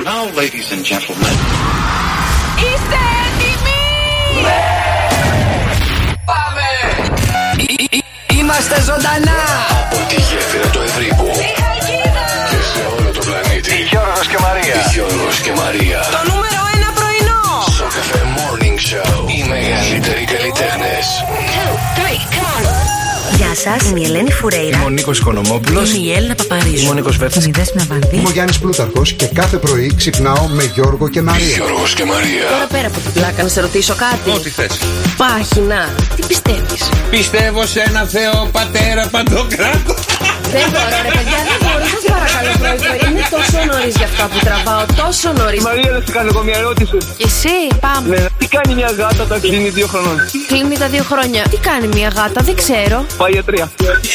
Now, ladies and gentlemen. Είστε έτοιμοι? Ναι! Πάμε! Είμαστε ζωντανά! Από τη γέφυρα του Ευρύπου και σε όλο το πλανήτη. Γιώργος και Μαρία. Γιώργος και Μαρία. Το νούμερο 1 πρωινό. Στο Cafe Morning Show. Οι μεγαλύτεροι καλλιτέχνες. 2, 3, come on. Γεια σας, είμαι η Ελένη Φουρέιρα. Είμαι ο Νίκος Οικονομόπουλος. Είμαι η Έλληνα Παπαρίζου. Είμαι ο Νίκος Βέρτας. Είμαι η Δέσποινα Βανδύ. Είμαι ο Γιάννης Πλούταρχος και κάθε πρωί ξυπνάω με Γιώργο και Μαρία. Γιώργος και Μαρία. Τώρα πέρα από την πλάκα να σε ρωτήσω κάτι. Ό,τι θες. Πάχινα, τι πιστεύεις? Πιστεύω σε ένα Θεό πατέρα παντοκράτο. Δεν μπορώ ρε παιδιά, δεν μπορώ, σας παρακαλώ πρωί. Είναι τόσο νωρίς για αυτά που τραβάω, τόσο νωρίς. Μαρία, να σου κάνω εγώ μια ερώτηση. Και εσύ, πάμε. Ναι, τι κάνει μια γάτα όταν κλείνει 2 χρονών? Κλείνει τα 2 χρόνια. Τι κάνει μια γάτα, δεν ξέρω. Πάει για 3.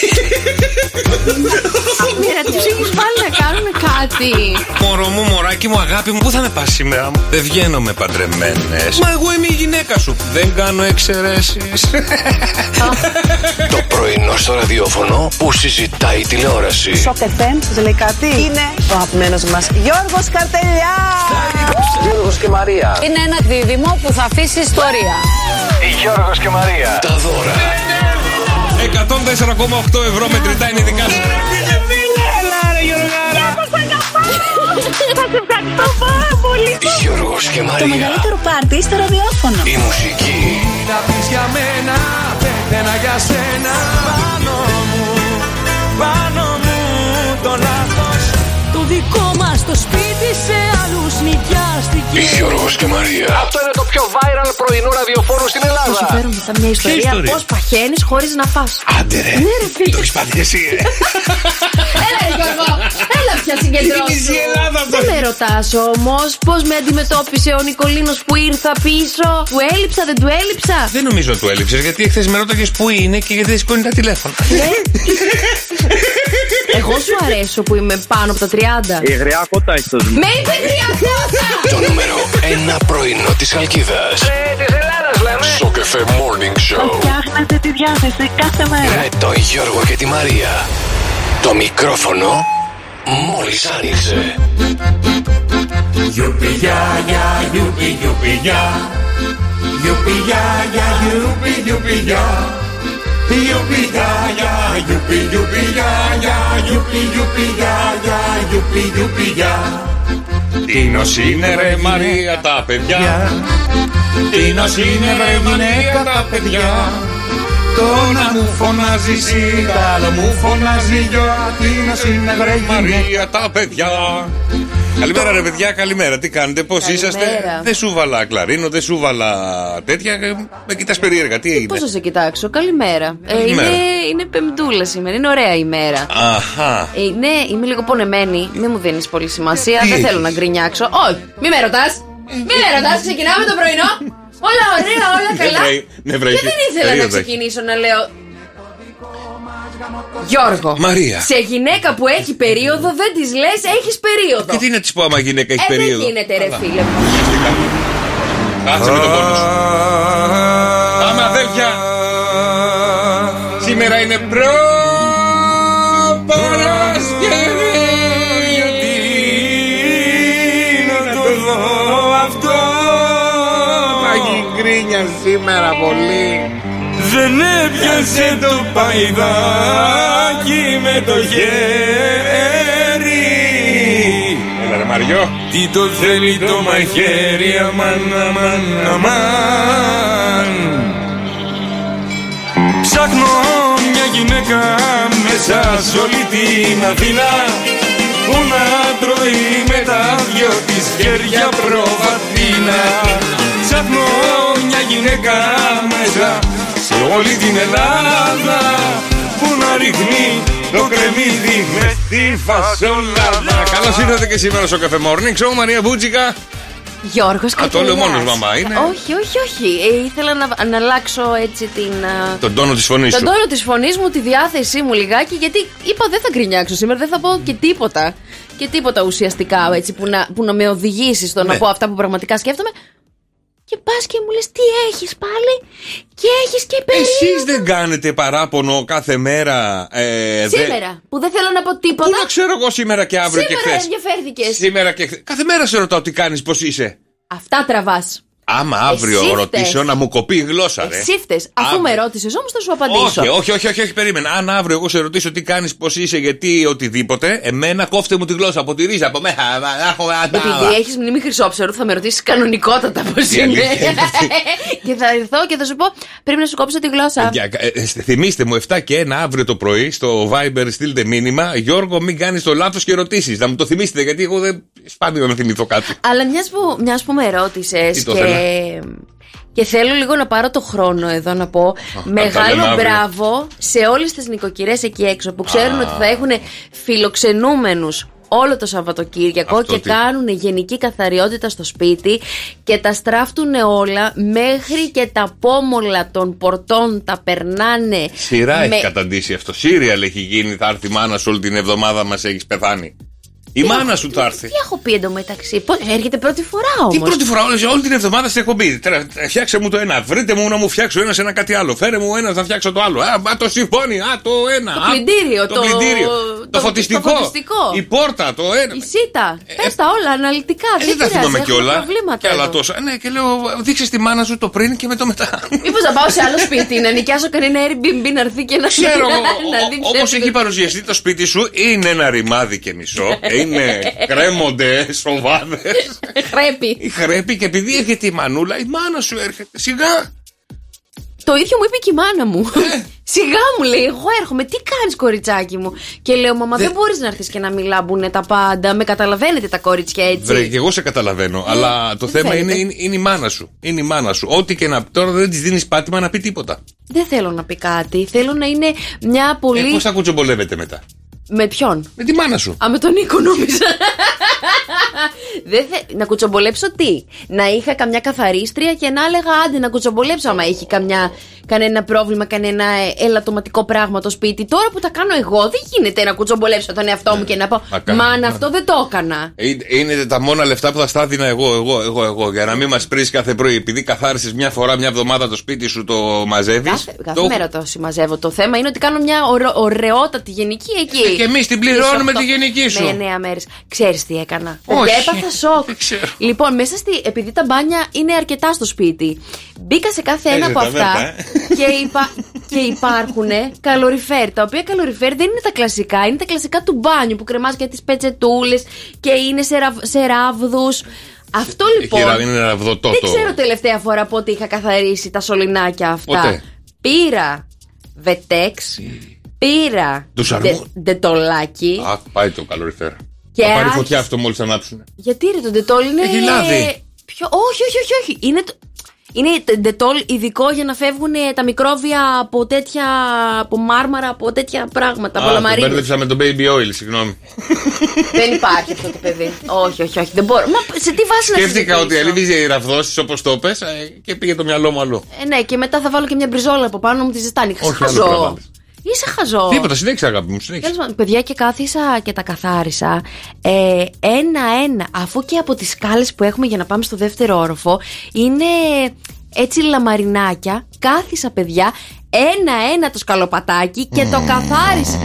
Μοίρα, τους έχεις βάλει να κάνουν κάτι. Μωρό μου, μωράκι μου, αγάπη μου, πού θα με πας σήμερα? Δεν βγαίνω με παντρεμένες. Μα εγώ είμαι η γυναίκα σου. Δεν κάνω εξαιρέσεις. Το πρωινό στο ραδιόφωνο που συζητάει η τηλεόραση. Σοκ FM, σας λέει κάτι? Είναι ο αγαπημένος μας Γιώργος Καρτελιά. Γιώργος και Μαρία. Είναι ένα δίδυμο που θα αφήσει ιστορία. Γιώργος και Μαρία. Τα δώρα. 104,8 ευρώ μετρητά είναι δικά σου. Γιώργος και Μαρία. Το μεγαλύτερο πάρτι στο ραδιόφωνο. Η μουσική. Να πεις για μένα, πέταινα για σένα. Πάνω μου το λάθος. Το δικό μας το σπίτι σε άλλους νοικιάστηκε. Γιώργος και Μαρία. Αυτό είναι το πιο viral πρωινό ραδιοφόρο στην Θα σου Ελλάδα. φέρω μετά μια ιστορία πώς παχαίνεις χωρίς να φας. Άντε ρε. Ναι ρε φίλε. Το έχεις πάθει εσύ ρε. Έλα ρε Γιώργο, έλα πια συγκεντρώσου. Δεν με ρωτάς όμως πώς με αντιμετώπισε ο Νικολίνος που ήρθα πίσω. Του έλειψα, δεν του έλειψα? Δεν νομίζω ότι του έλειψες, γιατί εχθές με ρώταγες πού είναι και γιατί δεν σηκώνει τα τηλέφωνα. Εγώ σου αρέσω που είμαι πάνω από τα 30. Η γριά κότα έχει το ζούμε. Με είπε 300! Το νούμερο 1 πρωινό της Χαλκίδας. Της Ελλάδας λέμε. Στο Cafe Morning Show. Φτιάχνετε τη διάθεση κάθε μέρα. Με τον Γιώργο και τη Μαρία. Το μικρόφωνο μόλις άνοιξε. Γιουπι γεια γεια, γιουπι γιουπι γεια. Γιουπι γεια γεια, γιουπι γιουπι γεια. Γιουπι γεια γεια, γιουπι γιουπι γεια γεια. Γιουπι γιουπι γεια γεια, γιουπι γιουπι γεια. Τίνος είναι ρε Μαρία τα παιδιά. Τίνος είναι ρε γυναίκα τα παιδιά. Το να μου φωνάζει εσύ, το άλλο μου φωνάζει γιο. Τίνος είναι ρε γυναίκα. Μαρία τα παιδιά. Καλημέρα ρε παιδιά, καλημέρα. Τι κάνετε, πώς Καλημέρα. είσαστε? Δεν σου βάλα κλαρίνο, δεν σου βάλα τέτοια. Με κοιτάς περίεργα, τι έγινε? Πώς θα σε κοιτάξω, καλημέρα. Καλημέρα. Είναι πεμπτούλα σήμερα, είναι ωραία ημέρα. Αχα. Ναι, είμαι λίγο πονεμένη. Μην μου δίνεις πολύ σημασία. Τι δεν έχεις? θέλω να γκρινιάξω. Όχι, μη με ρωτάς. Μη με ρωτάς, ξεκινάμε το πρωινό. Όλα ωραία, όλα καλά. Νευραϊκή. Και δεν ήθελα να Περίοδο. ξεκινήσω να λέω. Γιώργο, Μαρία. σε γυναίκα που έχει περίοδο δεν της λες έχεις περίοδο. Και τι να της πω άμα γυναίκα έχει περίοδο? Δεν γίνεται ρε φίλε μου. Κάτσε με τον πόνο σου. Πάμε αδέλφια. Σήμερα είναι Παρασκευή. Γιατί να το δω αυτό. Μαγει γκρίνια σήμερα πολύ. Δεν έπιασε το παϊδάκι με το χέρι. Έλα ρε Μαριό. Τι το θέλει το μαχαίρι, αμάν, αμάν, αμάν. Ψάχνω μια γυναίκα μέσα σ' όλη την Αθήνα που να τρώει με τα δυο της χέρια προβατίνα. Ψάχνω μια γυναίκα μέσα σε όλη την Ελλάδα που να ρίχνει το κρεμμύδι μες στη φασολάδα. Καλώς ήρθατε και σήμερα στο Cafe Morning Show, Μαρία Μπούτσικα. Γιώργος Α, το λέω μόνος μαμά είναι. Όχι, όχι, όχι. Ήθελα να αλλάξω έτσι τον τόνο της φωνής τον σου. τόνο της φωνής μου, τη διάθεσή μου λιγάκι. Γιατί είπα δεν θα γκρινιάξω σήμερα, δεν θα πω και τίποτα. Και τίποτα ουσιαστικά έτσι που να με οδηγήσει στο να πω αυτά που πραγματικά σκέφτομαι. Και πας και μου λες τι έχεις πάλι. Και έχεις και περίοδο. Εσείς δεν κάνετε παράπονο κάθε μέρα? Σήμερα που δεν θέλω να πω τίποτα. Πού να ξέρω εγώ σήμερα και αύριο σήμερα και χθες? ενδιαφέρθηκες. Σήμερα και χθες. Κάθε μέρα σε ρωτάω τι κάνεις, πώς είσαι. Αυτά τραβάς. Άμα αύριο ρωτήσω να μου κοπεί η γλώσσα, ρε. Εσύ φταίς. Αφού με ρώτησες όμως θα σου απαντήσω. Όχι, περίμενα. Αν αύριο εγώ σε ρωτήσω τι κάνεις, πώς είσαι, γιατί οτιδήποτε, εμένα κόφτε μου τη γλώσσα από τη ρίζα, από μέσα. Επειδή έχεις μνήμη χρυσόψερου, θα με ρωτήσεις κανονικότατα πώς είναι. Και θα έρθω και θα σου πω, πρέπει να σου κόψω τη γλώσσα. Θυμήστε μου 7 και 1 αύριο το πρωί στο Viber, στείλτε μήνυμα. Γιώργο, μην κάνεις το λάθος και ρωτήσεις. Να μου το θυμίσετε, γιατί εγώ δεν σπάνιο να θυμηθώ κάτι. Αλλά μιας που με ρώτησες και θέλω λίγο να πάρω το χρόνο εδώ να πω μεγάλο μπράβο σε όλες τις νοικοκυρές εκεί έξω που ξέρουν ότι θα έχουν φιλοξενούμενους όλο το Σαββατοκύριακο και κάνουν γενική καθαριότητα στο σπίτι και τα στράφτουν όλα μέχρι και τα πόμολα των πορτών τα περνάνε. Σειρά έχει καταντήσει αυτό. Σύριαλ έχει γίνει. Θα έρθει η μάνα σου όλη την εβδομάδα, μας έχεις πεθάνει. Η μάνα σου θα έρθει. Τι έχω πει εντωμεταξύ? Έρχεται πρώτη φορά όμως. Τι πρώτη φορά? Όλη την εβδομάδα στην εκπομπή. Φτιάξε μου το ένα. Βρείτε μου να μου φτιάξω ένα σε ένα κάτι άλλο. Φέρε μου ένα να φτιάξω το άλλο. Το συμφώνει. Το ένα. Το πλυντήριο. Το φωτιστικό. Η πόρτα. Το ένα. Η σίτα. Πες τα όλα αναλυτικά. Δεν τα θυμάμαι κιόλα. Και άλλα τόσα. Ναι, και λέω, δείξε τη μάνα σου το πριν και με το μετά. Μήπως να πάω σε άλλο σπίτι, να νοικιάσω κανένα Airbnb να έρθει και να δει. Ξέρω. Όπως έχει παρουσιαστεί το σπίτι σου, είναι ένα ρημάδι και μισό. Είναι κρέμονται σοβάδες. Χρέπει και επειδή έρχεται η μανούλα, η μάνα σου έρχεται. Σιγά. Το ίδιο μου είπε και η μάνα μου. Σιγά μου λέει, εγώ έρχομαι. Τι κάνεις κοριτσάκι μου? Και λέω, μαμά, δεν μπορείς να έρθεις και να μιλάμπουνε τα πάντα. Με καταλαβαίνετε τα κορίτσια έτσι. Βρε, και εγώ σε καταλαβαίνω. Αλλά το θέμα είναι η μάνα σου. Είναι η μάνα σου. Ό,τι και να. Τώρα δεν της δίνεις πάτημα να πει τίποτα. Δεν θέλω να πει κάτι. Θέλω να είναι μια πολύ. Πώς θα κουτσομπολεύετε μετά? Με ποιον? Με τη μάνα σου. Με τον Νίκο νόμιζα. Να κουτσομπολέψω τι? Να είχα καμιά καθαρίστρια και να έλεγα άντε να κουτσομπολέψω άμα έχει κανένα πρόβλημα, κανένα ελαττωματικό πράγμα το σπίτι. Τώρα που τα κάνω εγώ δεν γίνεται να κουτσομπολέψω τον εαυτό μου και να πω μάνα αυτό δεν το έκανα. Είναι τα μόνα λεφτά που θα στα έδινα εγώ για να μην μας πρίσει κάθε πρωί. Επειδή καθάρισες μια φορά μια εβδομάδα το σπίτι σου, το μαζεύεις. Κάθε μέρα το συμμαζεύω. Το θέμα είναι ότι κάνω μια ωραιότατη γενική εκεί. Και εμείς την πληρώνουμε τη γενική σου. Με 9 μέρες. Ξέρεις τι έκανα? Όχι. Έπαθα σοκ. Λοιπόν, επειδή τα μπάνια είναι αρκετά στο σπίτι, μπήκα σε κάθε ένα από αυτά και υπάρχουν καλοριφέρ. Τα οποία καλοριφέρ δεν είναι τα κλασικά, είναι τα κλασικά του μπάνιου που κρεμάς και τις πετσετούλες και είναι σε ράβδους. Αυτό λοιπόν. Δεν ξέρω τελευταία φορά πότε είχα καθαρίσει τα σωληνάκια αυτά. Ποτέ. Πήρα βετέξ. Πήρα ντετολάκι. Πάει το καλοριφέρ. Θα πάρει φωτιά αυτό μόλις ανάψουνε. Γιατί ρε το ντετόλ είναι. Έχει λάδι. Όχι. Είναι ντετόλ ειδικό για να φεύγουν τα μικρόβια από μάρμαρα, από τέτοια πράγματα. Από λαμαρίνες. Το μπέρδεψα με το baby oil, συγγνώμη. Δεν υπάρχει αυτό το παιδί. Όχι, δεν μπορώ. Μα σε τι βάση να σκέφτηκα ότι αλήβησε οι ραβδόσεις όπως το πες και πήγε το μυαλό μου αλλού. Ναι, και μετά θα βάλω και μια μπριζόλα από πάνω μου τη ζεστάνει. Χαζό. Είσαι χαζό. Τίποτα, συνέχισε αγάπη μου. Παιδιά, και κάθισα και τα καθάρισα ένα-ένα. Αφού και από τις σκάλες που έχουμε για να πάμε στο δεύτερο όροφο είναι έτσι λαμαρινάκια. Κάθισα, παιδιά, ένα-ένα το σκαλοπατάκι και το καθάρισα.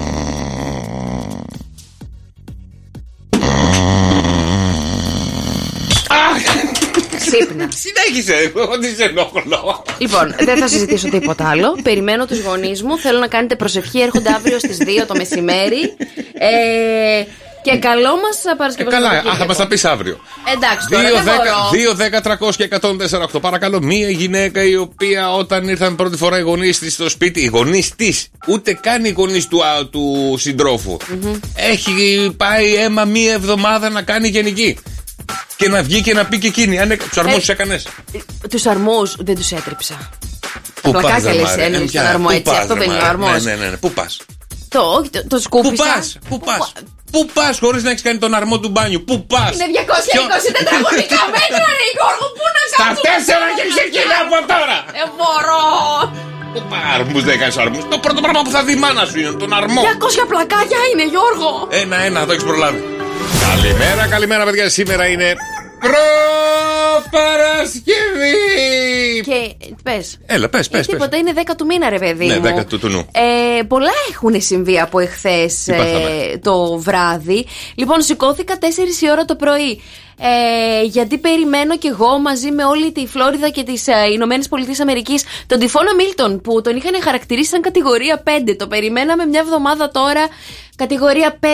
Ξύπνα. Συνέχισε, ότι σε ενοχλώ. Λοιπόν, δεν θα συζητήσω τίποτα άλλο. Περιμένω τους γονείς μου. Θέλω να κάνετε προσευχή. Έρχονται αύριο στις 2 το μεσημέρι. Και καλό μας Παρασκευαστικό. Καλά, θα μας τα πεις αύριο. Εντάξει, τώρα 2, 10, 300 και 104,8. Παρακαλώ, μία γυναίκα η οποία όταν ήρθαν πρώτη φορά οι γονείς της στο σπίτι, οι γονείς της, ούτε καν οι γονείς του συντρόφου, έχει πάει αίμα μία εβδομάδα να κάνει γενική. Και να βγει και να πει και εκείνη. Τους αρμούς τους έκανες? Τους αρμούς δεν τους έτριψα. Πού πας, πλακάκια λες, έννοες τον αρμό έτσι. Αυτό δεν είναι ο αρμός. Ναι. Πού πας? Το σκούπισα. Πού πας χωρίς να έχεις κάνει τον αρμό του μπάνιου? Πού πας? Είναι 220 τετραγωνικά μέτρα, ρε Γιώργο, πού να κάνω? Στα 4 και ξεκινά από τώρα. Δεν μπορώ. Πού αρμούς δεν κάνεις αρμούς? Το πρώτο πράγμα που θα δει η μάνα σου είναι τον αρμό. 200 πλακάκια είναι, Γιώργο. Ένα, το έχεις προλάβει. Καλημέρα, παιδιά. Σήμερα είναι Παρασκευή! Και πες. Έλα, πες. Τίποτα, είναι 10 του μήνα, ρε παιδί μου. Ναι, 10 του νου. Πολλά έχουν συμβεί από εχθές το βράδυ. Λοιπόν, σηκώθηκα 4 η ώρα το πρωί. Γιατί περιμένω κι εγώ μαζί με όλη τη Φλόριδα και τις Ηνωμένες Πολιτείες Αμερικής τον τυφώνα Μίλτον, που τον είχαν χαρακτηρίσει σαν κατηγορία 5. Το περιμέναμε μια εβδομάδα τώρα. Κατηγορία 5,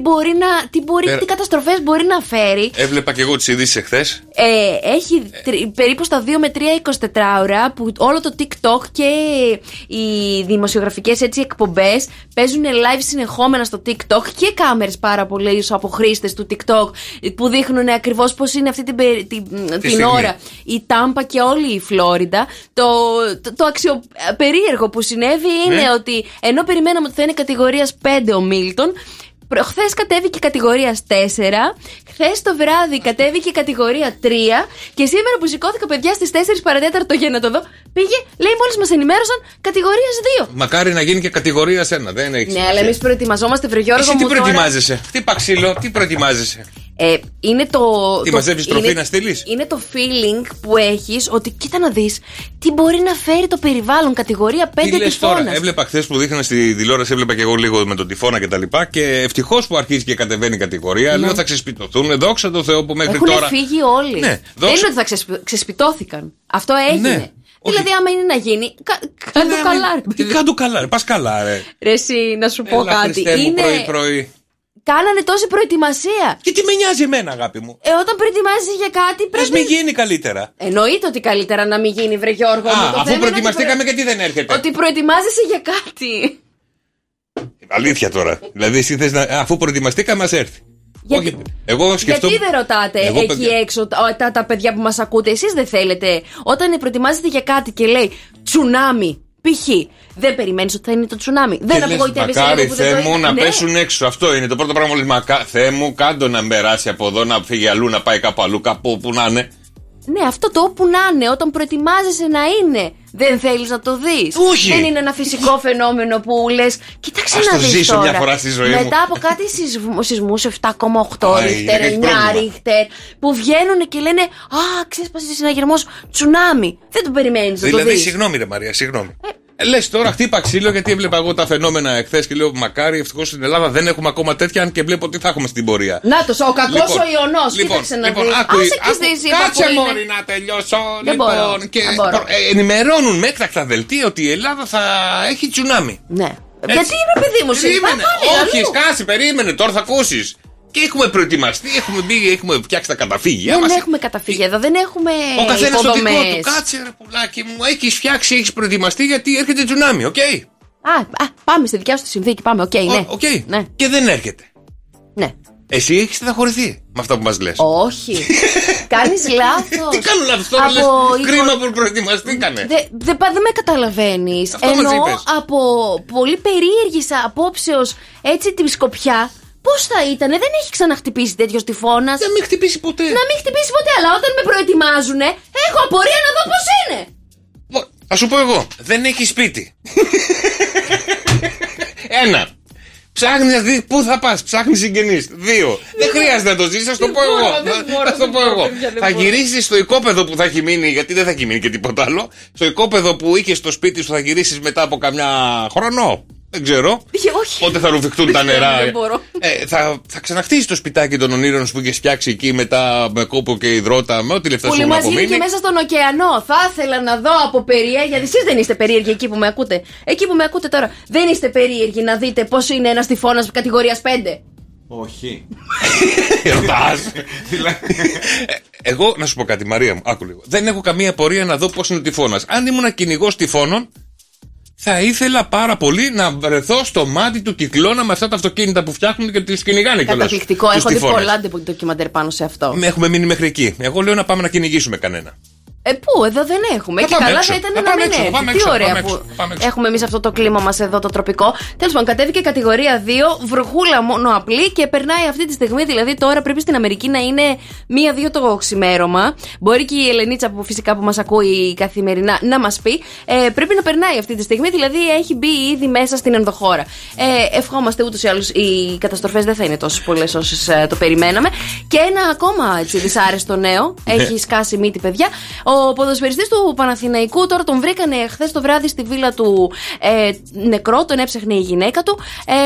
τι καταστροφές μπορεί να φέρει. Έβλεπα και εγώ τις ειδήσεις εχθές. Έχει περίπου στα 2 με 3 24 ώρα που όλο το TikTok και οι δημοσιογραφικές εκπομπές παίζουν live συνεχόμενα στο TikTok και κάμερες πάρα πολλές από χρήστες του TikTok που δείχνουν ακριβώς πώς είναι αυτή την ώρα η Τάμπα και όλη η Φλόριντα. Το αξιοπερίεργο που συνέβη είναι ότι ενώ περιμέναμε ότι θα είναι κατηγορίας 5 ο Μίλτον, χθες κατέβηκε κατηγορία 4, χθες το βράδυ κατέβηκε κατηγορία 3 και σήμερα που σηκώθηκα, παιδιά, στις 4 παρατέταρτο για να το δω, πήγε, λέει, μόλις μας ενημέρωσαν, κατηγορίας 2. Μακάρι να γίνει και κατηγορία 1, δεν έχει. Ναι, αλλά εμείς προετοιμαζόμαστε, βρε Γιώργο. Εσύ τι προετοιμάζεσαι? Τώρα... Χτύπα ξύλο, τι προετοιμάζεσαι? Είναι τι μαζεύεις τροφή να στείλεις? Είναι το feeling που έχεις ότι κοίτα να δεις τι μπορεί να φέρει το περιβάλλον. Κατηγορία 5 τυφώνας. Τώρα, έβλεπα χθες που δείχναν στη τηλεόραση, έβλεπα και εγώ λίγο με τον τυφώνα κτλ. Και ευτυχώς που αρχίζει και κατεβαίνει η κατηγορία. Λέω θα ξεσπιτωθούν. Δόξα τω Θεώ που μέχρι έχουν τώρα. Έχουν φύγει όλοι. Ναι, δεν είναι ότι θα ξεσπιτώθηκαν. Αυτό έγινε. Ναι. Δηλαδή, άμα είναι να γίνει, κάντου καλά. Κάντου καλά, πας καλά, ρε. Ρε, εσύ, να σου πω κάτι. Είναι πρωί. Κάνανε τόση προετοιμασία. Και τι με νοιάζει εμένα, αγάπη μου? Όταν προετοιμάζεσαι για κάτι πρέπει. Ας μην γίνει καλύτερα. Εννοείται ότι καλύτερα να μην γίνει, βρε Γιώργο. Αφού προετοιμαστήκαμε και τι δεν έρχεται? Ότι προετοιμάζεσαι για κάτι. Αλήθεια τώρα. Δηλαδή, εσύ θες αφού προετοιμαστήκαμε, ας έρθει. Όχι, εγώ σκεφτόμουν... Γιατί δεν ρωτάτε εκεί έξω τα παιδιά που μας ακούτε? Εσείς δεν θέλετε, όταν προετοιμάζετε για κάτι και λέει τσουνάμι, π.χ. δεν περιμένεις ότι θα είναι το τσουνάμι? Δεν απογοητεύεσαι? Μακάρι, Θεέ μου, να πέσουν έξω. Αυτό είναι το πρώτο πράγμα. Θεέ μου, κάντο να περάσει από εδώ, να φύγει αλλού, να πάει κάπου αλλού, κάπου που να είναι. Ναι, αυτό το όπου να είναι, όταν προετοιμάζεσαι να είναι. Δεν θέλεις να το δεις? Όχι. Δεν είναι ένα φυσικό φαινόμενο που λες, κοίταξε να δεις ζήσω τώρα. Μια φορά στη ζωή μετά μου. Από κάτι σεισμούς 7,8 ρίχτερ, 9 ρίχτερ, που βγαίνουν και λένε ξέσπασε συναγερμός, τσουνάμι. Δεν το περιμένεις να το δεις. Δηλαδή, συγγνώμη ρε Μαρία, συγγνώμη. Λες τώρα χτύπα ξύλο, γιατί έβλεπα εγώ τα φαινόμενα εχθές και λέω μακάρι, ευτυχώς στην Ελλάδα δεν έχουμε ακόμα τέτοια, αν και βλέπω τι θα έχουμε στην πορεία. Νάτος, ο κακός ο ιονός, κοίταξε να δεις. Κάτσε μωρή να τελειώσω. Λοιπόν, και ενημερώνουν με έκτακτα δελτία ότι η Ελλάδα θα έχει τσουνάμι. Ναι. Γιατί είναι παιδί μου σήμερα? Όχι, σκάσει, περίμενε, τώρα θα ακούσεις. Και έχουμε προετοιμαστεί, έχουμε φτιάξει τα καταφύγια μας. Δεν έχουμε καταφύγια εδώ, δεν έχουμε υποδομές. Ο καθένας το δικό του. Κάτσε ρε πουλάκι μου, έχεις φτιάξει, έχεις προετοιμαστεί, γιατί έρχεται τσουνάμι, οκ? Πάμε στη δικιά σου τη συνθήκη, πάμε, οκ, ναι. Ναι. Και δεν έρχεται. Ναι. Εσύ έχεις στεναχωρηθεί με αυτά που μας λες? Όχι. Κάνεις λάθος. Τι κάνω λάθος τώρα, λες κρίμα που προετοιμαστήκανε? Δεν με καταλαβαίνεις. Ενώ από πολύ περίεργης απόψεως έτσι τη σκοπιά, πώς θα ήτανε? Δεν έχει ξαναχτυπήσει τέτοιος τυφώνας. Δεν με χτυπήσει ποτέ. Να μην χτυπήσει ποτέ, αλλά όταν με προετοιμάζουνε, έχω απορία να δω πώς είναι. Θα σου πω εγώ, δεν έχει σπίτι. Ένα. Ψάχνεις να δεις πού θα πας, ψάχνεις συγγενείς. 2. Δεν χρειάζεται να το ζήσεις, θα το πω εγώ. Θα γυρίσεις στο οικόπεδο που θα έχει μείνει, γιατί δεν θα έχει μείνει και τίποτα άλλο. Στο οικόπεδο που είχες στο σπίτι σου θα γυρίσεις μετά από καμιά χρόνο. Δεν ξέρω. Πότε θα ρουφιχτούν τα νερά. Θα ξαναχτίσεις το σπιτάκι των ονείρων σου που είχες φτιάξει εκεί μετά με κόπο και υδρότα, με ό,τι λεφτά σου έχουν απομείνει. Και μέσα στον ωκεανό. Θα ήθελα να δω από περιέργεια, γιατί εσείς δεν είστε περίεργοι εκεί που με ακούτε. Εκεί που με ακούτε τώρα, δεν είστε περίεργοι να δείτε πώς είναι ένας τυφώνας κατηγορίας 5. Όχι. Ρωτάς. Εγώ να σου πω κάτι, Μαρία μου, άκου λίγο. Δεν έχω καμία απορία να δω πώς είναι ο τυφώνας. Αν ήμουν κυνηγός τυφώνων, θα ήθελα πάρα πολύ να βρεθώ στο μάτι του κυκλώνα με αυτά τα αυτοκίνητα που φτιάχνουν και τις κυνηγάνε κιόλας. Καταπληκτικό, έχω δει πολλά ντοκιμαντέρ πάνω σε αυτό. Έχουμε μείνει μέχρι εκεί. Εγώ λέω να πάμε να κυνηγήσουμε κανένα. Πού, εδώ δεν έχουμε. Και καλά θα ήταν να μην έρθει. Τι ωραία που έχουμε εμείς αυτό το κλίμα μας εδώ, το τροπικό. Τέλος πάντων, κατέβηκε κατηγορία 2, βροχούλα μόνο απλή και περνάει αυτή τη στιγμή. Δηλαδή τώρα πρέπει στην Αμερική να είναι 1-2 το ξημέρωμα. Μπορεί και η Ελενίτσα που φυσικά που μας ακούει καθημερινά να μας πει. Πρέπει να περνάει αυτή τη στιγμή, δηλαδή έχει μπει ήδη μέσα στην ενδοχώρα. Ευχόμαστε ούτως ή άλλως οι καταστροφές δεν θα είναι τόσες πολλές όσες το περιμέναμε. Και ένα ακόμα έτσι δυσάρεστο νέο. Έχει σκάσει μύτη, παιδιά. Ο ποδοσφαιριστής του Παναθηναϊκού τώρα τον βρήκανε χθες το βράδυ στη βίλα του νεκρό, τον έψαχνε η γυναίκα του.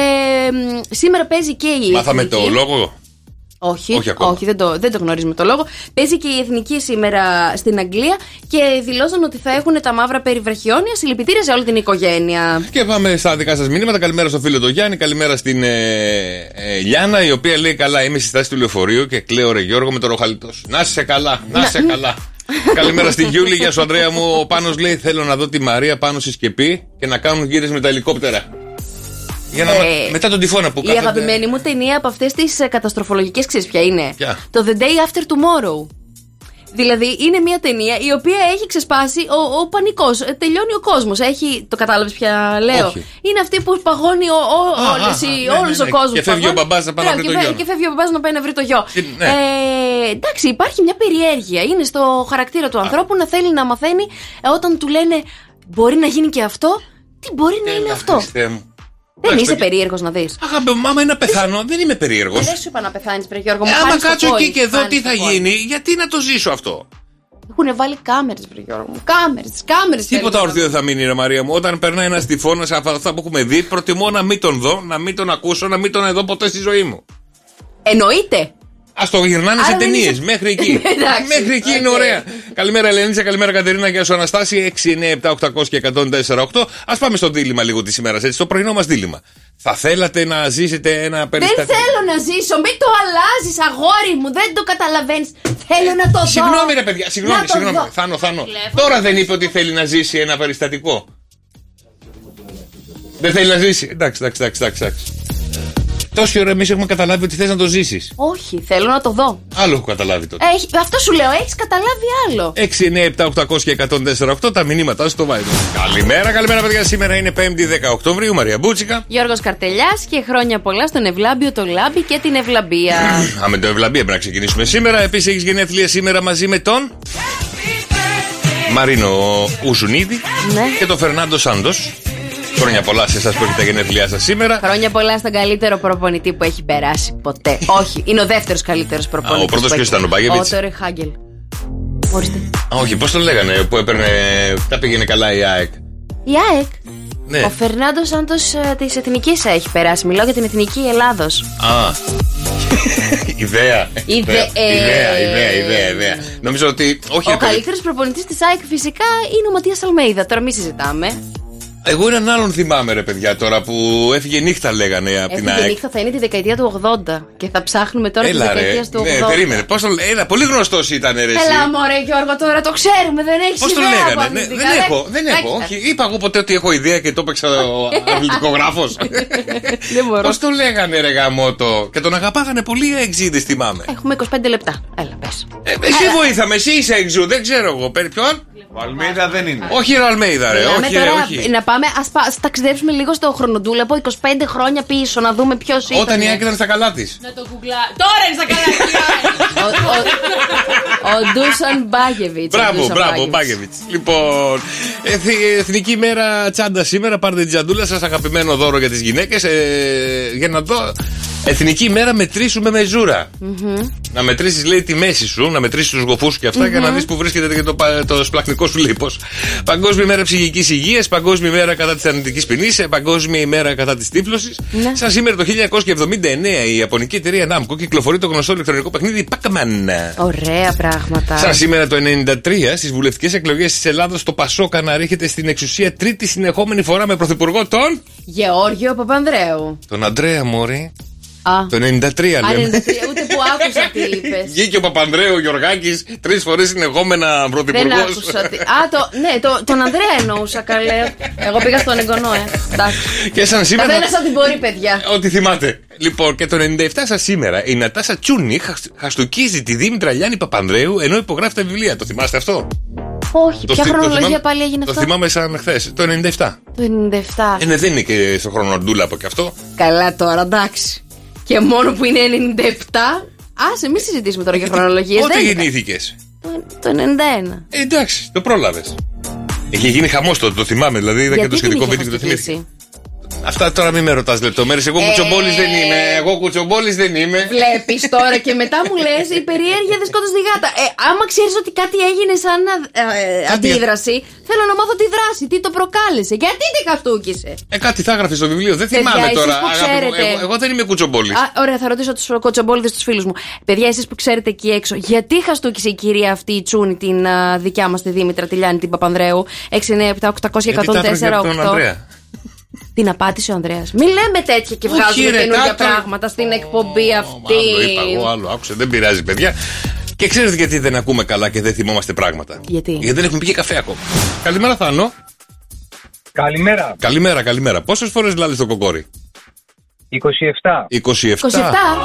Σήμερα παίζει και η. Μάθαμε το λόγο. Όχι, δεν το γνωρίζουμε το λόγο. Παίζει και η Εθνική σήμερα στην Αγγλία και δηλώσαν ότι θα έχουν τα μαύρα περί βραχιόνια. Συλληπιτήρια σε όλη την οικογένεια. Και πάμε στα δικά σας μηνύματα. Καλημέρα στο φίλο του Γιάννη, καλημέρα στην Λιάννα, η οποία λέει: καλά, είμαι στη στάση του λεωφορείου και κλαίω ρε Γιώργο με το ροχαλιτό. Να είσαι καλά, να είσαι καλά. Καλημέρα στη Γιούλη, γεια σου Ανδρέα μου. Ο Πάνος λέει: θέλω να δω τη Μαρία πάνω στη σκεπή και να κάνουν γύρες με τα ελικόπτερα. Για να μετά τον τυφώνα που κάθονται. Η αγαπημένη μου ταινία από αυτές τις καταστροφολογικές, ξέρεις ποια είναι? Ποια? Το The Day After Tomorrow. Δηλαδή είναι μια ταινία η οποία έχει ξεσπάσει ο πανικός. Τελειώνει ο κόσμος. Το κατάλαβες πια λέω? Όχι. Είναι αυτή που παγώνει όλος ο κόσμος. Και φεύγει ο μπαμπάς να πάει να βρει το γιο. Και φεύγει ο μπαμπάς να πάει να βρει το γιο. Εντάξει, υπάρχει μια περιέργεια. Είναι στο χαρακτήρα του ανθρώπου να θέλει να μαθαίνει όταν του λένε μπορεί να γίνει και αυτό. Τι μπορεί να είναι αυτό? Δεν είσαι περίεργος να δεις? Άμα να πεθάνω, δεν είμαι περίεργος. Δεν σου είπα να πεθάνεις, Πρε Γιώργο μου. Άμα κάτσω εκεί και εδώ τι θα γίνει, γιατί να το ζήσω αυτό? Έχουν βάλει κάμερες, Πρε Γιώργο μου. Κάμερες. Τίποτα ορθίο δεν θα μείνει, ρε Μαρία μου. Όταν περνάει ένας τυφώνας, αυτά που έχουμε δει, προτιμώ να μην τον δω, να μην τον ακούσω, να μην τον δω ποτέ στη ζωή μου. Εννοείται. Ας το γυρνάνε σε ταινίες. Μέχρι εκεί. Μέχρι εκεί είναι ωραία. Καλημέρα Ελένη, καλημέρα Κατερίνα, γεια σου Αναστάση. 6, 9, 7, 800 και 104,8. Ας πάμε στο δίλημμα λίγο τη ημέρα, έτσι. Στο πρωινό μας δίλημμα. Θα θέλατε να ζήσετε ένα περιστατικό? Δεν θέλω να ζήσω, μην το αλλάζεις, αγόρι μου, δεν το καταλαβαίνεις. Θέλω να το δω. Συγγνώμη, ρε παιδιά, συγγνώμη. Θάνο. Τώρα δεν είπε ότι θέλει να ζήσει ένα περιστατικό? Δεν θέλει να ζήσει. Εντάξει. Τόση ώρα εμείς έχουμε καταλάβει ότι θες να το ζήσεις. Όχι, θέλω να το δω. Άλλο έχω καταλάβει τότε. Αυτό σου λέω, έχεις καταλάβει άλλο. 6, 9, 7, 800 και 104,8 τα μηνύματά στο Viber. Καλημέρα παιδιά. Σήμερα είναι 5η 10 Οκτωβρίου. Μαρία Μπούτσικα. Γιώργος Καρτελιάς και χρόνια πολλά στον Ευλάμπιο, το Λάμπη και την Ευλαμπία. Με το Ευλαμπία πρέπει να ξεκινήσουμε σήμερα. Επίσης έχεις γενέθλια σήμερα μαζί με τον Μαρίνο Ουζουνίδη και τον Φερνάντο Σάντος. Χρόνια πολλά σε εσάς που έχετε τα γενέθλιά σας σήμερα. Χρόνια πολλά στον καλύτερο προπονητή που έχει περάσει ποτέ. Όχι, είναι ο δεύτερος καλύτερος προπονητής. Ο πρώτος ποιος ήταν, ο Μπάγεβιτς? Ο Τόρε Χάγκελ. Ορίστε. Όχι, πώς τον λέγανε που έπαιρνε. Τα πήγαινε καλά η ΑΕΚ. Η ΑΕΚ. Ναι. Ο Φερνάντο Σάντος της Εθνικής έχει περάσει. Μιλάω για την Εθνική Ελλάδος. Ιδέα. Νομίζω ότι. Ο καλύτερος προπονητής της ΑΕΚ φυσικά είναι ο Ματίας Αλμέιδα. Τώρα μην συζητάμε. Εγώ έναν άλλον θυμάμαι, ρε παιδιά, τώρα που έφυγε νύχτα, λέγανε από την ΑΕΚ. Έφυγε νύχτα, θα είναι τη δεκαετία του 80. Και θα ψάχνουμε τώρα τη δεκαετία του 80. Ναι, περίμενε. Πώς το λέγανε, πολύ γνωστός ήταν, ρε. Έλα, μωρέ, Γιώργο, τώρα το ξέρουμε, δεν έχεις ιδέα. Πώς το λέγανε, δεν έχω. Όχι, είπα εγώ ποτέ ότι έχω ιδέα και το έπαιξα ο αθλητικογράφος. Δεν μπορώ. Πώς το λέγανε, ρε γαμότο. Και τον αγαπάγανε πολλοί εξήδες, θυμάμαι. Έχουμε 25 λεπτά. Έλα, πες. Εσύ βοήθαμε, εσύ είσαι εξού, δεν ξέρω εγώ. Ποιον? Ο Αλμέιδα δεν είναι. Όχι, ρε Αλμέιδα, ρε. Όχι. Να πάμε, ας ταξιδέψουμε λίγο στο χρονοτούλεπο 25 χρόνια πίσω, να δούμε ποιος ήταν. Όταν η ΑΕΚ ήταν στα καλά της. Να το γκουγκλά. Τώρα είναι στα καλά της. Ο Ντούσαν Μπάγεβιτς. Μπράβο, Μπάγεβιτς. Λοιπόν, Εθνική ημέρα τσάντα σήμερα. Πάρτε την τσαντούλα σας, αγαπημένο δώρο για τις γυναίκες. Για να δω. Εθνική ημέρα μετρήσουμε με ζούρα. Να μετρήσεις, λέει, τη μέση σου, να μετρήσεις τους γοφούς και αυτά, για να δεις που βρίσκεται και το σπλαχνικό σου λίπος. Παγκόσμια ημέρα ψυχικής υγείας, Παγκόσμια ημέρα κατά της θανατικής ποινής, Παγκόσμια ημέρα κατά της τύφλωσης. Σαν σήμερα το 1979 η ιαπωνική εταιρεία Namco κυκλοφορεί το γνωστό ηλεκτρονικό παιχνίδι Pac-Man. Ωραία πράγματα. Σαν σήμερα το 1993 στις βουλευτικές εκλογές της Ελλάδας το Πασόκα αναρρίχεται στην εξουσία τρίτη συνεχόμενη φορά με πρωθυπουργό τον Γεώργιο Παπανδρέου. Τον Αντρέα Μόρι. Το 93 λέμε. Ούτε που άκουσα τι είπες. Βγήκε ο Παπανδρέου Γιωργάκης 3 φορές συνεχόμενα πρωθυπουργός. Δεν άκουσα τι. Τον Ανδρέα εννοούσα, καλέ. Εγώ πήγα στον εγγονό, Και σαν σήμερα. Καθένας ό,τι μπορεί, παιδιά. Ό,τι θυμάται. Λοιπόν, και το 97 σαν σήμερα η Νατάσα Τσούνη χαστοκίζει τη Δήμητρα Λιάννη Παπανδρέου ενώ υπογράφει τα βιβλία. Το θυμάστε αυτό? Όχι, ποια χρονολογία πάλι έγινε αυτό? Το θυμάμαι σαν χθες, το 97. Το 97. Δεν είναι και στο χρονοτούλα από και αυτό. Καλά τώρα, εντάξει. Και μόνο που είναι 97. Άσε, μην συζητήσουμε τώρα για χρονολογίες. Πότε γεννήθηκες? Το 91. Εντάξει, το πρόλαβες. Είχε γίνει χαμός τότε, το θυμάμαι. Δηλαδή είδα και το σχετικό βίντεο και το θυμήθηκα. Αυτά τώρα μην με ρωτάς λεπτομέρειες. Εγώ κουτσομπόλης δεν είμαι. Βλέπεις τώρα και μετά μου λες η περιέργεια δεν σκότωσε τη γάτα. Άμα ξέρεις ότι κάτι έγινε σαν αντίδραση, θέλω να μάθω τη δράση, τι το προκάλεσε. Γιατί τη χαστούκησε? Κάτι θα έγραφε στο βιβλίο, δεν θυμάμαι τώρα. Εγώ δεν είμαι κουτσομπόλης. Ωραία, θα ρωτήσω τους κουτσομπόλιδες τους φίλους μου. Παιδιά, εσείς που ξέρετε εκεί έξω, γιατί χαστούκησε η κυρία αυτή η Τσούνη την δικιά μας τη Δήμητρα Τηλιάνη την Παπανδρέου? 697-800-1048. Την απάτησε ο Ανδρέας. Μην λέμε τέτοια και βγάζουμε καινούργια πράγματα στην εκπομπή αυτή. Άλλο είπα εγώ, άλλο άκουσε. Δεν πειράζει, παιδιά. Και ξέρετε γιατί δεν ακούμε καλά και δεν θυμόμαστε πράγματα? Γιατί δεν έχουμε πει καφέ ακόμα. Καλημέρα, Θάνο. Καλημέρα. Πόσες φορές λάλης το κοκόρι? 27.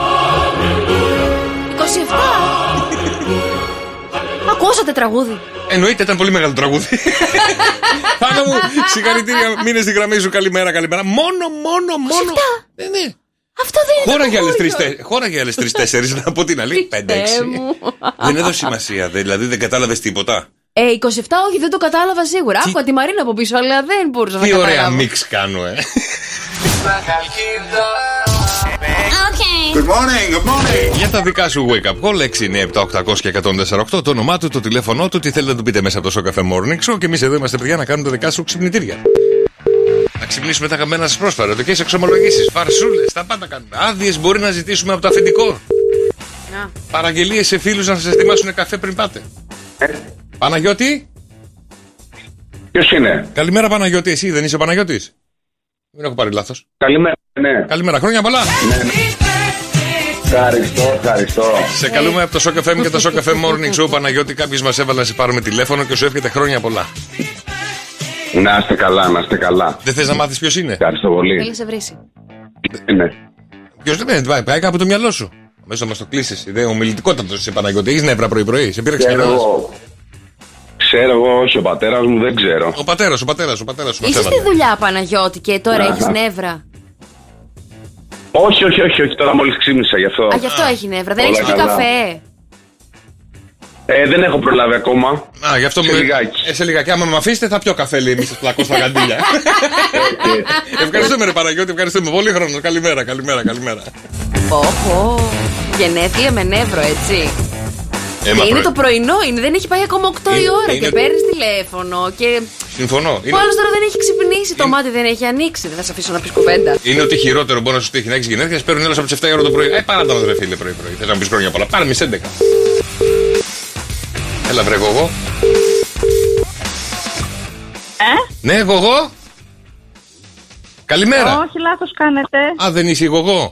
Ακούσατε τραγούδι? Εννοείται, ήταν πολύ μεγάλο τραγούδι. Θάνο μου, συγχαρητήρια, μείνε στη γραμμή σου. Καλημέρα. Μόνο. Ναι. Αυτό δεν είναι. Χώρα για άλλες 3-4, να πω την αλήθεια. 5-6. Δεν έδωσε σημασία, δηλαδή δεν κατάλαβες τίποτα. 27, όχι, δεν το κατάλαβα σίγουρα. Άκουγα τη Μαρίνα από πίσω, αλλά δεν μπορούσα να καταλάβω. Τι ωραία μίξ κάνω, Good morning. Για τα δικά σου wake up call 697-800 και 148. Το όνομά του, το τηλέφωνό του, τι θέλετε να του πείτε μέσα από το Show Cafe Morning Show. Και εμείς εδώ είμαστε, παιδιά, να κάνουμε τα δικά σου ξυπνητήρια. Να ξυπνήσουμε τα χαμένα σας πρόσφατα, το και σε εξομολογήσεις, φαρσούλες, τα πάντα κάνουμε. Άδειες μπορεί να ζητήσουμε από το αφεντικό. Παραγγελίες σε φίλους να σας ετοιμάσουν καφέ πριν πάτε. Παναγιώτη. Ποιος είναι? Καλημέρα, Παναγιώτη. Εσύ δεν είσαι ο Παναγιώτης? Δεν έχω πάρει λάθος. Καλημέρα, ναι. Καλημέρα, χρόνια πολλά. Ναι. Ευχαριστώ. Σε καλούμε από το Show Cafe και το Show Cafe Morning Show, Παναγιώτη. Κάποιος μας έβαλε να σε πάρουμε τηλέφωνο και σου εύχεται χρόνια πολλά. Να είστε καλά. Δεν θες να μάθεις ποιος είναι? Ευχαριστώ πολύ. Θέλει σε βρήσει. Ναι. Ποιος δεν είναι, πάει κάπου το μυαλό σου. Μέσα να μας το κλείσεις. Είναι ομιλητικότατος σε Παναγιώτη. Έχεις νεύρα πρωί-πρωί. Σε πήραξε κανένας? Ξέρω εγώ, όχι, ο πατέρας μου δεν ξέρω. Ο πατέρας σου. Είσαι στη δουλειά, Παναγιώτη, και τώρα έχεις νεύρα? Όχι, τώρα μόλις ξύπνησα γι' αυτό. Γι' αυτό έχει νεύρα. Δεν έχεις πει καφέ? Δεν έχω προλάβει ακόμα. Γι' αυτό σε λιγάκι. Άμα με αφήσετε θα πιω καφέ, λέει, μη σας πλακώ στα γαντήλια. Ευχαριστούμε, ρε Παναγιώτη, ευχαριστούμε. Πολύ χρόνο. Καλημέρα. Γενέθλια με νεύρο, έτσι. Και είναι το πρωινό, δεν έχει πάει ακόμα 8 η ώρα και παίρνεις τηλέφωνο και... Συμφωνώ. Ο άλλος τώρα δεν έχει ξυπνήσει, το μάτι δεν έχει ανοίξει. Δεν θα σε αφήσω να πεις κουβέντα. Είναι ότι χειρότερο μπορεί να σου τύχει να έχεις γενέθλια. Παίρνουν ένας από τις 7 η ώρα το πρωί. Παράτα μας, ρε φίλε, πρωί-πρωί. Θες να μου πεις χρόνια πολλά? Πάρε μισ' 11. Έλα, βρε εγώ. Ναι, εγώ. Καλημέρα. Όχι, λάθος κάνετε. Δεν είσαι εγώ?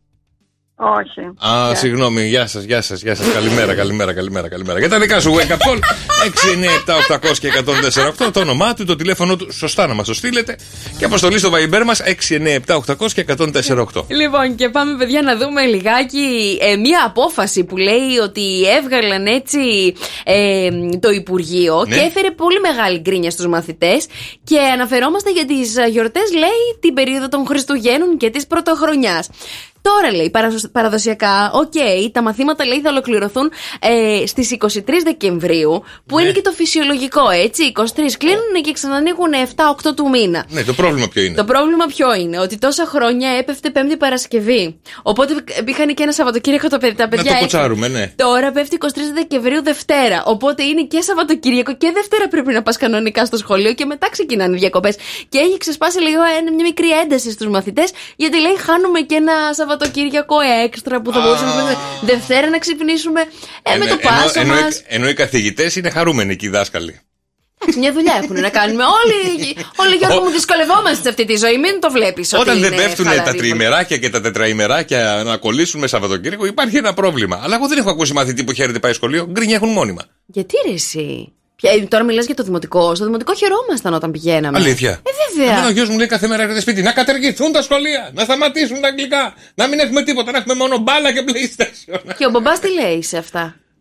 Όχι. Συγγνώμη, γεια σας. Καλημέρα. Για τα δικά σου wake up call 697-800 και 148. Το όνομά του, το τηλέφωνο του, σωστά να μας το στείλετε. Και αποστολή στο Viber μας 697-800 και 148. Λοιπόν, και πάμε, παιδιά, να δούμε λιγάκι μία απόφαση που λέει ότι έβγαλαν έτσι το Υπουργείο, και έφερε πολύ μεγάλη γκρίνια στους μαθητές. Και αναφερόμαστε για τις γιορτές, λέει, την περίοδο των Χριστουγέννων και της Πρωτοχρονιάς. Τώρα, λέει, παραδοσιακά, τα μαθήματα, λέει, θα ολοκληρωθούν στις 23 Δεκεμβρίου, που είναι και το φυσιολογικό, έτσι. 23 κλείνουν και ξανανοίγουν 7-8 του μήνα. Ναι, το πρόβλημα ποιο είναι? Το πρόβλημα ποιο είναι? Ότι τόσα χρόνια έπεφτε Πέμπτη Παρασκευή. Οπότε είχαν και ένα Σαββατοκύριακο τα παιδιά. Να το κουτσάρουμε, ναι. Τώρα πέφτει 23 Δεκεμβρίου Δευτέρα. Οπότε είναι και Σαββατοκύριακο και Δευτέρα πρέπει να πας κανονικά στο σχολείο και μετά ξεκινάνε οι διακοπές. Και έχει ξεσπάσει λίγο μια μικρή ένταση στους μαθητές, γιατί λέει χάνουμε και ένα Σαββατοκύριακο έξτρα που θα μπορούσαμε Δευτέρα να ξυπνήσουμε με το Πάσχα μας. Ενώ οι καθηγητές είναι χαρούμενοι και οι δάσκαλοι. Μια δουλειά έχουν να κάνουμε. Όλοι Γιώργο μου δυσκολευόμαστε σε αυτή τη ζωή. Μην το βλέπεις. Όταν δεν πέφτουν τα τριημεράκια και τα τετραημεράκια να κολλήσουν με Σαββατοκύριακο, υπάρχει ένα πρόβλημα. Αλλά εγώ δεν έχω ακούσει μαθητή που χαίρεται πάει σχολείο. Γκρίνια έχουν μόνιμα. Γιατί ρε εσύ? Τώρα μιλάς για το δημοτικό. Στο δημοτικό χαιρόμασταν όταν πηγαίναμε. Αλήθεια? Βέβαια. Ο γιος μου λέει κάθε μέρα έρχεται σπίτι να καταργηθούν τα σχολεία, να σταματήσουν τα αγγλικά, να μην έχουμε τίποτα, να έχουμε μόνο μπάλα και PlayStation. Και ο μπαμπάς τι λέει σε αυτά?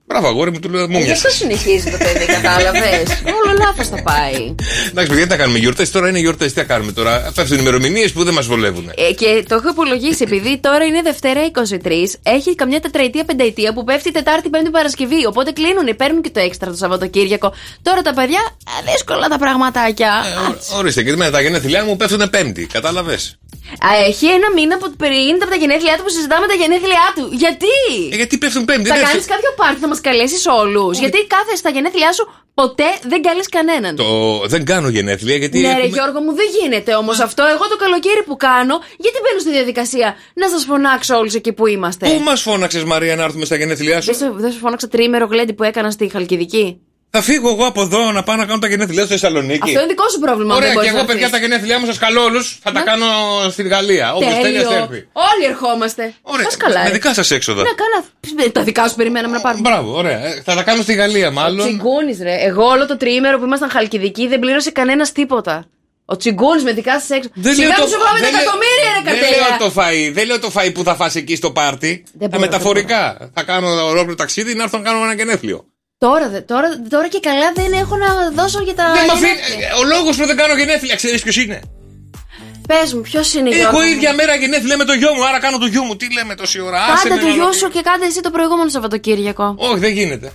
Μπράβο, αγόρι μου, του λέω μου μοιάζει. Αυτό συνεχίζει το παιδί, κατάλαβες. Όλο λάθος θα πάει. Εντάξει, παιδιά, τι θα κάνουμε, γιορτές τώρα είναι γιορτές, τι θα κάνουμε τώρα. Πέφτουν ημερομηνίες που δεν μας βολεύουν. Και το έχω υπολογίσει, επειδή τώρα είναι Δευτέρα 23, έχει καμιά τετραετία, πενταετία που πέφτει Τετάρτη, Πέμπτη, Παρασκευή. Οπότε κλείνουν, παίρνουν και το έξτρα το Σαββατοκύριακο. Τώρα τα παιδιά, δύσκολα τα πραγματάκια. Ορίστε, και τα γενέθλιά μου πέφτουν Πέμπτη, κατάλαβες. Έχει ένα μήνα που πριν από τα γενέθλιά του που συζητάμε τα γενέθλιά του. Γιατί? Γιατί πέφτουν Πέμπτη. Θα κάνεις κάποιο πάρτι, θα μας καλέσεις όλους. Γιατί κάθε στα γενέθλιά σου ποτέ δεν καλείς κανέναν. Δεν κάνω γενέθλια γιατί. Ναι, ρε Γιώργο μου, δεν γίνεται όμως αυτό. Εγώ το καλοκαίρι που κάνω, γιατί μπαίνω στη διαδικασία να σας φωνάξω όλους εκεί που είμαστε. Πού μας φώναξες, Μαρία, να έρθουμε στα γενέθλιά σου? Δεν σου φώναξα τριήμερο γλέντι που έκανα στη Χαλκιδική. Θα φύγω εγώ από εδώ να πάω να κάνω τα γενέθλιά στη Θεσσαλονίκη. Αυτό είναι δικό σου πρόβλημα. Ωραία, και εγώ, παιδιά, τα γενέθλιά μου σας καλώ όλους. Θα τα κάνω στην Γαλλία. Όπως τέλεια έρθει. Όλοι ερχόμαστε. Ωραία. Καλά, με δικά σας έξοδα. Τα δικά σου περιμέναμε να πάρουμε. Μπράβο, ωραία. Θα τα κάνω στη Γαλλία, μάλλον. Τσιγκούνης, ρε. Εγώ όλο το τριήμερο που ήμασταν Χαλκιδική δεν πλήρωσε κανένας τίποτα. Ο Τσιγκούνης με δικά σας έξοδα. Σιγά που σου πάμε τα εκατομμύρια, ρε κατέρα. Δεν λέω το φαΐ που θα φας εκεί στο πάρτι. Τα μεταφορικά. Θα κάνω ολόκληρο ταξίδι να έρθω να κάνω ένα γενέθλιο. Τώρα και καλά δεν έχω να δώσω για τα. Ο λόγος που δεν κάνω γενέθλια, ξέρεις ποιος είναι? Πες μου, ποιος είναι? Έχω ίδια μέρα γενέθλια με το γιο μου, άρα κάνω το γιο μου. Τι λέμε τόση ώρα? Κάντε το γιο σου και κάντε εσύ το προηγούμενο Σαββατοκύριακο. Όχι, δεν γίνεται.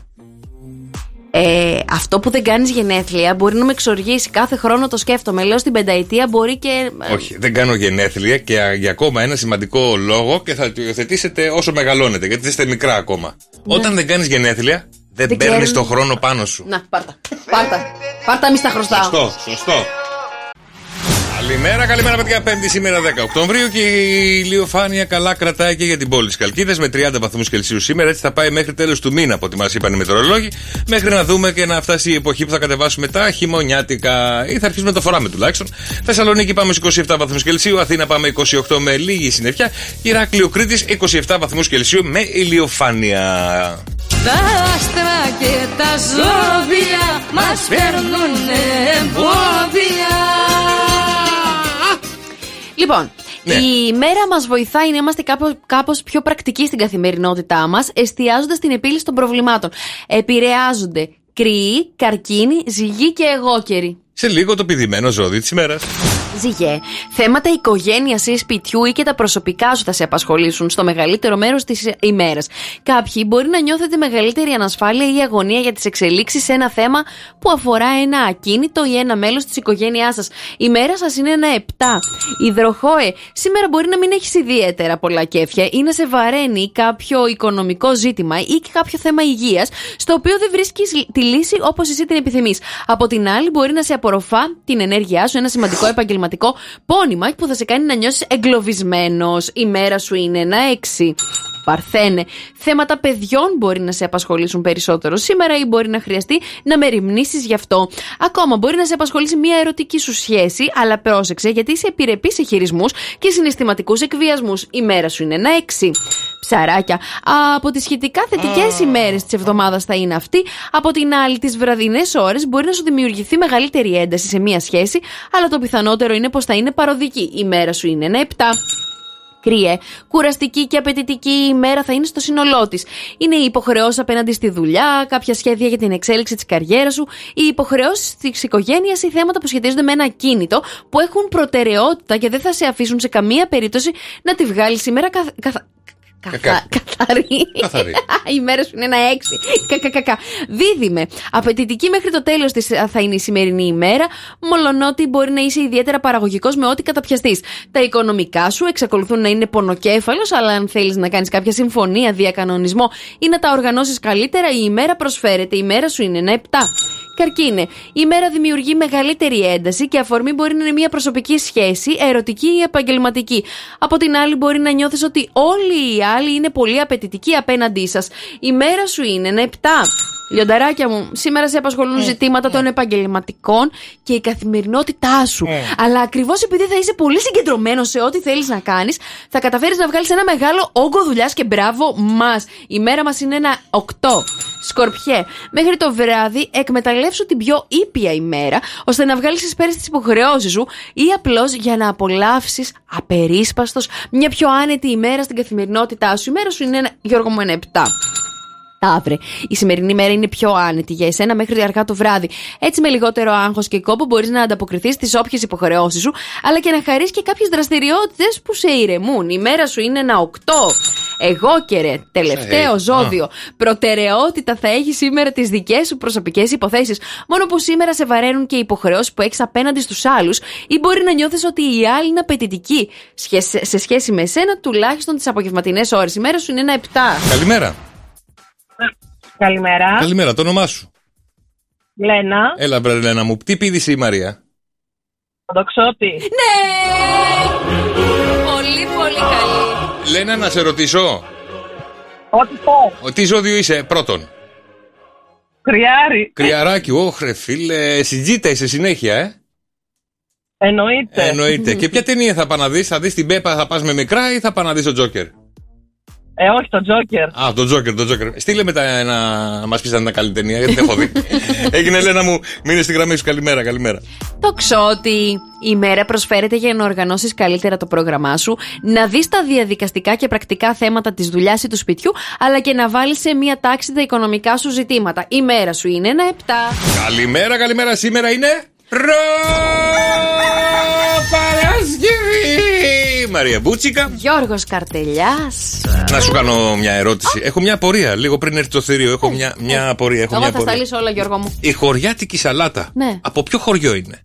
Αυτό που δεν κάνεις γενέθλια μπορεί να με εξοργήσει. Κάθε χρόνο το σκέφτομαι. Λέω στην πενταετία μπορεί και. Όχι, δεν κάνω γενέθλια και για ακόμα ένα σημαντικό λόγο και θα το υιοθετήσετε όσο μεγαλώνετε, γιατί είστε μικρά ακόμα. Ναι. Όταν δεν κάνεις γενέθλια, δεν παίρνεις το χρόνο πάνω σου. Να, πάρτα, μη στα χρωστάω. Σωστό. Καλημέρα παιδιά, Πέμπτη σήμερα 10 Οκτωβρίου και η ηλιοφάνεια καλά κρατάει και για την πόλη της Καλκίδας με 30 βαθμούς Κελσίου σήμερα. Έτσι θα πάει μέχρι τέλος του μήνα από ό,τι μας είπαν οι μετεωρολόγοι. Μέχρι να δούμε και να φτάσει η εποχή που θα κατεβάσουμε τα χειμωνιάτικα ή θα αρχίσουμε να το φοράμε τουλάχιστον. Θεσσαλονίκη πάμε στους 27 βαθμούς Κελσίου, Αθήνα πάμε 28 με λίγη συννεφιά, Ηράκλειο Κρήτης 27 βαθμούς Κελσίου με ηλιοφάνεια. Τα άστρα και τα ζώδια μας φέρνουν εμπόδια. Λοιπόν, η μέρα μας βοηθάει να είμαστε κάπως πιο πρακτικοί στην καθημερινότητά μας, εστιάζοντας την επίλυση των προβλημάτων. Επηρεάζονται κρυοί, καρκίνοι, ζυγοί και εγώκεροι. Σε λίγο το πηδημένο ζώδιο της ημέρας. Ζυγέ, θέματα οικογένειας ή σπιτιού ή και τα προσωπικά σου θα σε απασχολήσουν στο μεγαλύτερο μέρος της ημέρας. Κάποιοι μπορεί να νιώθετε μεγαλύτερη ανασφάλεια ή αγωνία για τις εξελίξεις σε ένα θέμα που αφορά ένα ακίνητο ή ένα μέλος της οικογένειάς σας. Η μέρα σας είναι ένα 7. Υδροχόε, σήμερα μπορεί να μην έχεις ιδιαίτερα πολλά κέφια ή να σε βαραίνει κάποιο οικονομικό ζήτημα ή και κάποιο θέμα υγείας, στο οποίο δεν βρίσκεις τη λύση όπως εσύ την επιθυμείς. Από την άλλη, μπορεί να σε απορροφά την ενέργειά σου ένα σημαντικό επαγγελματικό πόνημα που θα σε κάνει να νιώσεις εγκλωβισμένος. Η μέρα σου είναι ένα 6. Παρθένε, θέματα παιδιών μπορεί να σε απασχολήσουν περισσότερο σήμερα ή μπορεί να χρειαστεί να μεριμνήσεις γι' αυτό. Ακόμα μπορεί να σε απασχολήσει μια ερωτική σου σχέση, αλλά πρόσεξε γιατί είσαι επιρρεπής σε χειρισμούς και συναισθηματικούς εκβιασμούς. Η μέρα σου είναι ένα 6. Ψαράκια, από τις σχετικά θετικές ημέρες της εβδομάδας θα είναι αυτή. Από την άλλη, τις βραδινές ώρες μπορεί να σου δημιουργηθεί μεγαλύτερη ένταση σε μια σχέση, αλλά το πιθανότερο είναι πως θα είναι παροδική. Η μέρα σου είναι ένα 7. Κρύε, κουραστική και απαιτητική ημέρα θα είναι στο σύνολό της. Είναι οι υποχρεώσεις απέναντι στη δουλειά, κάποια σχέδια για την εξέλιξη της καριέρας σου, οι υποχρεώσεις της οικογένειας ή θέματα που σχετίζονται με ένα κίνητο που έχουν προτεραιότητα και δεν θα σε αφήσουν σε καμία περίπτωση να τη βγάλεις σήμερα καθαρή. Η μέρα σου είναι ένα 6. Δίδυμε. Απαιτητική μέχρι το τέλος της θα είναι η σημερινή ημέρα, μολονότι μπορεί να είσαι ιδιαίτερα παραγωγικός με ό,τι καταπιαστείς. Τα οικονομικά σου εξακολουθούν να είναι πονοκέφαλος, αλλά αν θέλεις να κάνεις κάποια συμφωνία, διακανονισμό ή να τα οργανώσεις καλύτερα, η ημέρα προσφέρεται. Η μέρα σου είναι ένα 7. Καρκίνε. Η μέρα δημιουργεί μεγαλύτερη ένταση και αφορμή μπορεί να είναι μια προσωπική σχέση, ερωτική ή επαγγελματική. Από την άλλη, μπορεί να νιώθεις ότι όλοι οι άλλοι είναι πολύ απαιτητικοί απέναντί σας. Η μέρα σου είναι ένα 7. Λιονταράκια μου, σήμερα σε απασχολούν ζητήματα των επαγγελματικών και η καθημερινότητά σου. Αλλά ακριβώς επειδή θα είσαι πολύ συγκεντρωμένος σε ό,τι θέλεις να κάνεις, θα καταφέρεις να βγάλεις ένα μεγάλο όγκο δουλειάς και μπράβο μας. Η μέρα μας είναι ένα 8. Σκορπιέ, μέχρι το βράδυ εκμεταλλεύσου την πιο ήπια ημέρα, ώστε να βγάλεις εις πέρας τις υποχρεώσεις σου ή απλώς για να απολαύσεις απερίσπαστος μια πιο άνετη ημέρα στην καθημερινότητά σου. Η μέρα σου είναι, Γιώργο μου, ένα 7. Ταύρε. Η σημερινή μέρα είναι πιο άνετη για εσένα μέχρι αργά το βράδυ. Έτσι, με λιγότερο άγχος και κόπο, μπορείς να ανταποκριθείς στις όποιες υποχρεώσεις σου, αλλά και να χαρείς και κάποιες δραστηριότητες που σε ηρεμούν. Η μέρα σου είναι ένα 8. Εγώ και ρε, τελευταίο ζώδιο. Προτεραιότητα θα έχει σήμερα τις δικές σου προσωπικές υποθέσεις. Μόνο που σήμερα σε βαραίνουν και οι υποχρεώσεις που έχεις απέναντι στους άλλους, ή μπορεί να νιώθεις ότι οι άλλοι είναι απαιτητικοί σε σχέση με εσένα, τουλάχιστον τις απογευματινές ώρες. Η μέρα σου είναι ένα 7. Καλημέρα. Καλημέρα. Καλημέρα, το όνομά σου? Λένα. Έλα, μπρε Λένα μου, τι πήδησε η Μαρία? Παντοξώτη. Ναι! Πολύ πολύ καλή. Λένα, να σε ρωτήσω. Ό,τι πω. Τι ζώδιο είσαι πρώτον? Κρυάρι. Κρυαράκι, όχρε φίλε, συντζήτα είσαι συνέχεια, Εννοείται. Και ποια ταινία θα πας να δεις? Θα δεις την Πέπα, θα πας με μικρά ή θα πας να δεις τον Τζόκερ? Όχι, τον Τζόκερ. Α, τον Τζόκερ. Στείλε μετά να μας πεις αν είναι καλή ταινία, γιατί δεν έχω δει. Έγινε, Λένα μου, μείνε στη γραμμή σου. Καλημέρα. Τοξότη. Η μέρα προσφέρεται για να οργανώσεις καλύτερα το πρόγραμμά σου, να δεις τα διαδικαστικά και πρακτικά θέματα της δουλειάς ή του σπιτιού, αλλά και να βάλεις σε μία τάξη τα οικονομικά σου ζητήματα. Η μέρα σου είναι ένα 7. Καλημέρα. Σήμερα είναι Παρασκευή. Μαρία Μπούτσικα. Γιώργος Καρτελιάς. Να σου κάνω μια ερώτηση. Έχω μια απορία. Λίγο πριν έρθει το θηρίο, έχω μια απορία. Εγώ θα στα λύσω όλα, Γιώργο μου. Η χωριάτικη σαλάτα. Ναι. Από ποιο χωριό είναι?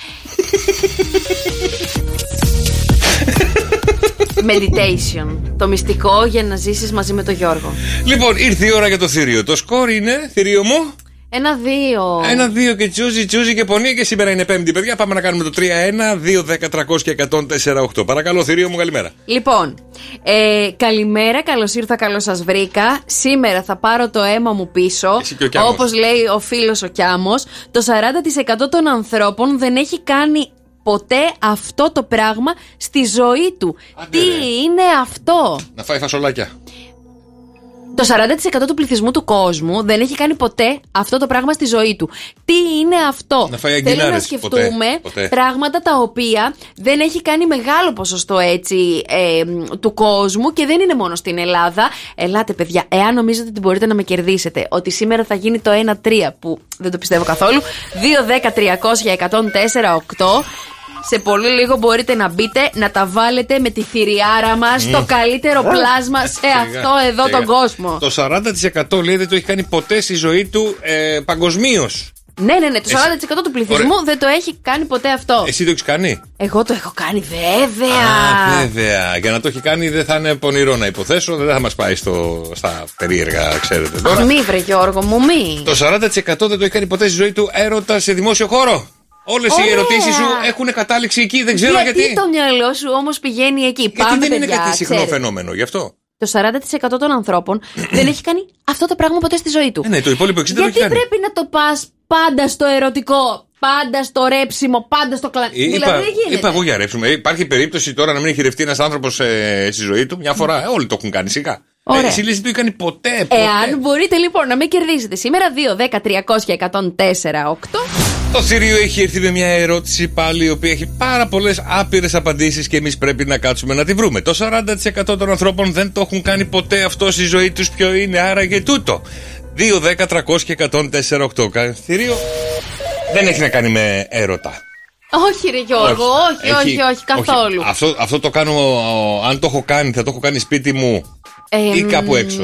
Meditation. Το μυστικό για να ζήσεις μαζί με τον Γιώργο. Λοιπόν, ήρθε η ώρα για το θηρίο. Το σκορ είναι, θηρίο μου, 1-2 και τσούζι και πονή. Και σήμερα είναι Πέμπτη, παιδιά. Πάμε να κάνουμε το 3-1, 2-10-300 και 104-8. Παρακαλώ, θηρίο μου, καλημέρα. Λοιπόν, καλημέρα, καλώς ήρθα, καλώς σας βρήκα. Σήμερα θα πάρω το αίμα μου πίσω. Όπως λέει ο φίλος ο Κιάμος, το 40% των ανθρώπων δεν έχει κάνει ποτέ αυτό το πράγμα στη ζωή του. Τι είναι αυτό? Να φάει φασολάκια. Το 40% του πληθυσμού του κόσμου δεν έχει κάνει ποτέ αυτό το πράγμα στη ζωή του. Τι είναι αυτό? Να φάει αγκινάρες. Θέλω να σκεφτούμε πράγματα τα οποία δεν έχει κάνει μεγάλο ποσοστό έτσι του κόσμου και δεν είναι μόνο στην Ελλάδα. Ελάτε, παιδιά, εάν νομίζετε ότι μπορείτε να με κερδίσετε, ότι σήμερα θα γίνει το 1-3, που δεν το πιστεύω καθόλου, 2-10-300-104-8. Σε πολύ λίγο μπορείτε να μπείτε, να τα βάλετε με τη θηριάρα μας, το καλύτερο πλάσμα σε αυτό εδώ τον κόσμο. Το 40% λέει δεν το έχει κάνει ποτέ στη ζωή του παγκοσμίως. Ναι, το 40% του πληθυσμού δεν το έχει κάνει ποτέ αυτό. Εσύ το έχεις κάνει? Εγώ το έχω κάνει, βέβαια. Βέβαια. Για να το έχει κάνει δεν θα είναι πονηρό να υποθέσω, δεν θα μας πάει στα περίεργα, ξέρετε τώρα. Μη βρε Γιώργο μου, μη. Το 40% δεν το έχει κάνει ποτέ στη ζωή του έρωτα σε δημόσιο χώρο. Όλες οι ερωτήσεις σου έχουν κατάληξη εκεί, δεν ξέρω γιατί. Γιατί το μυαλό σου όμως πηγαίνει εκεί? Γιατί Πάμε, δεν παιδιά, είναι κάτι συχνό φαινόμενο, γι' αυτό. Το 40% των ανθρώπων δεν έχει κάνει αυτό το πράγμα ποτέ στη ζωή του. Ναι, το υπόλοιπο 60% γιατί το έχει κάνει. πρέπει να το πας πάντα στο ερωτικό, πάντα στο ρέψιμο, πάντα στο δηλαδή δεν γίνεται. Είπα εγώ για ρέψιμο. Υπάρχει περίπτωση τώρα να μην έχει ρευτεί ένας άνθρωπος στη ζωή του. Μια φορά όλοι το έχουν κάνει σιγά. Εσύ λες δεν το έχει κάνει ποτέ. Εάν μπορείτε λοιπόν να με κερδίσετε σήμερα, 2-10-300-104-8. Το θηρίο έχει έρθει με μια ερώτηση πάλι, η οποία έχει πάρα πολλές άπειρες απαντήσεις και εμείς πρέπει να κάτσουμε να τη βρούμε. Το 40% των ανθρώπων δεν το έχουν κάνει ποτέ αυτό στη ζωή τους. Ποιο είναι άραγε τούτο? 2-10-300-104-8. Θηρίο δεν έχει να κάνει με έρωτα. Όχι ρε Γιώργο, όχι καθόλου. Αυτό το κάνω, αν το έχω κάνει, θα το έχω κάνει σπίτι μου ή κάπου έξω.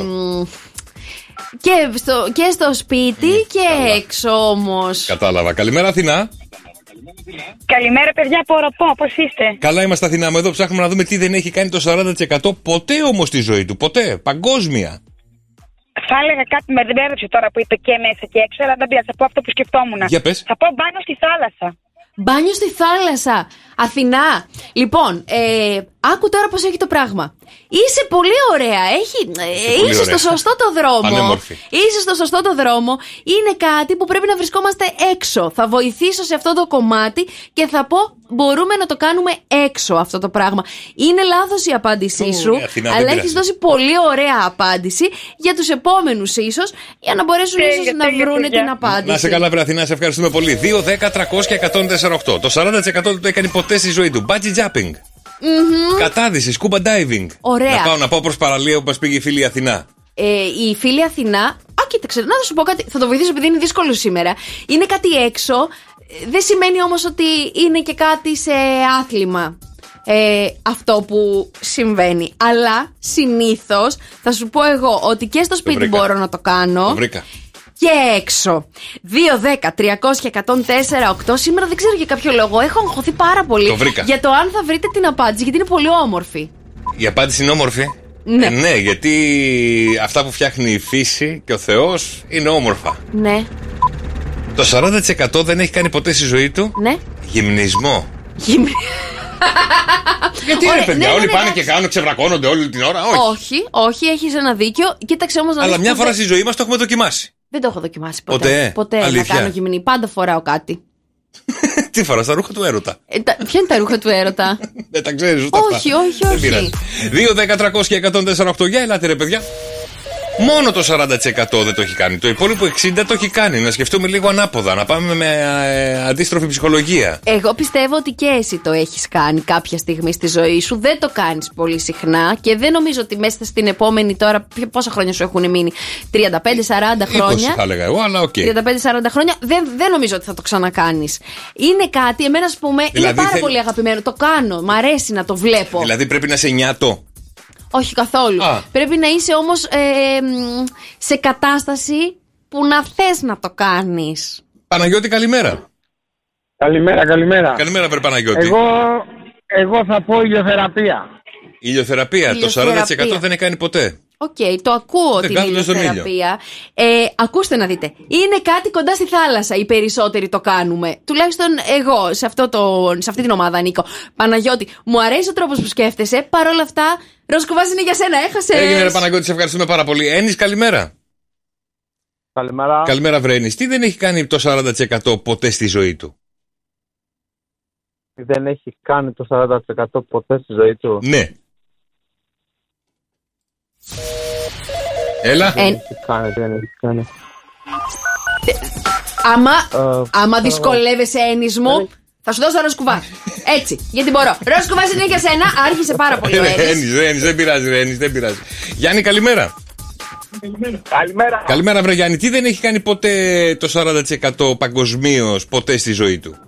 Και στο σπίτι και έξω όμως. Κατάλαβα. Καλημέρα Αθηνά. Καλημέρα παιδιά από Οροπό, πώς είστε? Καλά είμαστε Αθηνά μου, εδώ ψάχνουμε να δούμε τι δεν έχει κάνει το 40% ποτέ όμως στη ζωή του, ποτέ, παγκόσμια. Θα έλεγα κάτι, με δεν έδωσε τώρα που είπε και μέσα και έξω, αλλά δεν πειράζει, θα πω αυτό που σκεφτόμουν. Για πες. Θα πω μπάνιο στη θάλασσα. Μπάνιο στη θάλασσα. Αθηνά. Λοιπόν, άκου τώρα πώς έχει το πράγμα. Είσαι πολύ ωραία. Είσαι στο σωστό το δρόμο. Πανέμορφη. Είσαι στο σωστό το δρόμο. Είναι κάτι που πρέπει να βρισκόμαστε έξω. Θα βοηθήσω σε αυτό το κομμάτι και θα πω μπορούμε να το κάνουμε έξω αυτό το πράγμα. Είναι λάθος η απάντησή σου, Αθηνά, αλλά έχεις δώσει πολύ ωραία απάντηση για τους επόμενους ίσως, για να μπορέσουν ίσως να βρούνε την απάντηση. Να σε καλά βρε Αθηνά, σε ευχαριστούμε πολύ. 2, 10, 300 και 104,8. Το 40% δεν το έκανε ποτέ στη ζωή του. Bungee jumping. Κατάδυση, scuba diving. Ωραία. Να πάω προς παραλία που μας πήγε η φίλη Αθηνά. η φίλη Αθηνά. Κοίταξε, να σου πω κάτι. Θα το βοηθήσω επειδή είναι δύσκολο σήμερα. Είναι κάτι έξω. Δεν σημαίνει όμως ότι είναι και κάτι σε άθλημα. Αυτό που συμβαίνει. Αλλά συνήθως θα σου πω εγώ ότι και στο σπίτι μπορώ να το κάνω. Το βρήκα. Και έξω. 2-10-300-104-8. Σήμερα δεν ξέρω για κάποιο λόγο. Έχω αγχωθεί πάρα πολύ για το αν θα βρείτε την απάντηση, γιατί είναι πολύ όμορφη. Η απάντηση είναι όμορφη. Ναι. Ναι, γιατί αυτά που φτιάχνει η φύση και ο Θεός είναι όμορφα. Ναι. Το 40% δεν έχει κάνει ποτέ στη ζωή του γυμνισμό. Γιατί ρε παιδιά, όλοι πάνε και κάνουν, ξεβρακώνονται όλη την ώρα. Όχι, έχεις ένα δίκιο. Κοίταξε όμως να δεις. Αλλά μια φορά στη ζωή μας το έχουμε δοκιμάσει. Δεν το έχω δοκιμάσει ποτέ να κάνω γυμνή. Πάντα φοράω κάτι. Τι φοράς, τα ρούχα του έρωτα? Ποια είναι τα ρούχα του έρωτα? Δεν τα ξέρεις ούτε αυτά. Όχι. 2-10-300-104-8. Για ελάτε ρε παιδιά. Μόνο το 40% δεν το έχει κάνει. Το υπόλοιπο 60% το έχει κάνει. Να σκεφτούμε λίγο ανάποδα. Να πάμε με αντίστροφη ψυχολογία. Εγώ πιστεύω ότι και εσύ το έχεις κάνει κάποια στιγμή στη ζωή σου. Δεν το κάνεις πολύ συχνά και δεν νομίζω ότι μέσα στην επόμενη τώρα. Πόσα χρόνια σου έχουν μείνει? 35-40 χρόνια. 20 θα έλεγα εγώ, αλλά οκ. 35-40 χρόνια. Δεν νομίζω ότι θα το ξανακάνεις. Είναι κάτι, εμένα ας πούμε, δηλαδή, είναι πάρα πολύ αγαπημένο. Το κάνω. Μ' αρέσει να το βλέπω. Δηλαδή πρέπει να σε νιάτο. Όχι καθόλου. Πρέπει να είσαι όμως σε κατάσταση που να θες να το κάνεις. Παναγιώτη, καλημέρα. Καλημέρα. Καλημέρα, βρε Παναγιώτη. Εγώ θα πω ηλιοθεραπεία. Ηλιοθεραπεία. Το 40% δεν έκανε ποτέ. Το ακούω την ηλιοθεραπεία. Ακούστε να δείτε. Είναι κάτι κοντά στη θάλασσα. Οι περισσότεροι το κάνουμε. Τουλάχιστον εγώ σε αυτή την ομάδα ανήκω. Παναγιώτη, μου αρέσει ο τρόπος που σκέφτεσαι. Παρ' όλα αυτά, Ροσκοβάς είναι για σένα. Έχασες. Έγινε ρε Παναγιώτη, σε ευχαριστούμε πάρα πολύ. Ένις, καλημέρα. Καλημέρα, βρε Ένις. Τι δεν έχει κάνει το 40% ποτέ στη ζωή του? Δεν έχει κάνει το 40% ποτέ στη ζωή του? Ναι. Έλα. Δεν έχει κάνει. Άμα δυσκολεύεσαι, Ένις μου, θα σου δώσω Ροσκουβά. Έτσι, γιατί μπορώ. Ροσκουβάς είναι για σένα. Άρχισε πάρα πολύ ο Ένις. Δεν πειράζει. Γιάννη, καλημέρα. Καλημέρα, βρε Γιάννη. Τι δεν έχει κάνει ποτέ το 40% παγκοσμίως ποτέ στη ζωή του?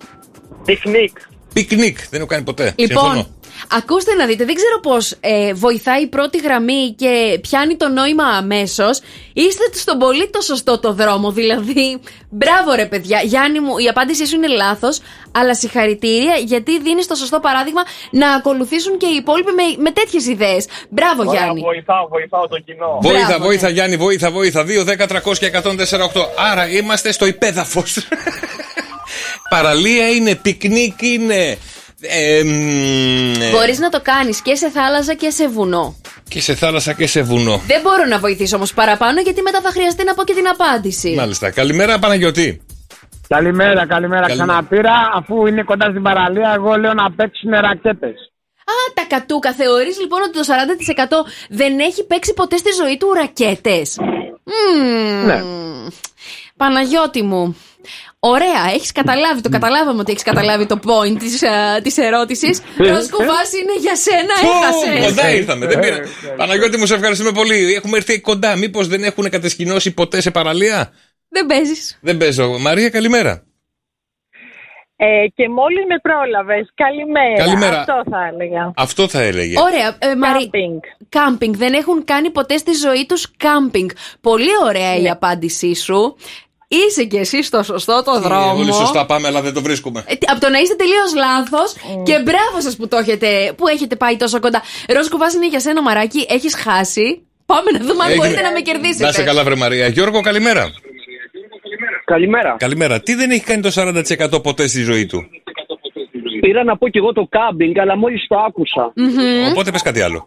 Πικνίκ. Δεν έχω κάνει ποτέ. Λοιπόν, συμφωνώ. Ακούστε να δείτε, δεν ξέρω πώς βοηθάει η πρώτη γραμμή και πιάνει το νόημα αμέσως. Είστε στον πολύ το σωστό το δρόμο, δηλαδή. Μπράβο ρε παιδιά, Γιάννη μου, η απάντησή σου είναι λάθος, αλλά συγχαρητήρια γιατί δίνεις το σωστό παράδειγμα να ακολουθήσουν και οι υπόλοιποι με τέτοιες ιδέες. Μπράβο Γιάννη. Βοηθάω το κοινό. Βοήθα Γιάννη, βοήθα. 2-10-300-104-8. Άρα είμαστε στο υπέδαφος. Παραλία είναι, πικνίκ είναι. Μπορείς να το κάνεις και σε θάλασσα και σε βουνό. Και σε θάλασσα και σε βουνό. Δεν μπορώ να βοηθήσω όμως παραπάνω γιατί μετά θα χρειαστεί να πω και την απάντηση. Μάλιστα. Καλημέρα Παναγιώτη. Καλημέρα. Ξαναπήρα, αφού είναι κοντά στην παραλία, εγώ λέω να παίξουν ρακέτες. Τα κατούκα. Θεωρείς λοιπόν ότι το 40% δεν έχει παίξει ποτέ στη ζωή του ρακέτες? Ναι. Παναγιώτη μου, ωραία, έχεις καταλάβει, το καταλάβαμε ότι έχεις καταλάβει το point της ερώτησης. Ροσκοβάς είναι για σένα, έχασες. Κοντά ήρθαμε, δεν πήρα. Παναγιώτη μου, σε ευχαριστούμε πολύ. Έχουμε έρθει κοντά. Μήπως δεν έχουν κατασκηνώσει ποτέ σε παραλία? Δεν παίζεις. Δεν παίζω. Μαρία, καλημέρα. Και μόλις με πρόλαβες, καλημέρα. Αυτό θα έλεγα. Ωραία, Μαρία. Κάμπινγκ. Δεν έχουν κάνει ποτέ στη ζωή τους κάμπινγκ. Πολύ ωραία η απάντησή σου. Είσαι κι εσύ στο σωστό το δρόμο. Όλοι σωστά πάμε, αλλά δεν το βρίσκουμε. Από το να είστε τελείως λάθος και μπράβο σας που έχετε πάει τόσο κοντά. Ροσκοβάς είναι για σένα, Μαράκι. Έχεις χάσει. Πάμε να δούμε αν μπορείτε να με κερδίσετε. Να είσαι καλά, βρε Μαρία. Γιώργο, καλημέρα. Καλημέρα. Τι δεν έχει κάνει το 40% ποτέ στη ζωή του? Πήρα να πω κι εγώ το κάμπινγκ, αλλά μόλις το άκουσα. Οπότε πες κάτι άλλο.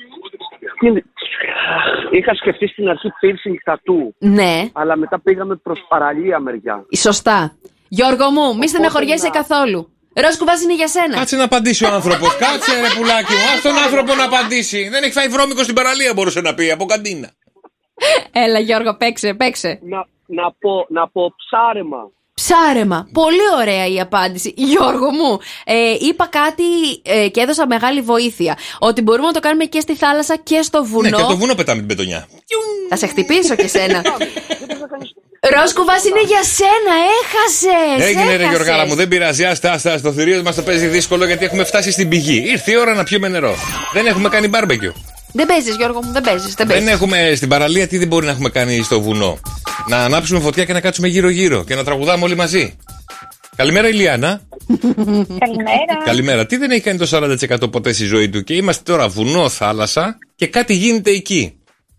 Είχα σκεφτεί στην αρχή piercing τατού. Ναι. Αλλά μετά πήγαμε προς παραλία μεριά. Σωστά. Γιώργο μου, μη στεναχωριέσαι καθόλου. Ροσκοβάς είναι για σένα. Κάτσε να απαντήσει ο άνθρωπος. Κάτσε ρε πουλάκι μου. Ας τον άνθρωπο να απαντήσει. Δεν έχει φάει βρώμικο στην παραλία, μπορούσε να πει, από καντίνα. Έλα Γιώργο, παίξε. Να πω ψάρεμα. Ψάρεμα. Πολύ ωραία η απάντηση. Γιώργο μου, είπα κάτι και έδωσα μεγάλη βοήθεια. Ότι μπορούμε να το κάνουμε και στη θάλασσα και στο βουνό. Ναι, και το βουνό πετάμε την πετονιά. Θα σε χτυπήσω και σένα. Ρόσκουβας είναι για σένα, έχασες. Έγινε ρε Γιωργάρα μου, δεν πειράζει. Άστα, στο θηρίο μας το παίζει δύσκολο γιατί έχουμε φτάσει στην πηγή. Ήρθε η ώρα να πιούμε νερό. Δεν έχουμε κάνει μπάρμπεκιου. Δεν παίζεις Γιώργο μου, δεν παίζεις. Δεν έχουμε στην παραλία, τι δεν μπορεί να έχουμε κάνει στο βουνό. Να ανάψουμε φωτιά και να κάτσουμε γύρω-γύρω και να τραγουδάμε όλοι μαζί. Καλημέρα Ηλιάνα. Καλημέρα. Καλημέρα. Τι δεν έχει κάνει το 40% ποτέ στη ζωή του και είμαστε τώρα βουνό, θάλασσα και κάτι γίνεται εκεί.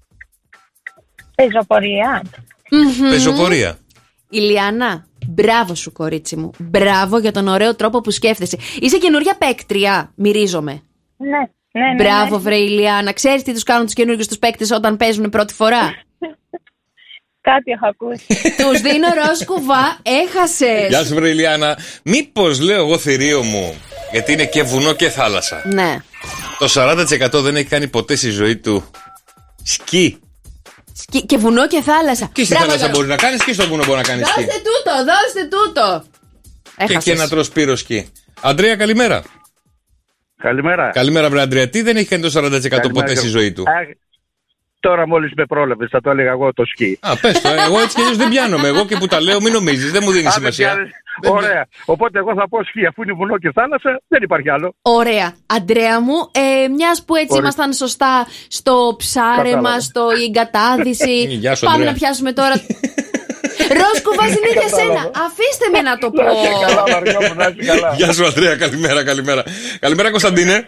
Πεζοπορία. Πεζοπορία. Ηλιάνα, μπράβο σου κορίτσι μου. Μπράβο για τον ωραίο τρόπο που σκέφτεσαι. Είσαι καινούρια παίκτρια, μυρίζομαι. Ναι. Μπράβο βρε Ηλιάνα. Ξέρεις τι τους κάνουν τους καινούργιους τους παίκτες όταν παίζουν πρώτη φορά? Κάτι έχω ακούσει. Τους δίνω Ρόσκουβα, έχασες. Γεια σου βρε Ηλιάνα. Μήπως λέω εγώ θηρίο μου, γιατί είναι και βουνό και θάλασσα. Ναι. Το 40% δεν έχει κάνει ποτέ στη ζωή του σκι. Και βουνό και θάλασσα. Και στη θάλασσα μπορεί να κάνεις και στο βουνό μπορεί να κάνεις σκι. Δώστε τούτο. Και να τρως πύρο σκι. Αντρέα, καλημέρα. Καλημέρα, βρε Αντρέα. Τι δεν έχει κάνει το 40% ποτέ στη ζωή του? Τώρα μόλις με πρόλαβες, θα το έλεγα εγώ το σκι. Πες το, εγώ έτσι κι αλλιώς δεν πιάνομαι. Εγώ και που τα λέω, μην νομίζεις, δεν μου δίνει σημασία. Ωραία. Οπότε εγώ θα πω σκι, αφού είναι βουνό και θάλασσα, δεν υπάρχει άλλο. Ωραία. Αντρέα μου, μιας που έτσι ήμασταν σωστά στο ψάρεμα, στο εγκατάδυση. Πάμε να πιάσουμε τώρα. Ρόσκουβας είναι για σένα. Αφήστε με να το πω. Γεια σου Αντρέα, καλημέρα. Καλημέρα Κωνσταντίνε.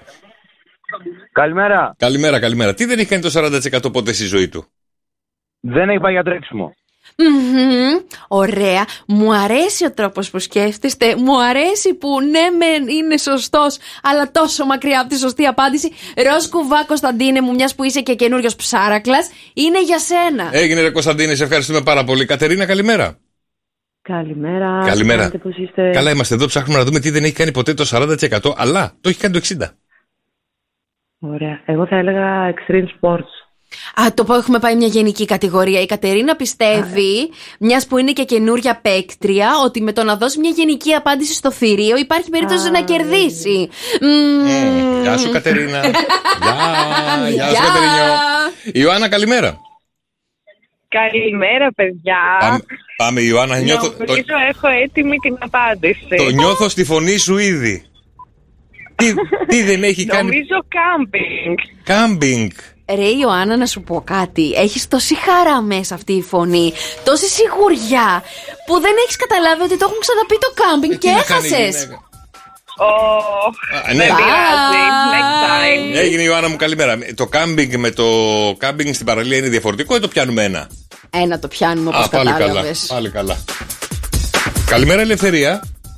Καλημέρα. Τι δεν έχει κάνει το 40% ποτέ στη ζωή του? Δεν έχει πάει για τρέξιμο. Ωραία. Μου αρέσει ο τρόπος που σκέφτεστε. Μου αρέσει που ναι μεν είναι σωστός, αλλά τόσο μακριά από τη σωστή απάντηση. Ρόσκουβα Κωνσταντίνε μου, μιας που είσαι και καινούριος ψάρακλας, είναι για σένα. Έγινε ρε Κωνσταντίνε, σε ευχαριστούμε πάρα πολύ. Κατερίνα, καλημέρα. Καλημέρα. Πώς είστε? Καλά είμαστε εδώ, ψάχνουμε να δούμε τι δεν έχει κάνει ποτέ το 40%, αλλά το έχει κάνει το 60%. Ωραία. Εγώ θα έλεγα extreme sports. Έχουμε πάει μια γενική κατηγορία. Η Κατερίνα πιστεύει, μιας που είναι και καινούρια παίκτρια, ότι με το να δώσει μια γενική απάντηση στο θηρίο υπάρχει περίπτωση να κερδίσει. Γεια σου Κατερίνα. Γεια σου Κατερίνιο. Ιωάννα, καλημέρα. Καλημέρα παιδιά. Πάμε Ιωάννα. Νομίζω έχω έτοιμη την απάντηση. Το νιώθω στη φωνή σου ήδη. Τι δεν έχει κάνει? Νομίζω κάμπινγκ. Ρε Ιωάννα, να σου πω κάτι. Έχεις τόση χαρά μέσα αυτή η φωνή, τόση σιγουριά, που δεν έχεις καταλάβει ότι το έχουν ξαναπεί το κάμπινγκ και έχασες. Ναι, πειράζει. Έγινε Ιωάννα μου, καλημέρα. Το κάμπινγκ με το κάμπινγκ στην παραλία είναι διαφορετικό ή το πιάνουμε ένα? Ένα το πιάνουμε, όπως κατάλαβες. Πάλι καλά. Καλημέρα Ελευθερία.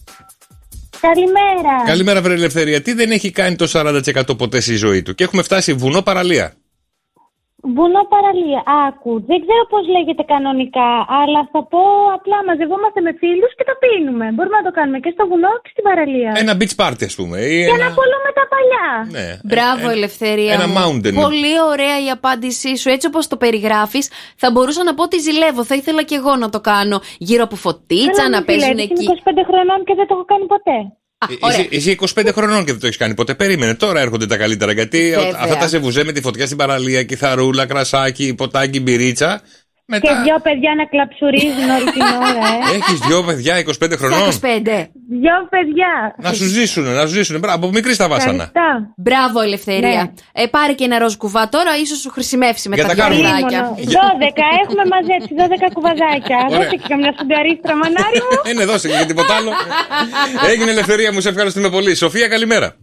Καλημέρα βρε Ελευθερία. Τι δεν έχει κάνει το 40% ποτέ στη ζωή του? Και έχουμε φτάσει βουνό παραλία. Βουνό παραλία. Δεν ξέρω πώς λέγεται κανονικά, αλλά θα πω απλά μαζευόμαστε με φίλους και τα πίνουμε. Μπορούμε να το κάνουμε και στο βουνό και στην παραλία. Ένα beach party, ας πούμε. Και να πολλούμε τα παλιά. Ναι. Μπράβο, Ελευθερία. Ένα mountain. Πολύ ωραία η απάντησή σου. Έτσι όπως το περιγράφεις, θα μπορούσα να πω ότι ζηλεύω. Θα ήθελα και εγώ να το κάνω. Γύρω από φωτίτσα, να παίζουν εκεί. Είμαι 25 χρονών και δεν το έχω κάνει ποτέ. Είσαι 25 χρονών και δεν το έχεις κάνει ποτέ. Περίμενε, τώρα έρχονται τα καλύτερα. Γιατί αυτά τα σεβουζέ με τη φωτιά στην παραλία, κιθαρούλα, κρασάκι, ποτάκι, μπυρίτσα. Μετά... Και δυο παιδιά να κλαψουρίζουν όλη την ώρα, Έχεις δυο παιδιά 25 χρονών? 25. Δυο παιδιά. Να σου ζήσουνε. Μπράβο, από μικρή τα βάσανα. Μπράβο, Ελευθερία. Ναι. Πάρε και ένα ροζ κουβά τώρα, ίσως σου χρησιμεύσει με τα κουβαδάκια. 12, έχουμε μαζέψει 12 κουβαδάκια. Δώσε και καμιά σουγκαρίστρα, μανάρι μου. Είναι, δώσε και τίποτα άλλο. Έγινε Ελευθερία μου, σε ευχαριστούμε πολύ. Σοφία, καλημέρα.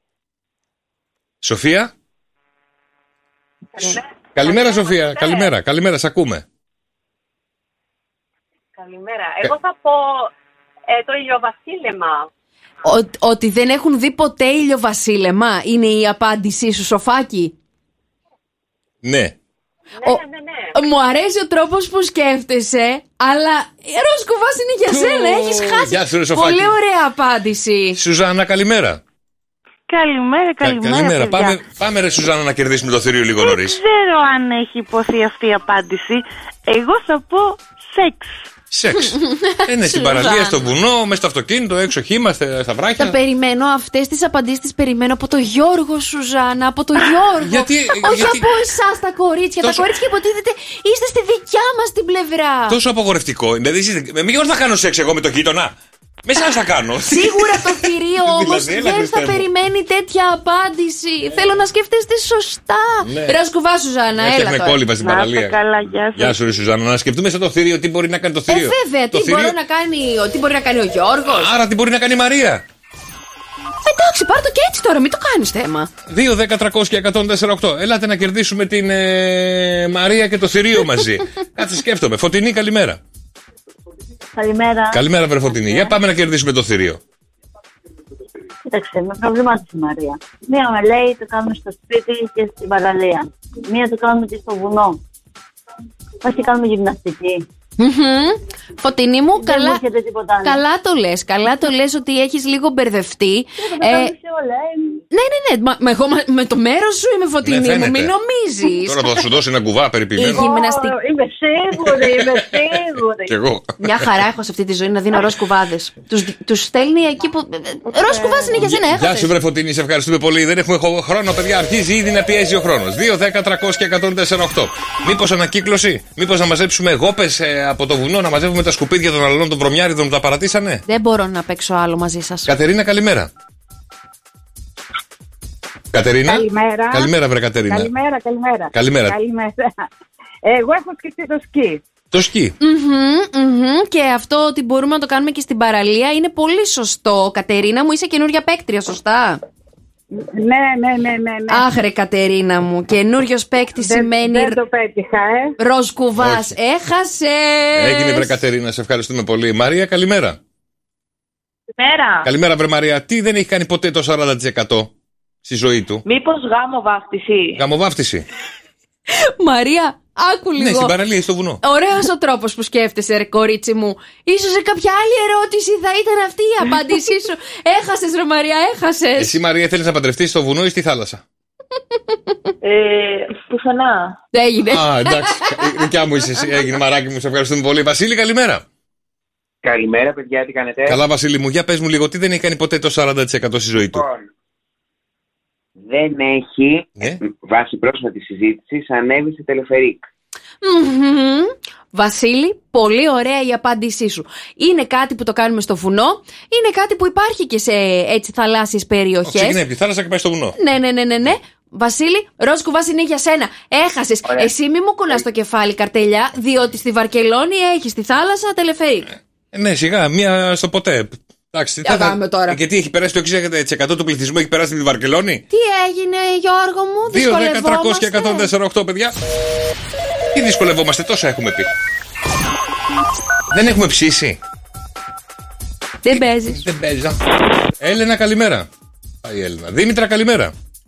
Σοφία. Καλημέρα Σοφία, καλημέρα, σ' ακούμε. Καλημέρα. Εγώ θα πω το ηλιοβασίλεμα. Ότι δεν έχουν δει ποτέ ηλιοβασίλεμα είναι η απάντησή σου, Σοφάκη? Ναι. Ναι. Μου αρέσει ο τρόπος που σκέφτεσαι, αλλά Ρόσκουβας είναι για σένα, έχεις χάσει. Γεια σου, ρε Σοφάκη. Πολύ ωραία απάντηση. Σουζάννα, καλημέρα. Καλημέρα. Πάμε ρε Σουζάννα να κερδίσουμε το θηρίο λίγο νωρίς. Δεν ξέρω αν έχει υποθεί αυτή η απάντηση. Εγώ θα πω Σεξ. Είναι στην παραλία, στο βουνό, μέσα στο αυτοκίνητο, έξω χύμα, στα βράχια. Τα περιμένω αυτές τις απαντήσεις, τις περιμένω από το Γιώργο, Σουζάνα, από το Γιώργο. Όχι από εσάς τα κορίτσια. Τα κορίτσια υποτίθεται είστε στη δικιά μας την πλευρά. Τόσο απογορευτικό. Δηλαδή, μήπως θα κάνω σεξ εγώ με τον γείτονα. Μέσα θα κάνω. Σίγουρα το θηρίο όμως δεν θα περιμένει τέτοια απάντηση. Θέλω να σκέφτεστε σωστά. Ροσκουβά, Σουζάνα, έλα. Έχουμε κόλληπα στην παραλία. Γεια σου, Σουζάνα. Να σκεφτούμε σε το θηρίο τι μπορεί να κάνει το θηρίο. Βέβαια, τι μπορεί να κάνει ο Γιώργος. Άρα τι μπορεί να κάνει η Μαρία. Εντάξει, πάρ' το και έτσι τώρα, μην το κάνεις θέμα. 2, 10, 300 και 104,8. Ελάτε να κερδίσουμε την Μαρία και το θηρίο μαζί. Κάτσε, σκέφτομαι. Φωτεινή, καλημέρα. Καλημέρα. Καλημέρα, βρε Φωτεινή. Για πάμε να κερδίσουμε το θηρίο. Κοίταξε, με προβλημάτισε η Μαρία. Μία με λέει το κάνουμε στο σπίτι και στην παραλία. Μία το κάνουμε και στο βουνό. Πώς και κάνουμε γυμναστική. Φωτεινή μου, καλά το λες ότι έχεις λίγο μπερδευτεί. Ναι, εγώ με το μέρος σου είμαι, Φωτεινή μου, μην νομίζεις. Τώρα θα σου δώσει ένα κουβά περιποιημένο. Είμαι σίγουρη. Κι εγώ. Μια χαρά έχω σε αυτή τη ζωή να δίνω ροζ κουβάδες. Τους στέλνει εκεί που. Ροζ κουβάς είναι για σένα, έχασες. Γεια σου, βρε Φωτεινή, σε ευχαριστούμε πολύ. Δεν έχουμε χρόνο, παιδιά. Αρχίζει ήδη να πιέζει ο χρόνος. 2, 10, 300 και 104,8. Μήπως ανακύκλωση, μήπως να μαζέψουμε γόπες από το βουνό, να μαζεύουμε τα σκουπίδια των αλλών των βρωμιάριδων που τα παρατήσανε. Δεν μπορώ να παίξω άλλο μαζί σας. Κατερίνα, καλημέρα. Κατερίνα. Καλημέρα. Καλημέρα, βρε Κατερίνα. Καλημέρα. Εγώ έχω σκεφτεί το σκι. Το σκι. Και αυτό ότι μπορούμε να το κάνουμε και στην παραλία είναι πολύ σωστό. Κατερίνα μου, είσαι καινούρια παίκτρια, σωστά? Ναι. Αχ, ρε Κατερίνα μου, καινούριος παίκτη σημαίνει. Δεν το πέτυχα, ροζ κουβάς, έχασες. Έγινε, βρε Κατερίνα, σε ευχαριστούμε πολύ. Μαρία, καλημέρα. Καλημέρα, βρε Μαρία. Τι δεν έχει κάνει ποτέ το 40% στη ζωή του? Μήπως γάμοβάφτιση? Γάμοβάφτιση. Μαρία, άκου λίγο. Ναι, στην παραλία, στο βουνό. Ωραίος ο τρόπος που σκέφτεσαι, ρε κορίτσι μου. Ίσως σε κάποια άλλη ερώτηση θα ήταν αυτή η απάντησή σου. Έχασες, ρε Μαρία, έχασες. Εσύ, Μαρία, θέλεις να παντρευτείς στο βουνό ή στη θάλασσα? Πουθενά. Έγινε. Α, εντάξει. Δικιά μου είσαι εσύ. Έγινε, μαράκι μου, σε ευχαριστούμε πολύ. Βασίλη, καλημέρα. Καλημέρα, παιδιά, τι κάνετε? Καλά, Βασίλη μου, για πες μου λίγο, τι δεν έχει κάνει ποτέ το 40% στη ζωή του? Δεν έχει, βάσει πρόσφατη συζήτηση, ανέβει σε τελεφερίκ. Βασίλη, πολύ ωραία η απάντησή σου. Είναι κάτι που το κάνουμε στο βουνό, είναι κάτι που υπάρχει και σε έτσι θαλάσσιες περιοχές. Ξεκινάει από τη θάλασσα και πάει στο βουνό. Ναι. Βασίλη, ροζ κουβάς είναι για σένα. Έχασες. Εσύ μη μου κουνάς το κεφάλι, καρτελιά, διότι στη Βαρκελόνη έχει στη θάλασσα τελεφερίκ. Ναι, σιγά, μία στο ποτέ. Εντάξει, τώρα. Γιατί έχει περάσει το 60% του πληθυσμού, έχει περάσει τη Βαρκελόνη. Τι έγινε, Γιώργο μου, 2, 10, 300 και 104,8, παιδιά. Τι δυσκολευόμαστε, τόσα έχουμε πει. Δεν έχουμε ψήσει. Δεν παίζεις. Δεν παίζα. Έλενα, καλημέρα. Πάει η Έλενα. Δήμητρα, καλημέρα.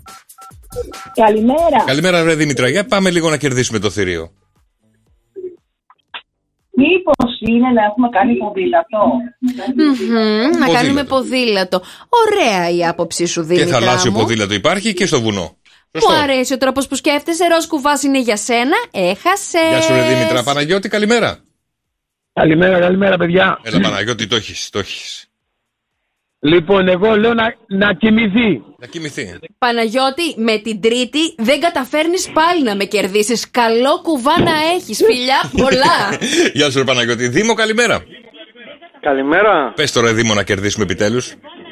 Καλημέρα, ρε Δήμητρα. Για πάμε λίγο να κερδίσουμε το θηρίο. Μήπως είναι να έχουμε κάνει ποδήλατο? Να κάνουμε ποδήλατο. Ωραία η άποψή σου, Δήμητρα. Και θαλάσσιο ποδήλατο υπάρχει και στο βουνό. Μου αρέσει ο τρόπος που σκέφτεσαι. Ροζ κουβάς είναι για σένα. Έχασες. Γεια σου, ρε Δήμητρα. Παναγιώτη, καλημέρα. Καλημέρα, παιδιά. Έλα, Παναγιώτη, το έχεις. Λοιπόν, εγώ λέω να κοιμηθεί. Να κοιμηθεί. Παναγιώτη, με την Τρίτη δεν καταφέρνεις πάλι να με κερδίσεις. Καλό κουβά να έχεις, φιλιά πολλά. Γεια σου, ρε Παναγιώτη. Δήμο, καλημέρα. Καλημέρα. Πες τώρα, Δήμο, να κερδίσουμε επιτέλους.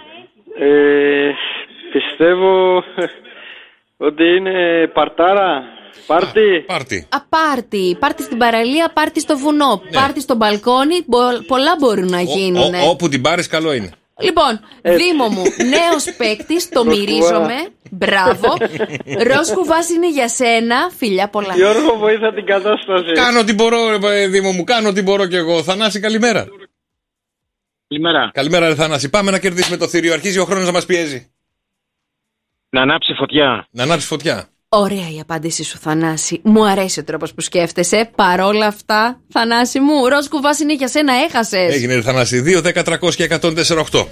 Πιστεύω ότι είναι παρτάρα. Πάρτι. Πάρτι στην παραλία, πάρτι στο βουνό, πάρτι στο μπαλκόνι. Πολλά μπορούν να γίνουν. Όπου την πάρεις, καλό είναι. Λοιπόν, Δήμο μου, νέος παίκτης, το μυρίζομαι. Μπράβο. Ροζ κουβάς είναι για σένα. Φιλιά πολλά. Γιώργο, βοήθα την κατάσταση. Κάνω ό,τι μπορώ, Δήμο μου, κάνω ό,τι μπορώ κι εγώ. Θανάση, καλημέρα. Καλημέρα, ρε Θανάση. Πάμε να κερδίσουμε το θηρίο. Αρχίζει ο χρόνος να μας πιέζει. Να ανάψει φωτιά. Ωραία η απάντησή σου, Θανάση. Μου αρέσει ο τρόπος που σκέφτεσαι. Παρόλα αυτά, Θανάση μου, ροζ κουβάς είναι για σένα, έχασες. Έγινε, Θανάση. 2, 10, 300 και 104,8.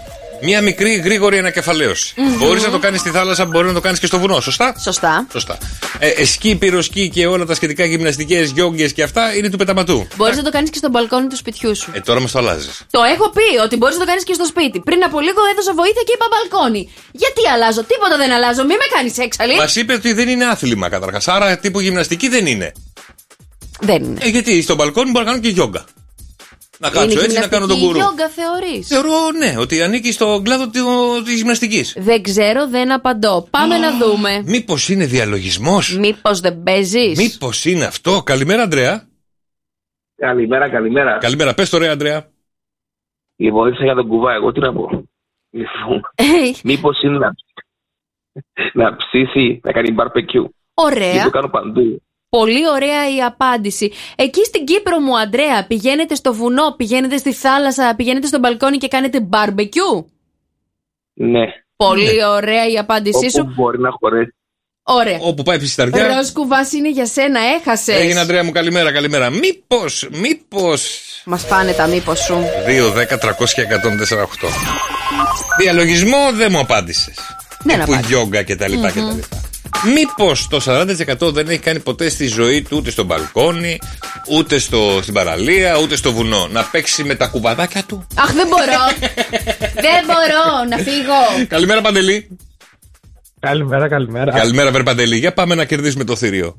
Μια μικρή γρήγορη ανακεφαλαίωση. Μπορείς να το κάνεις στη θάλασσα, μπορεί να το κάνεις και στο βουνό, σωστά? Σωστά. Σκι, πυροσκι και όλα τα σχετικά γυμναστικές, γιόγκες και αυτά είναι του πεταματού. Μπορείς να το κάνεις και στο μπαλκόνι του σπιτιού σου. Τώρα μας το αλλάζεις. Το έχω πει ότι μπορείς να το κάνεις και στο σπίτι. Πριν από λίγο έδωσα βοήθεια και είπα μπαλκόνι. Γιατί αλλάζω, τίποτα δεν αλλάζω, μη με κάνεις έξαλλη. Μας είπε ότι δεν είναι άθλημα καταρχάς, άρα τύπου γυμναστική δεν είναι. Δεν είναι. Γιατί στο μπαλκόνι μπορώ να κάνω και γιόγκα. Να κάτσω έτσι να κάνω τον γκουρού. Γιόγκα θεωρείς? Θεωρώ ναι, ότι ανήκει στον κλάδο της γυμναστικής. Δεν ξέρω, δεν απαντώ. Πάμε να δούμε. Μήπως είναι διαλογισμός? Μήπως δεν παίζεις? Μήπως είναι αυτό? Καλημέρα, Ανδρέα. Καλημέρα. Καλημέρα, πες το ρε, Ανδρέα. Λοιπόν, ήρθα για τον κουβά, εγώ τι να πω. Μήπως είναι να ψήσει, να κάνει μπαρπεκιού. Ωραία. Και το κάνω παντού. Πολύ ωραία η απάντηση. Εκεί στην Κύπρο μου, Ανδρέα, πηγαίνετε στο βουνό, πηγαίνετε στη θάλασσα, πηγαίνετε στο μπαλκόνι και κάνετε μπαρμπεκιού? Ναι. Πολύ ωραία η απάντησή σου. Όπου μπορεί να χωρέσει. Ωραία. Όπου πάει φυσιταριά. Ροζ κουβάς είναι για σένα, έχασες. Έγινε, Ανδρέα μου, καλημέρα. Μήπως. Μας πάνε τα μήπως σου. 2, 10, 300 και 104,8. Διαλογισμό δεν μου απάντησες. Ναι, που γιόγκα και τα λοιπά και τα λοιπά. Μήπως το 40% δεν έχει κάνει ποτέ στη ζωή του ούτε στο μπαλκόνι, ούτε στην παραλία, ούτε στο βουνό, να παίξει με τα κουβαδάκια του? Αχ, δεν μπορώ. Δεν μπορώ να φύγω. Καλημέρα, Παντελή. Καλημέρα. Καλημέρα, βρε Παντελή. Για πάμε να κερδίσουμε το θηρίο.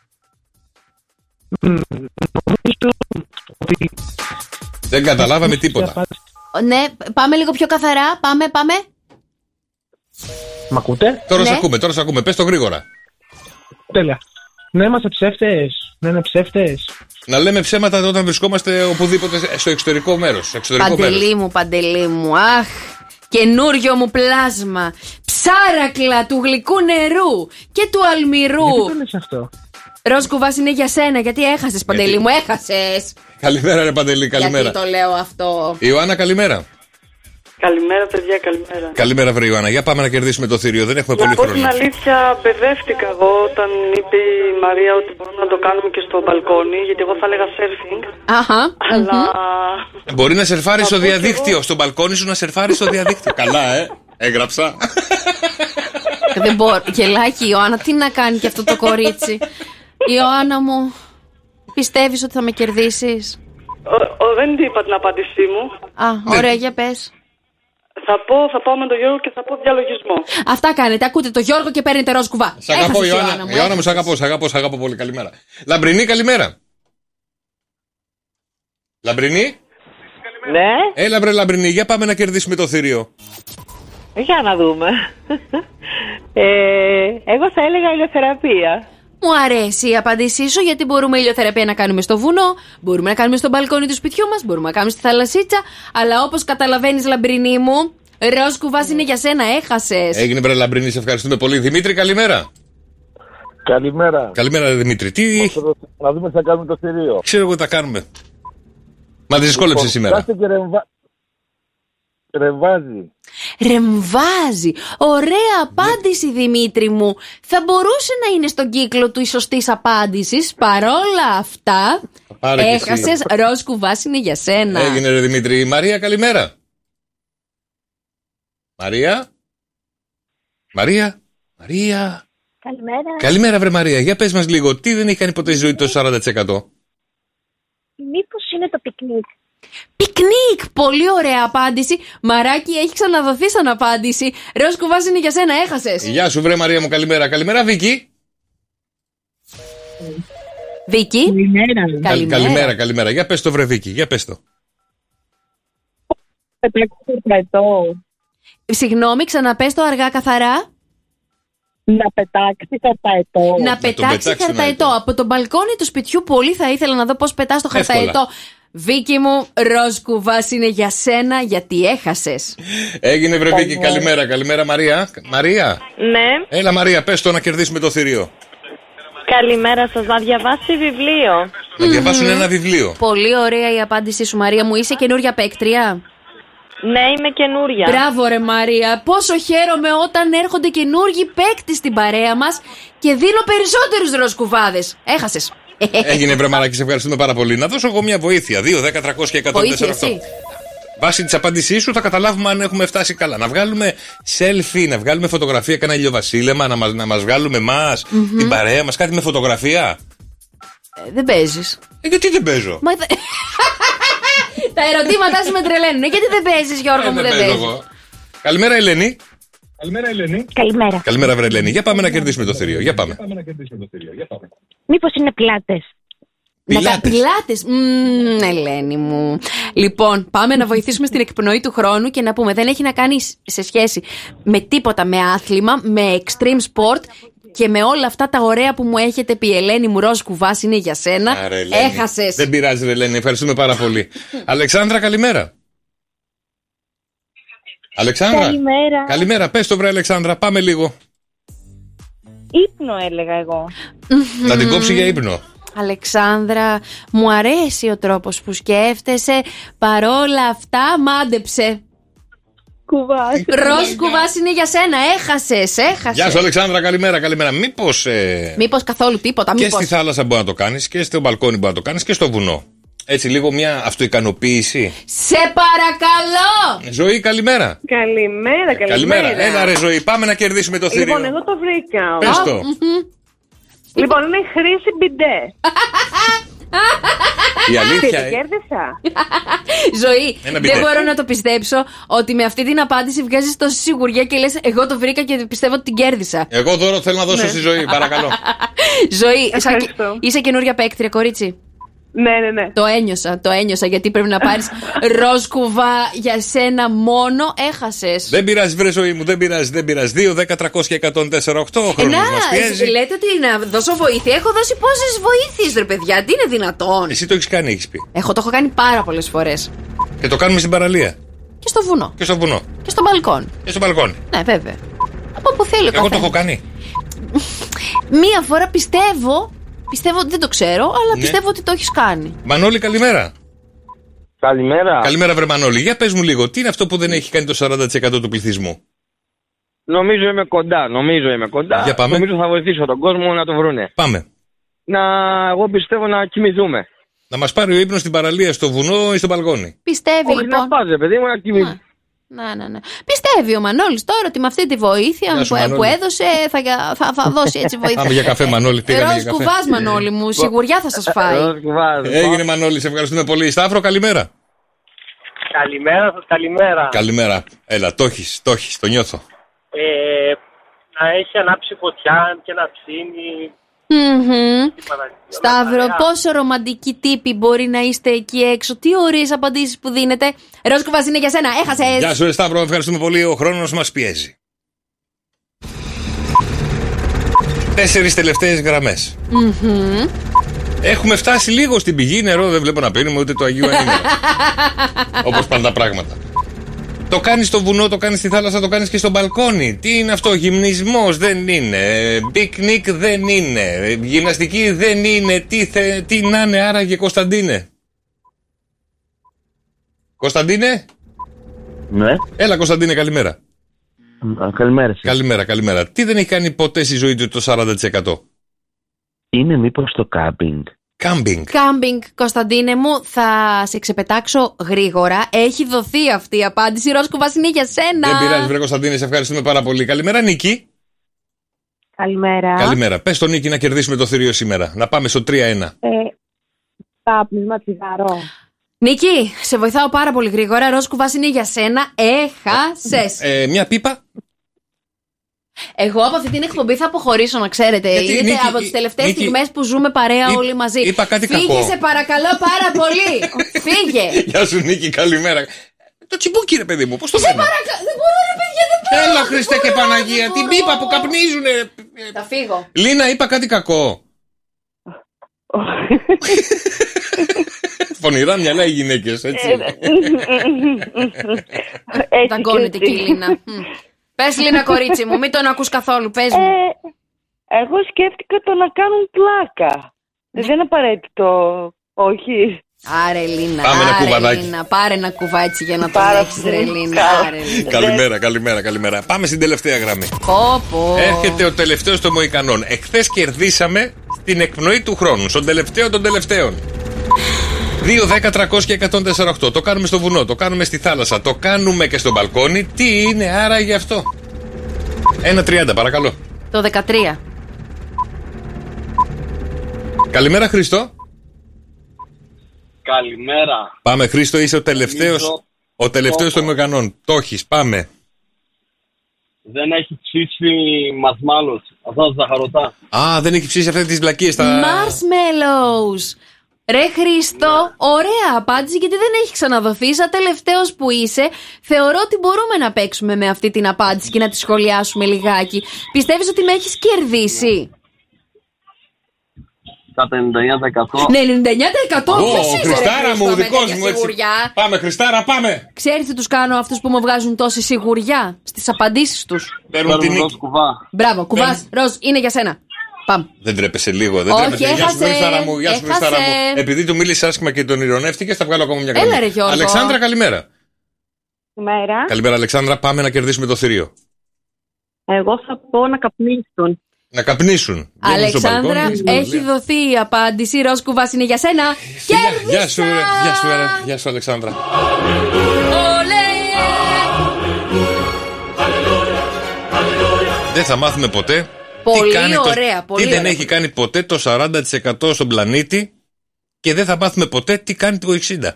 Δεν καταλάβαμε τίποτα. Ναι, πάμε λίγο πιο καθαρά. Πάμε. Μ' ακούτε? Τώρα σε ακούμε. Πες το γρήγορα. Τέλεια. Να είμαστε ψεύτες. Να είναι ψεύτες. Να λέμε ψέματα όταν βρισκόμαστε οπουδήποτε στο εξωτερικό μέρος. Παντελή μου. Αχ, καινούριο μου πλάσμα. Ψάρακλα του γλυκού νερού και του αλμυρού. Γιατί το λες αυτό? Ροζ κουβάς είναι για σένα, γιατί έχασες, Παντελή μου, έχασες. Καλημέρα, ρε Παντελή, καλημέρα. Γιατί το λέω αυτό? Ιωάννα, καλημέρα. Καλημέρα, παιδιά, καλημέρα. Καλημέρα, βρε Ιωάννα. Για πάμε να κερδίσουμε το θηρίο. Δεν έχουμε πολύ χρόνο. Από την αλήθεια, μπερδεύτηκα εγώ όταν είπε η Μαρία ότι μπορούμε να το κάνουμε και στο μπαλκόνι, γιατί εγώ θα έλεγα surfing. Αλλά. Μπορεί να σερφάρει στο διαδίκτυο. Στο μπαλκόνι σου να σερφάρει στο διαδίκτυο. Καλά, έγραψα. Δεν μπορώ. Γελάκι, Ιωάννα, τι να κάνει και αυτό το κορίτσι. Ιωάννα μου, πιστεύεις ότι θα με κερδίσεις? Δεν είπα την απάντησή μου. Ωραία, για πες. Θα πάω με τον Γιώργο και θα πω διαλογισμό. Αυτά κάνετε. Ακούτε το Γιώργο και παίρνετε ροζ κουβά. Σ' αγαπώ, Ιωάννα. Ιωάννα μου, σ' αγαπώ πολύ. Καλημέρα. Λαμπρινή, καλημέρα. Λαμπρινή. Ναι. Έλα, βρε Λαμπρινή, για πάμε να κερδίσουμε το θηρίο. Για να δούμε. Εγώ θα έλεγα ηλιοθεραπεία. Μου αρέσει η απάντησή σου, γιατί μπορούμε ηλιοθεραπεία να κάνουμε στο βουνό, μπορούμε να κάνουμε στο μπαλκόνι του σπιτιού μας, μπορούμε να κάνουμε στη θαλασσίτσα. Αλλά όπως καταλαβαίνεις, Λαμπρινή μου, ροζ κουβάς είναι για σένα, έχασες. Έγινε, βρε Λαμπρινή, σε ευχαριστούμε πολύ. Δημήτρη, καλημέρα. Καλημέρα, Δημήτρη. Να δούμε τι θα κάνουμε το θηρίο. Ξέρω εγώ τι θα κάνουμε. Μα δεν δυσκόλεψε σήμερα. Κάστε και Ρεμβάζει. Ωραία απάντηση, Δημήτρη μου. Θα μπορούσε να είναι στον κύκλο του η σωστής απάντησης. Παρόλα αυτά, έχασες. Ροζ κουβάς είναι για σένα. Έγινε, ρε Δημήτρη. Μαρία, καλημέρα. Μαρία. Καλημέρα, βρε Μαρία. Για πες μας λίγο, τι δεν έχει κάνει ποτέ η ζωή το 40%? Μήπως είναι το πικνίκ? Πικνίκ! Πολύ ωραία απάντηση. Μαράκι, έχει ξαναδοθεί σαν απάντηση. Ροζ κουβάς είναι για σένα, έχασες. Γεια σου, βρε Μαρία μου, καλημέρα. Καλημέρα, Βίκη. Βίκη. Καλημέρα. Για πες το, βρε Βίκη, για πες το. Συγγνώμη, ξαναπες το αργά, καθαρά. Να πετάξει χαρταετό. Να πετάξει χαρταετό. Από το μπαλκόνι του σπιτιού πολύ θα ήθελα να δω πώς πετάς το χαρταετό. Βίκη μου, ροζ κουβάς είναι για σένα, γιατί έχασες. Έγινε, βρε Βίκη, καλημέρα Μαρία. Μαρία. Ναι. Έλα Μαρία, πες το να κερδίσουμε το θηρίο. Καλημέρα σας, να διαβάσει βιβλίο. Να διαβάσουν ένα βιβλίο. Πολύ ωραία η απάντησή σου, Μαρία μου. Είσαι καινούρια παίκτρια? Ναι, είμαι καινούρια. Μπράβο, ρε Μαρία. Πόσο χαίρομαι όταν έρχονται καινούργοι παίκτες στην παρέα μας και δίνω περισσότερους ροζ κουβάδες. Έχασες. Έγινε, βρε Μαράκι, σε ευχαριστούμε πάρα πολύ. Να δώσω εγώ μια βοήθεια. 2, 10, 300 και 104. Βάσει της απάντησής σου θα καταλάβουμε αν έχουμε φτάσει καλά. Να βγάλουμε selfie, να βγάλουμε φωτογραφία, κανένα ηλιοβασίλεμα, να μας βγάλουμε εμάς, την παρέα μας, κάτι με φωτογραφία. Δεν παίζεις. Γιατί δεν παίζω. Τα ερωτήματά σου με τρελαίνουν. Γιατί δεν παίζεις, Γιώργο μου, δεν παίζεις. Καλημέρα, Ελένη. Καλημέρα. Καλημέρα, βρε Ελένη. Για πάμε να κερδίσουμε το θηρίο. Για πάμε. Μήπως είναι πλάτες? Πιλάτες. Ελένη μου. Λοιπόν, πάμε να βοηθήσουμε στην εκπνοή του χρόνου και να πούμε: δεν έχει να κάνει σε σχέση με τίποτα, με άθλημα, με extreme sport και με όλα αυτά τα ωραία που μου έχετε πει. Ελένη μου, ροζ κουβάς είναι για σένα. Έχασες. Δεν πειράζει, Ελένη. Ευχαριστούμε πάρα πολύ. Αλεξάνδρα, καλημέρα. Αλεξάνδρα. Καλημέρα. Καλημέρα. Πες το, βρε Αλεξάνδρα. Πάμε λίγο. Ύπνο έλεγα εγώ. Να την κόψει για ύπνο. Αλεξάνδρα, μου αρέσει ο τρόπος που σκέφτεσαι. Παρόλα αυτά, μάντεψε. Κουβάς. Ροζ κουβάς είναι για σένα. Έχασες. Γεια σου, Αλεξάνδρα, καλημέρα. Μήπως καθόλου τίποτα. Και στη θάλασσα μπορεί να το κάνεις, και στο μπαλκόνι μπορεί να το κάνεις, και στο βουνό. Έτσι, λίγο μια αυτοικανοποίηση. Σε παρακαλώ! Ζωή, καλημέρα. Καλημέρα. Έλα, ρε Ζωή, πάμε να κερδίσουμε το θηρίο. Λοιπόν, εγώ το βρήκα. Πες το. Λοιπόν, είναι χρήση μπιντέ. Η αλήθεια. Το κέρδισα. Ζωή, δεν μπορώ να το πιστέψω ότι με αυτή την απάντηση βγάζεις τόση σιγουριά και λες: εγώ το βρήκα και πιστεύω ότι την κέρδισα. Εγώ δώρο θέλω να δώσω στη Ζωή, παρακαλώ. Ζωή, είσαι καινούρια παίκτρια, κορίτσι. Ναι. Το ένιωσα γιατί πρέπει να πάρεις ροζ κουβά για σένα μόνο. Έχασες. Δεν πειράζει, βρε Ζωή μου, δεν πειράζει. 2-10-300-1048. Ο χρόνος μας πιέζει. Λέτε ότι να δώσω βοήθεια. Έχω δώσει πόσες βοήθειες, ρε παιδιά. Τι είναι δυνατόν? Εσύ το έχεις κάνει, έχεις πει. Το έχω κάνει πάρα πολλές φορές. Και το κάνουμε στην παραλία. Και στο βουνό. Και στο βουνό. Και στο μπαλκόνι. Και στο μπαλκόνι. Ναι, βέβαια. Από όπου θέλει ο καθένας. Εγώ το έχω κάνει. Μία φορά πιστεύω ότι δεν το ξέρω, αλλά πιστεύω ότι το έχεις κάνει. Μανώλη, καλημέρα. Καλημέρα, βρε Μανώλη. Για πες μου λίγο, τι είναι αυτό που δεν έχει κάνει το 40% του πληθυσμού? Νομίζω είμαι κοντά. Για πάμε. Νομίζω θα βοηθήσω τον κόσμο να το βρούνε. Πάμε. Εγώ πιστεύω να κοιμηθούμε. Να μας πάρει ο ύπνος στην παραλία, στο βουνό ή στο μπαλκόνι. Πιστεύει. Όχι, λοιπόν. να πάζε, παιδί μου, να κοιμηθούμε. Ναι. Πιστεύει ο Μανώλης τώρα ότι με αυτή τη βοήθεια που έδωσε θα δώσει έτσι βοήθεια. Πάμε για καφέ, Μανώλη. Ροζ κουβάς, Μανώλη μου, σιγουριά θα σας φάει. Έγινε, Μανώλη, σε ευχαριστούμε πολύ. Σταύρο, καλημέρα. Καλημέρα. Έλα, το έχεις, το νιώθω. Να έχει ανάψει φωτιά και να ψήνει. Σταύρο, πόσο ρομαντικοί τύποι μπορεί να είστε εκεί έξω. Τι ωραίες απαντήσεις που δίνετε. Ροζ κουβάς είναι για σένα. Έχασες. Γεια σου, Σταύρο, ευχαριστούμε πολύ. Ο χρόνος μας πιέζει. 4 τελευταίες γραμμές. Έχουμε φτάσει λίγο στην πηγή. Νερό δεν βλέπω να πίνουμε, ούτε το Αγίου Ανήμερα. Όπως πάνε τα πράγματα. Το κάνεις στο βουνό, το κάνεις στη θάλασσα, το κάνεις και στο μπαλκόνι. Τι είναι αυτό? Γυμνισμός δεν είναι. Πικνίκ δεν είναι. Γυμναστική δεν είναι. Τι να είναι άραγε, Κωνσταντίνε? Κωνσταντίνε? Ναι. Έλα, Κωνσταντίνε, καλημέρα. Καλημέρα. Καλημέρα. Τι δεν έχει κάνει ποτέ στη ζωή του το 40%? Είναι μήπως το κάμπινγκ? Κάμπινγκ, Κωνσταντίνε μου, θα σε ξεπετάξω γρήγορα. Έχει δοθεί αυτή η απάντηση. Ροζ κουβάς είναι για σένα. Δεν πειράζει, βρε Κωνσταντίνε, σε ευχαριστούμε πάρα πολύ. Καλημέρα, Νίκη. Καλημέρα. Πες τον Νίκη να κερδίσουμε το θηρίο σήμερα. Να πάμε στο 3-1. Κάπνισμα, τσιγάρο. Νίκη, σε βοηθάω πάρα πολύ γρήγορα. Ροζ κουβάς είναι για σένα. Έχασες. Μια πίπα. Εγώ από αυτή την εκπομπή θα αποχωρήσω, να ξέρετε. Είναι από τις τελευταίες στιγμές που ζούμε παρέα όλοι μαζί. Είπα κάτι Φύγε, κακό. σε παρακαλώ πάρα πολύ. Φύγε. Γεια σου, Νίκη, καλημέρα. Το τσιμπούκι, ρε παιδί μου, πώς το Σε παρακαλώ, δεν μπορώ, ρε παιδιά, δεν μπορώ. Έλα, Χριστέ και Παναγία, την πίπα που καπνίζουνε. Θα φύγω. Λίνα, είπα κάτι κακό? Φωνηρά μυαλά οι γυναίκες, έτσι. Δαγκώνεται και η Λίνα. Πες, Λίνα, κορίτσι μου, μην τον ακούς καθόλου, πες μου. Εγώ σκέφτηκα το να κάνουν πλάκα. Δεν είναι απαραίτητο, όχι. Άρε, Λίνα, πάμε ένα κουβαδάκι. Πάρε ένα κουβάτσι για να το έχεις, ρε Λίνα. Καλημέρα. Πάμε στην τελευταία γραμμή. Πω. Έρχεται ο τελευταίος των Μοϊκανών. Εχθές κερδίσαμε στην εκπνοή του χρόνου, στον τελευταίο των τελευταίων. 2-10-300 και 104,8. Το κάνουμε στο βουνό, το κάνουμε στη θάλασσα, το κάνουμε και στο μπαλκόνι. Τι είναι άραγε αυτό? 1-30, παρακαλώ. Το 13. Καλημέρα, Χρήστο. Καλημέρα. Πάμε, Χρήστο, είσαι ο τελευταίος των Μεγανών. Το έχεις, πάμε. Δεν έχει ψήσει μαρσμάλος. Αυτά τα ζαχαρωτά. Α, δεν έχει ψήσει αυτές τις βλακίες. Marshmallows. Ρε Χρήστο, ωραία απάντηση, γιατί δεν έχει ξαναδοθεί. Σαν τελευταίος που είσαι, θεωρώ ότι μπορούμε να παίξουμε με αυτή την απάντηση και να τη σχολιάσουμε λιγάκι. Πιστεύεις ότι με έχεις κερδίσει? Κατά 99%. Ναι, 99%. Ποιος είσαι, Χριστάρα μου, δικός μου, έτσι. Πάμε, Χριστάρα, πάμε. Ξέρεις τι τους κάνω αυτούς που μου βγάζουν τόση σιγουριά στις απαντήσεις τους? Παίρνουν την νίκη. Μπράβο, κουβάς, ροζ, είναι για σένα. Πάμε. Δεν τρέπεσαι λίγο, δεν Όχι, τρέπεσαι. Γεια σου, Χριστάρα μου, γεια σου, Χριστάρα μου. Επειδή του μίλησε άσχημα και τον ηρωνεύτηκες, θα βγάλω ακόμα μια καλή. Έλα, ρε Γιώργο. Αλεξάνδρα, καλημέρα. Καλημέρα. Καλημέρα, Αλεξάνδρα, πάμε να κερδίσουμε το θηρίο. Εγώ θα πω να καπνίσουν. Να καπνίσουν. Αλεξάνδρα, έχει δοθεί η απάντηση. Ροζ, κουβάς, είναι για σένα. Κέρδισα! Γεια σου, Αλεξάνδρα. Δεν θα μάθουμε ποτέ πολύ ωραία, τι δεν έχει κάνει ποτέ το 40% στον πλανήτη και δεν θα μάθουμε ποτέ τι κάνει το 60%.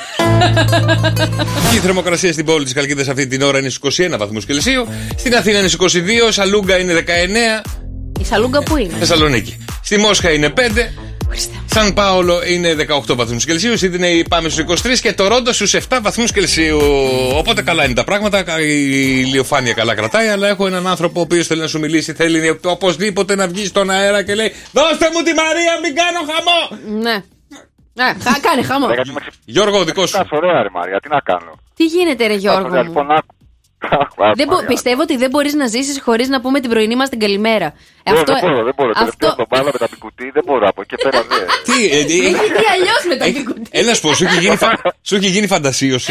Η θερμοκρασία στην πόλη της Χαλκίδας αυτή την ώρα είναι στους 21 βαθμούς Κελσίου. Στην Αθήνα είναι στους 22, Σαλούγκα είναι 19. Η Σαλούγκα που είναι? Θεσσαλονίκη. Στη Μόσχα είναι 5. Σαν Πάολο είναι 18 βαθμούς Κελσίου. Σίδνεϊ πάμε στους 23 και το Ρόντο στους 7 βαθμούς Κελσίου. Οπότε καλά είναι τα πράγματα. Η ηλιοφάνεια καλά κρατάει. Αλλά έχω έναν άνθρωπο ο οποίος θέλει να σου μιλήσει. Θέλει οπωσδήποτε να βγει στον αέρα και λέει: δώστε μου τη Μαρία, μην κάνω χαμό! Ναι. Κάνε χαμό. Γιώργο, δικό σου. Ωραία, ρε Μαρία, τι να κάνω. Τι γίνεται, ρε Γιώργο? Πιστεύω ότι δεν μπορείς να ζήσεις χωρίς να πούμε την πρωινή μας την καλημέρα. Δεν μπορώ. Τελευταία εβδομάδα με τα πικουτί δεν μπορώ. Από εκεί πέρα δεν. Τι αλλιώς με τα πικουτί? Έλα σου πω, σου έχει γίνει φαντασίωση?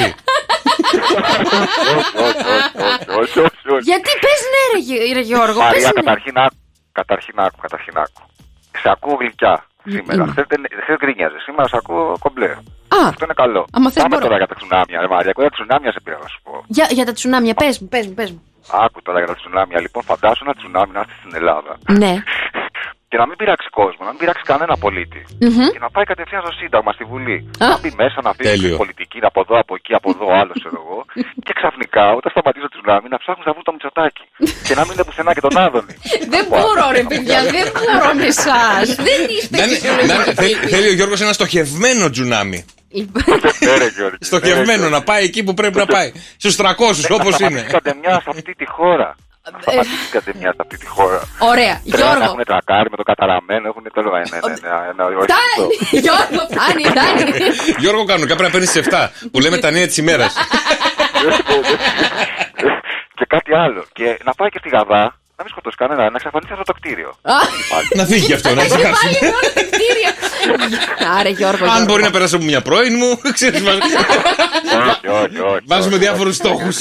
Γιατί πες ναι, ρε Γιώργο? Μαρία, καταρχήν άκου. Σε ακούω γλυκιά σήμερα. Χθες γκρίνιαζε, σήμερα σε ακούω κομπλέ. Αυτό είναι καλό. Πάμε τώρα για τα τσουνάμια, ρε Μαρία. Για τα τσουνάμια σε πήρα να σου πω. Για τα τσουνάμια, πες μου. Άκου τώρα για τα τσουνάμια. Λοιπόν, φαντάσου ένα τσουνάμι να έρθει στην Ελλάδα. Ναι. Και να μην πειράξει κόσμο, να μην πειράξει κανένα πολίτη. Και να πάει κατευθείαν στο Σύνταγμα, στη Βουλή. Να μπει μέσα, να πει πολιτική, από εδώ, από εκεί, από εδώ, άλλο ξέρω εγώ. Και ξαφνικά, όταν σταματήσει το τσουνάμι, να ψάχνουν να βρουν το Μητσοτάκη. Και να μην είναι πουθενά και τον Άδωνη. Δεν μπορώ, ρε παιδιά, δεν μπορώ με εσάς. Δεν είστε. Θέλει ο Γιώργος ένα στοχευμένο τσουνάμι. Στοχευμένο να πάει εκεί που πρέπει να πάει. Στους 300 όπως είναι. Κατεμιά σε αυτή τη χώρα. Σταματήθηκατε μια σε αυτή τη χώρα. Ωραία, Γιώργο. Έχουν τρακάρει με το καταραμένο, έχουν τέλο Γιώργο, φτάνει. Γιώργο, κανονικά πρέπει να παίρνεις 7 που λέμε τα νέα της ημέρας. Και κάτι άλλο. Και να πάει και στη Γαδά, να μην σκοτώσει κανένα, να εξαφανίσει αυτό το κτίριο. Να φύγει αυτό, να ξεχάσει. Άρε Γιώργο. Αν μπορεί να περάσει από μια πρώην μου, ξέρεις. Βάζουμε διάφορους στόχους.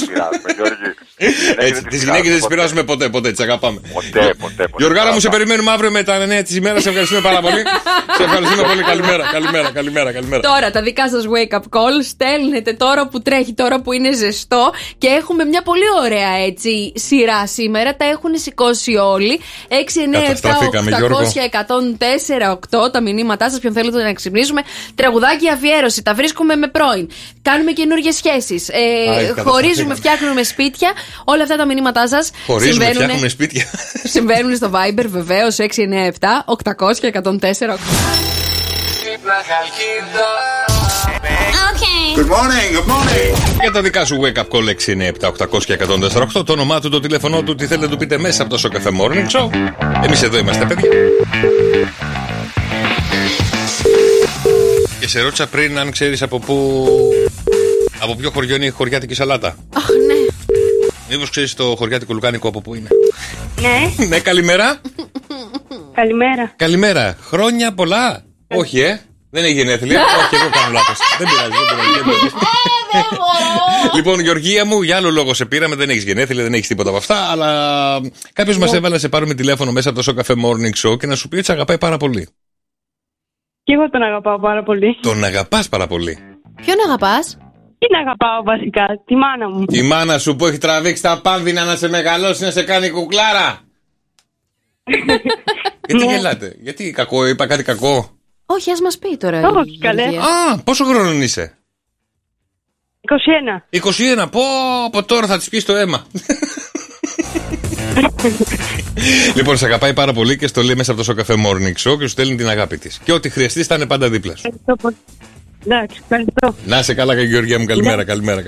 Τις γυναίκες δεν τις πειράζουμε ποτέ, τις αγαπάμε. Ποτέ. Γιωργάρα μου, σε περιμένουμε αύριο με τα νέα της ημέρας. Σε ευχαριστούμε πάρα πολύ. Σε ευχαριστούμε πολύ. Καλημέρα. Τώρα τα δικά σας wake up call στέλνετε τώρα που τρέχει, τώρα που είναι ζεστό. Και έχουμε μια πολύ ωραία έτσι σειρά σήμερα. Τα έχουν σηκώσει όλοι. 6, 9, 7, 800, 104, 8 τα μηνύματά σας. Ποιον θέλετε να ξυπνήσουμε. Τραγουδάκι αφιέρωση. Τα βρίσκουμε με πρώην. Κάνουμε καινούργιες σχέσεις. Χωρίζουμε, φτιάχνουμε σπίτια. Όλα αυτά τα μηνύματά σας χωρίζουμε, φτιάχνουμε σπίτια. Συμβαίνουν στο Viber βεβαίως 697 800 1048. Good morning. Για τα δικά σου wake up call 697 800 και 148. Το όνομά του, το τηλέφωνό του, τι θέλετε να του πείτε μέσα από το Show Cafe Morning Show. Εμείς εδώ είμαστε, παιδιά. Και σε ρώτησα πριν αν ξέρεις από ποιο χωριό είναι η χωριάτικη σαλάτα. Αχ, ναι. Μήπως ξέρεις το χωριάτικο λουκάνικο από πού είναι? Ναι. Ναι, καλημέρα. Καλημέρα. Χρόνια πολλά. Όχι, δεν έχει γενέθλια. Όχι, εγώ κάνω λάθος. Δεν πειράζει. Λοιπόν, Γεωργία μου, για άλλο λόγο σε πήραμε. Δεν έχεις γενέθλια, δεν έχεις τίποτα από αυτά. Αλλά κάποιος μας έβαλε να σε πάρουμε τηλέφωνο μέσα από το Show Cafe Morning Show και να σου πει ότι σε αγαπάει πάρα πολύ. Και εγώ τον αγαπάω πάρα πολύ. Τον αγαπάς πάρα πολύ. Ποιον αγαπάς? Την αγαπάω βασικά, τη μάνα μου. Η μάνα σου που έχει τραβήξει τα πάνδυνα να σε μεγαλώσει, να σε κάνει κουκλάρα. Γιατί γελάτε, γιατί κακό, είπα κάτι κακό? Όχι, ας μας πει τώρα. Όχι, καλέ. Α, πόσο χρόνο είσαι? 21. 21, πω, από τώρα θα της πεις το αίμα. Λοιπόν, σε αγαπάει πάρα πολύ και στο λέει μέσα από το Σοκαφέ Morning Show και σου στέλνει την αγάπη της. Και ό,τι χρειαστείς θα είναι πάντα δίπλα σου. Εντάξει, ευχαριστώ. Να είσαι καλά, Γεωργία μου, καλημέρα.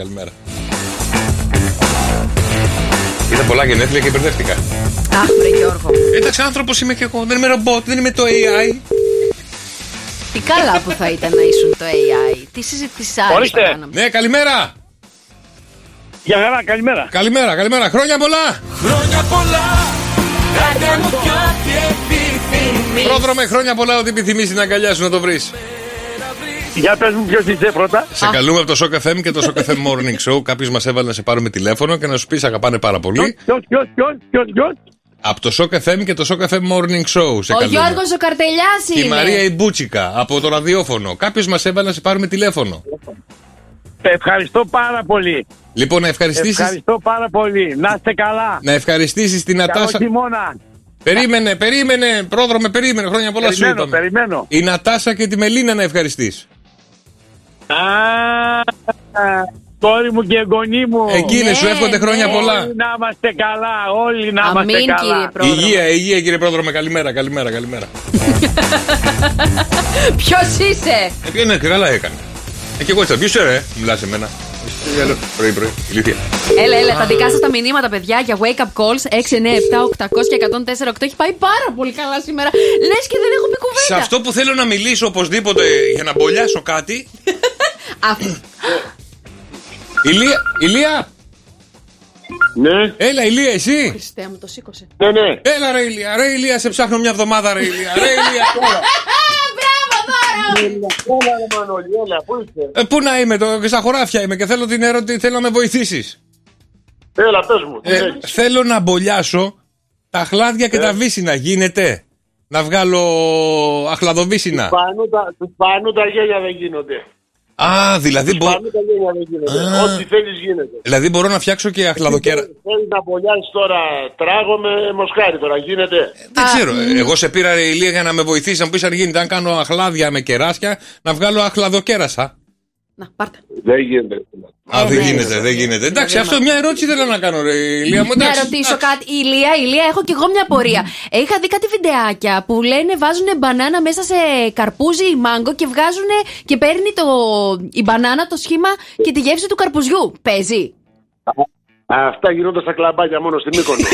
Είδα πολλά γενέθλια και μπερδεύτηκα. Αχ, βρε Γιώργο. Εντάξει, άνθρωπος είμαι και εγώ, δεν είμαι ρομπότ, δεν είμαι το AI. Τι καλά που θα ήταν να ήσουν το AI. Τι συζητήσεις άλλες. Ορίστε. Ναι, καλημέρα. Γεια χαρά, καλημέρα. Καλημέρα, χρόνια πολλά. Χρόνια πολλά, κάνε μου κι ό,τι επιθυμείς. Πρόδρομε, χρόνια πολλά, ό,τι επιθυμείς την αγκαλιά σου να το βρεις. Για πες μου ποιος είσαι πρώτα. Σε καλούμε από το Shock FM και το Shock FM Morning Show. Κάποιος μας έβαλε να σε πάρουμε τηλέφωνο και να σου πει σε αγαπάνε πάρα πολύ. Ποιος. Από το Shock FM και το Shock FM Morning Show. Σε ο καλούμε. Γιώργος ο Καρτελιάς είναι. Η Μαρία η Μπούτσικα από το ραδιόφωνο. Κάποιος μας έβαλε να σε πάρουμε τηλέφωνο. Ευχαριστώ πάρα πολύ. Λοιπόν, να ευχαριστήσεις. Ευχαριστώ πάρα πολύ. Να είστε καλά. Να ευχαριστήσεις την Νατάσα. Καλό χειμώνα. Περίμενε, πρόδρομε, περίμενε. Χρόνια πολλά σου είπαμε. Περιμένω. Η Νατάσα και τη Μελίνα να ευχαριστείς. Κόρη μου και εγγονή μου. Εκείνες σου εύχονται χρόνια πολλά. Όλοι να είμαστε καλά. Όλοι να είμαστε καλά. Υγεία κύριε πρόδρομε. Καλημέρα. Ποιος είσαι? Ναι, και καλά έκανε. Και εγώ έτσι, ποιος είσαι ρε, μιλάς σε μένα. Πρωί, ηλίθεια. Έλα, τα δικά σας τα μηνύματα, παιδιά, για wake up calls 6, 9, 7, 800 και 104,8. Έχει πάει πάρα πολύ καλά σήμερα. Λες και δεν έχω πει κουβέντα. Σε αυτό που θέλω να μιλήσω οπωσδήποτε για να μπολιάσω κάτι. Ηλία! Ναι. Έλα, Ηλία, εσύ. Χριστέ μου, το σήκωσε. Ναι. Έλα, ρε Ηλία, σε ψάχνω μια εβδομάδα, ρε Ηλία. Πού να είμαι, στα χωράφια είμαι και θέλω την ερώτηση, θέλω να με βοηθήσεις. Έλα, πες μου. Θέλω να μπολιάσω τα χλάδια και τα βύσσινα, γίνεται? Να βγάλω αχλαδοβύσσινα. Του πανού τα γέλια δεν γίνονται. Α, δηλαδή μπορώ. Ό,τι θέλεις γίνεται. Δηλαδή μπορώ να φτιάξω και αχλαδοκέρα. Θέλεις να μπολιάσεις τώρα τράγω με μοσχάρι τώρα, γίνεται? Δεν ξέρω. Εγώ σε πήρα, ρε Ηλία, για να με βοηθήσει να μου πει αν γίνεται. Αν κάνω αχλάδια με κεράσια, να βγάλω αχλαδοκέρασα. Να, πάρτε. Δεν γίνεται. Δεν γίνεται. Εντάξει, αυτό μια ερώτηση θέλω να κάνω, ρε Ηλία μου. Να ρωτήσω κάτι. Ηλία, έχω κι εγώ μια απορία. Είχα δει κάτι βιντεάκια που λένε βάζουν μπανάνα μέσα σε καρπούζι ή μάγκο και βγάζουν και παίρνει η μπανάνα το σχήμα και τη γεύση του καρπουζιού. Παίζει? Αυτά γινόνται στα κλαμπάκια μόνο στην Μύκονο.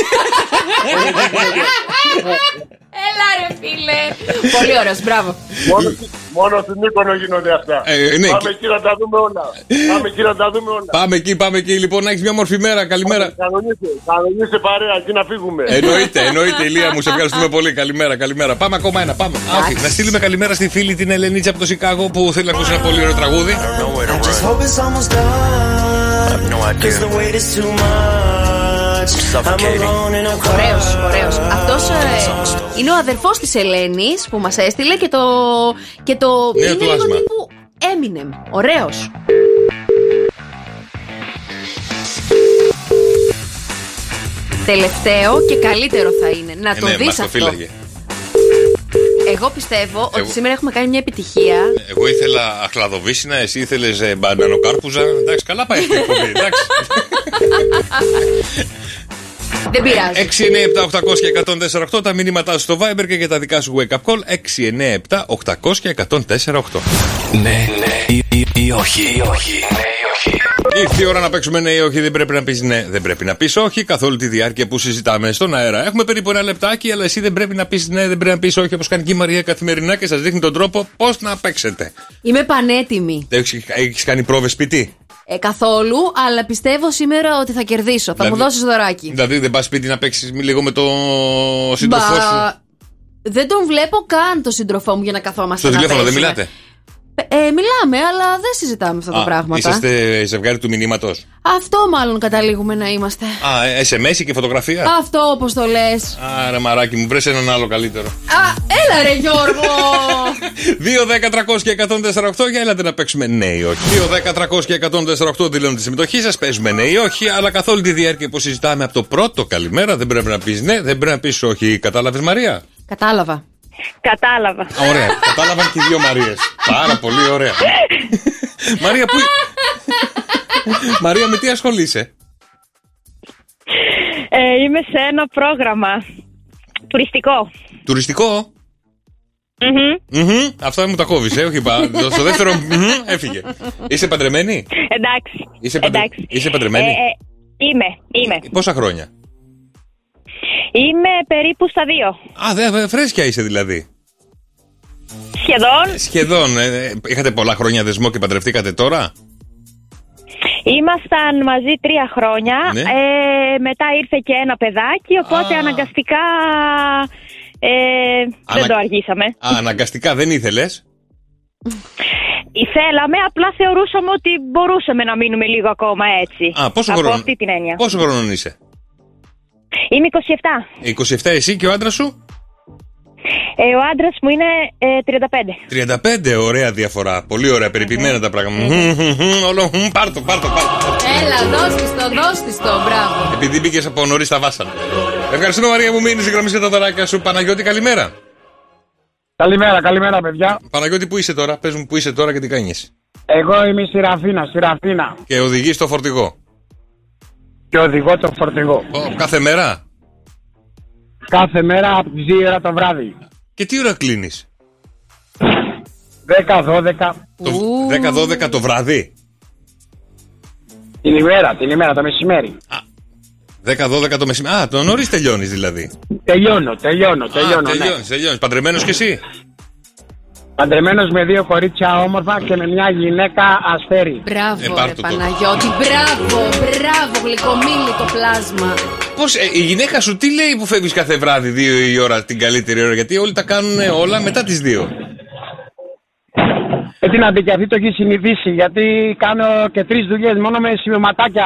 Έλα ρε φίλε. Πολύ ωραίος, μπράβο. Μόνο στην Μύκονο γίνονται αυτά. Ναι. Πάμε εκεί να τα δούμε όλα. Πάμε εκεί. Λοιπόν, να έχεις μια μορφή μέρα. Καλημέρα. Κανονίστε παρέα, εκεί να φύγουμε. Εννοείται, Ηλία μου, σε ευχαριστούμε πολύ. Καλημέρα. Πάμε ακόμα ένα. Να στείλουμε καλημέρα στη φίλη την Ελενίτσα από το Σικάγο που θέλει να ακούσει ένα πολύ ωραίο τραγούδι. Ωραίος. Αυτός είναι ο αδερφός της Ελένης που μας έστειλε και το είναι λίγο τύπου Eminem. Ωραίος. Τελευταίο και καλύτερο θα είναι. Να το δεις αυτό. Εγώ πιστεύω ότι σήμερα έχουμε κάνει μια επιτυχία. Εγώ ήθελα αχλαδοβύσσινα, εσύ ήθελες μπανανοκάρπουζα. Εντάξει, καλά πάει αυτή η εκπομπή, εντάξει. Δεν πειράζει. 697 800 και 104,8 τα μηνύματά σου στο Viber και για τα δικά σου wake up call 697 800 και 104,8. Ναι ή όχι. Ήρθε η ώρα να παίξουμε ναι ή όχι. Δεν πρέπει να πεις ναι, δεν πρέπει να πεις όχι καθ' όλη τη διάρκεια που συζητάμε στον αέρα. Έχουμε περίπου ένα λεπτάκι, αλλά εσύ δεν πρέπει να πεις ναι, δεν πρέπει να πεις όχι, όπως κάνει και η Μαρία καθημερινά και σας δείχνει τον τρόπο πώς να παίξετε. Είμαι πανέτοιμη. Έχεις κάνει πρόβες σπίτι? Καθόλου, αλλά πιστεύω σήμερα ότι θα κερδίσω. Θα μου δώσεις δωράκι. Δηλαδή δεν πας σπίτι να παίξεις λίγο με το σύντροφό σου? Δεν τον βλέπω καν το σύντροφό μου για να καθόμαστε. Στο τηλέφωνο δεν μιλάτε? Μιλάμε, αλλά δεν συζητάμε αυτά τα πράγματα. Είσαστε ζευγάρι του μηνύματος. Αυτό μάλλον καταλήγουμε να είμαστε. SMS και φωτογραφία. Αυτό, όπως το λες. Άρα, μαράκι μου, βρες έναν άλλο καλύτερο. Έλα ρε Γιώργο. 2-10-300-1048 για έλατε να παίξουμε ναι ή όχι. 2-10-300-1048 δηλώνει τη συμμετοχή σας. Παίζουμε ναι ή όχι, αλλά καθ' όλη τη διάρκεια που συζητάμε από το πρώτο καλημέρα δεν πρέπει να πεις ναι, δεν πρέπει να πεις όχι. Κατάλαβες, Μαρία? Κατάλαβα. Κατάλαβα. Ωραία, κατάλαβαν και οι δύο Μαρίες. Πάρα πολύ ωραία. Μαρία, πού... Μαρία, με τι ασχολείσαι? Είμαι σε ένα πρόγραμμα τουριστικό. Τουριστικό? Αυτό μου τα κόβεις, όχι στο δεύτερο έφυγε. Είσαι παντρεμένη? Εντάξει. Είσαι παντρεμένη? Είμαι. Πόσα χρόνια? Είμαι περίπου στα 2. Φρέσκια είσαι δηλαδή. Σχεδόν. Είχατε πολλά χρόνια δεσμό και παντρευτήκατε τώρα? Ήμασταν μαζί 3 χρόνια. Ναι. Μετά ήρθε και ένα παιδάκι, οπότε αναγκαστικά δεν το αργήσαμε. Αναγκαστικά δεν ήθελες? Θέλαμε, απλά θεωρούσαμε ότι μπορούσαμε να μείνουμε λίγο ακόμα έτσι. Από αυτή την έννοια. Πόσο χρονών είσαι? Είμαι 27. 27 εσύ και ο άντρας σου? Ο άντρας μου είναι 35. 35, ωραία διαφορά. Πολύ ωραία, περιποιημένα τα πράγματα. Πάρτο. Έλα, δώσ' της το, μπράβο. Επειδή μπήκες από νωρίς τα βάσανα. Ευχαριστούμε, Μαρία μου, μείνεις η γραμμή και τα δωράκια σου. Παναγιώτη, καλημέρα. Καλημέρα, παιδιά. Παναγιώτη, πού είσαι τώρα? Πες μου πού είσαι τώρα και τι κάνεις. Εγώ είμαι στη Ραφίνα. Και οδηγείς το φορτηγό? Και οδηγώ το φορτηγό. Κάθε μέρα? Κάθε μέρα από τις 2 ώρα το βράδυ. Και τι ώρα κλείνεις? 10-12. 10-12 το βράδυ? Την ημέρα, το μεσημέρι. 10-12 το μεσημέρι. Το νωρίς τελειώνεις δηλαδή? Τελειώνω. Τελειώνεις. Παντρεμένος κι εσύ? Παντρεμένος με 2 κορίτσια όμορφα και με μια γυναίκα αστέρι. Μπράβο, Παναγιώτη, μπράβο, γλυκομίλη το πλάσμα. Πώς, η γυναίκα σου τι λέει που φεύγεις κάθε βράδυ 2 η ώρα, την καλύτερη ώρα? Γιατί όλοι τα κάνουν όλα μετά τις 2. Τι να πει, και αυτή το έχει συνηθίσει. Γιατί κάνω και 3 δουλειές μόνο με σημειωματάκια.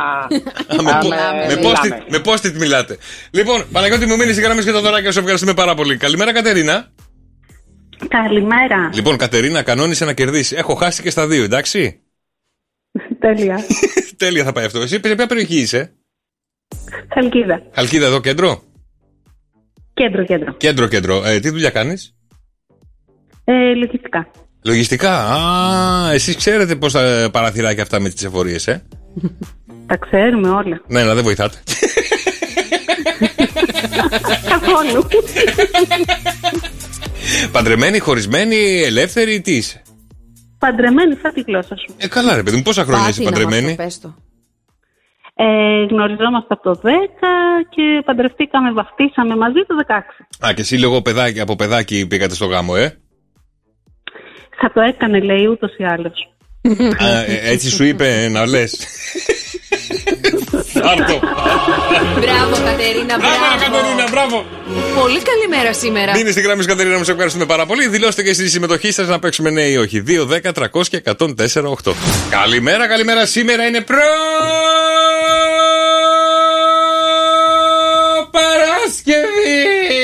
Με post-it μιλάτε. Λοιπόν, Παναγιώτη μου, μείνεις η γραμμή και τα δωράκια σου. Ευχαριστούμε πάρα πολύ. Καλημέρα, Κατερίνα. Καλημέρα. Λοιπόν, Κατερίνα, κανόνισε να κερδίσει. Έχω χάσει και στα 2, εντάξει. Τέλεια. Τέλεια θα πάει αυτό. Εσύ, ποια περιοχή είσαι? Χαλκίδα. Χαλκίδα εδώ, κέντρο? Κέντρο. Τι δουλειά κάνεις? Λογιστικά. Λογιστικά. Εσείς ξέρετε πώς τα παραθυράκια αυτά με τις εφορίες, Τα ξέρουμε όλα. Ναι, αλλά δεν βοηθάτε. Καθόλου. Παντρεμένη, χωρισμένη, ελεύθερη, τι είσαι? Παντρεμένη, σαν τη γλώσσα σου. Καλά ρε παιδί μου, πόσα χρόνια είσαι παντρεμένη? Γνωριζόμαστε από το 10 και παντρευτήκαμε, βαφτίσαμε μαζί το 16. Και εσύ λίγο από παιδάκι πήγατε στο γάμο, Θα το έκανε, λέει, ούτως ή άλλως. Έτσι σου είπε να λες? Άρτο. Μπράβο, Κατερίνα, μπράβο. Πολύ καλή μέρα σήμερα. Μείνε στη γραμμή, Κατερίνα, μου σε ευχαριστούμε πάρα πολύ. Δηλώστε και στη συμμετοχή σας να παίξουμε ναι ή όχι. 2-10-300-1048. Καλημέρα. Σήμερα είναι Παρασκευή.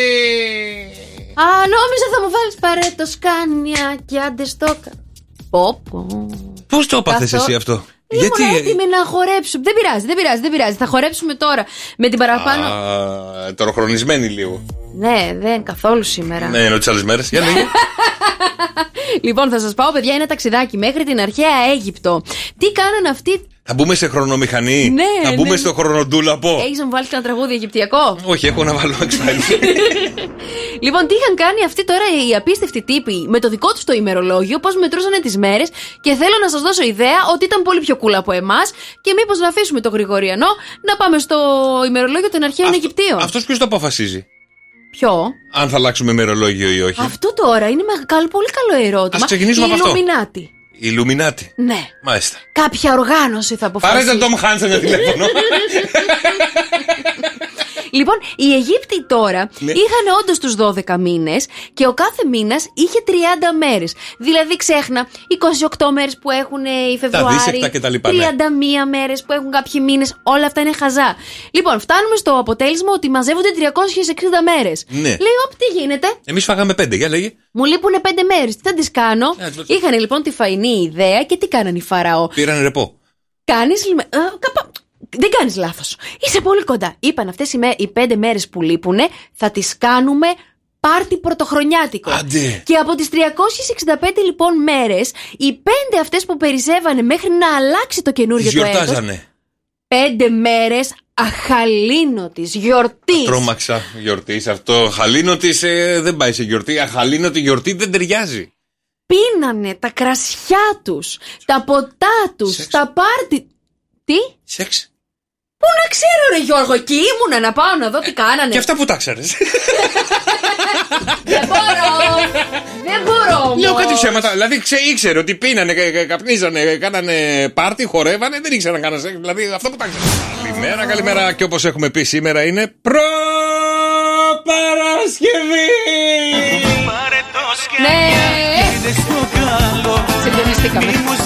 Νόμιζα θα μου βάλεις παρέτο σκάνια και άντε στόκα. Πώς το έπαθες εσύ αυτό? Γιατί έτοιμη να χορέψουμε. Δεν πειράζει. Θα χορέψουμε τώρα. Με την παραπάνω. Τωροχρονισμένη λίγο. Ναι, δεν καθόλου σήμερα. Ναι, ενώ τις άλλες μέρες. Για λέγε. Λοιπόν, θα σας πάω, παιδιά, ένα ταξιδάκι μέχρι την αρχαία Αίγυπτο. Τι κάνανε αυτοί? Θα μπούμε σε χρονομηχανή. Ναι, θα μπούμε στο χρονοτούλαπο. Έχεις να μου βάλεις ένα τραγούδι αιγυπτιακό? Όχι, έχω να βάλω εξφάλιση. Λοιπόν, τι είχαν κάνει αυτοί τώρα οι απίστευτοι τύποι με το δικό τους το ημερολόγιο, πώς μετρούσανε τις μέρες, και θέλω να σας δώσω ιδέα ότι ήταν πολύ πιο cool από εμάς και μήπως να αφήσουμε το Γρηγοριανό να πάμε στο ημερολόγιο των αρχαίων Αιγυπτίων. Αυτός ποιος το αποφασίζει? Ποιο? Αν θα αλλάξουμε ημερολόγιο ή όχι. Αυτό τώρα είναι πολύ καλό ερώτημα. Ας ξεκινήσουμε από αυτό. Ιλουμινάτι. Ναι. Μάλιστα. Κάποια οργάνωση θα αποφασίσει. Πάρε τον Τόμ Χάνσεν ένα τηλέφωνο. Λοιπόν, οι Αιγύπτιοι τώρα είχαν όντως τους 12 μήνες και ο κάθε μήνας είχε 30 μέρες. Δηλαδή ξέχνα 28 μέρες που έχουν οι Φεβρουάρι, 31 μέρες που έχουν κάποιοι μήνες. Όλα αυτά είναι χαζά. Λοιπόν, φτάνουμε στο αποτέλεσμα ότι μαζεύονται 360 μέρες. Ναι. Λέει, τι γίνεται. Εμείς φάγαμε 5, για λέγε. Μου λείπουν 5 μέρες. Τι θα τις κάνω. Είχαν λοιπόν τη φαϊνή ιδέα και τι κάνανε οι Φαραώ. Πήραν ρεπό. Δεν κάνεις λάθος. Είσαι πολύ κοντά. Είπαν αυτές οι 5 μέρες που λείπουνε θα τις κάνουμε πάρτι πρωτοχρονιάτικο. Άντε. Και από τις 365 λοιπόν μέρες, οι 5 αυτές που περισσεύανε μέχρι να αλλάξει το καινούριο το έτος, 5 μέρες αχαλήνωτης γιορτής. Τρόμαξα γιορτής αυτό. Χαλήνωτης δεν πάει σε γιορτή. Αχαλήνωτη γιορτή δεν ταιριάζει. Πίνανε τα κρασιά τους, τα ποτά τους, τα πάρτι. Τι? Σεξ. Πού να ξέρω ρε Γιώργο, εκεί ήμουνα να πάω να δω τι κάνανε. Και αυτά που τα ξέρεις. Δεν μπορώ. Λέω κάτι ψέματα. Δηλαδή ήξερε ότι πίνανε, καπνίζανε, κάνανε πάρτι, χορεύανε, δεν ήξεραν κανένα σεξ. Δηλαδή αυτά που τα ξέρεις. Καλημέρα, καλημέρα. Και όπως έχουμε πει σήμερα είναι Προ-Παρασκευή. Ναι. Συντονιστήκαμε. Μη μου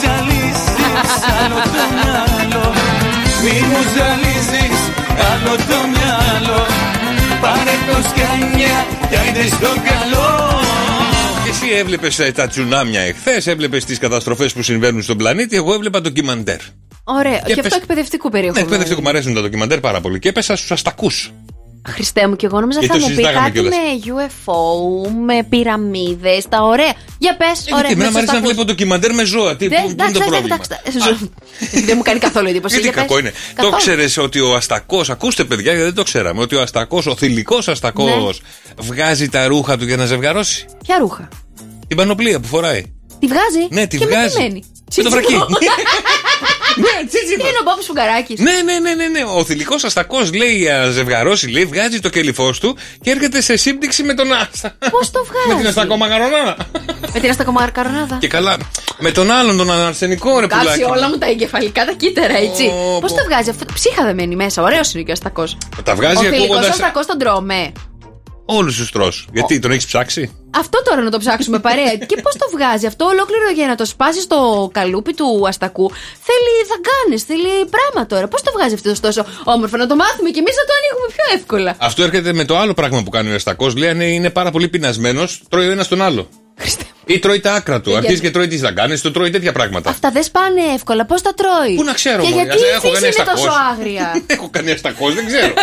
ζαλίζεις άλλο το μυαλό. Πάρε το σκανιά κι άιντε στο καλό. Και εσύ έβλεπες τα τσουνάμια εχθές, έβλεπες τις καταστροφές που συμβαίνουν στον πλανήτη. Εγώ έβλεπα ντοκιμαντέρ. Ωραία, και αυτό εκπαιδευτικού περιεχομένου. Ναι, εκπαιδευτικού, μου αρέσουν τα ντοκιμαντέρ πάρα πολύ. Και έπεσα στους αστακούς. Χριστέ μου, και εγώ νόμιζα θα μου πει κάτι με UFO, με πυραμίδες, τα ωραία. Για πες, ωραία. Εμένα μου αρέσει να βλέπω ντοκιμαντέρ με ζώα. Πού είναι το πρόβλημα. Δεν μου κάνει καθόλου εντύπωση. Γιατί κακό είναι. Το ξέρεις ότι ο αστακός, ακούστε παιδιά, γιατί δεν το ξέραμε, ότι ο αστακός, ο θηλυκός αστακός, βγάζει τα ρούχα του για να ζευγαρώσει. Ποια ρούχα? Την πανοπλία που φοράει. Τη βγάζει? Ναι, τη βγάζει. Με το βρακί. Τι είναι ο Μπόμπης Φουγκαράκης? Ναι. Ο θηλυκός αστακός λέει ζευγαρώσει, λέει, βγάζει το κελυφός του και έρχεται σε σύμπτυξη με τον Άστα. Πώς το βγάζει? Με την αστακομακαρονάδα. Με την αστακομακαρονάδα. Και καλά. Με τον άλλον, τον αρσενικό ρε πουλάκι. Κάτσε όλα μου τα εγκεφαλικά τα κύτταρα, έτσι. Πώς το βγάζει αυτό? Ψύχα δεν μένει μέσα. Ωραίος είναι και ο αστακός. Τα βγάζει ακούγοντας. Ο θηλυκός αστακός τον τρώμε. Όλους τους τρως. Γιατί τον έχεις ψάξει? Αυτό τώρα να το ψάξουμε παρέα. Και πώς το βγάζει αυτό ολόκληρο για να το σπάσει στο καλούπι του αστακού? Θέλει δαγκάνες, θέλει πράγμα τώρα. Πώς το βγάζει αυτό τόσο όμορφο? Να το μάθουμε κι εμείς να το ανοίγουμε πιο εύκολα. Αυτό έρχεται με το άλλο πράγμα που κάνει ο αστακός. Λέει αν είναι πάρα πολύ πεινασμένος, τρώει ο ένας τον άλλο. Χριστέ. Ή τρώει τα άκρα του. Αρχίζει και τρώει τις δαγκάνες, το τρώει τέτοια πράγματα. Αυτά δεν σπάνε εύκολα. Πώς τα τρώει? Πού να ξέρω, και μόνο. Γιατί η φύση είναι τόσο άγρια? Έχω κάνει αστακός, δεν ξέρω.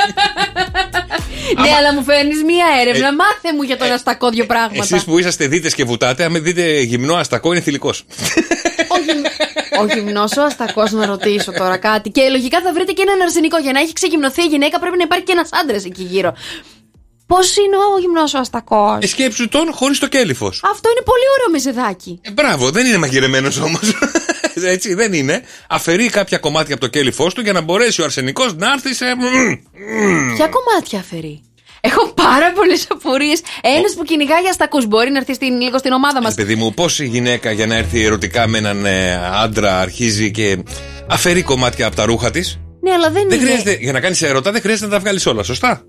Ναι, αλλά μου φέρνεις μία έρευνα. Μάθε μου για τον αστακό δύο πράγματα. Εσείς που είσαστε δίτες και βουτάτε, αν δείτε γυμνό αστακό, είναι θηλυκός. Ο γυμνός ο αστακός, να ρωτήσω τώρα κάτι. Και λογικά θα βρείτε και έναν αρσενικό. Για να έχει ξεγυμνοθεί η γυναίκα, πρέπει να υπάρχει και ένας άντρας εκεί γύρω. Πώς είναι ο γυμνός ο αστακός? Σκέψου τον χωρίς το κέλυφος. Αυτό είναι πολύ ωραίο μεζεδάκι. Μπράβο, δεν είναι μαγειρεμένος όμως. Έτσι δεν είναι. Αφαιρεί κάποια κομμάτια από το κέλυφός του για να μπορέσει ο αρσενικός να έρθει σε. Ποια κομμάτια αφαιρεί? Έχω πάρα πολλές απορίες. Ένας που κυνηγάει αστακούς μπορεί να έρθει λίγο στην ομάδα μας. Παιδί μου, πώς η γυναίκα για να έρθει ερωτικά με έναν άντρα αρχίζει και αφαιρεί κομμάτια από τα ρούχα της? Ναι, αλλά δεν είναι. Χρειάζεται, για να κάνεις ερωτά δεν χρειάζεται να τα βγάλεις όλα, σωστά?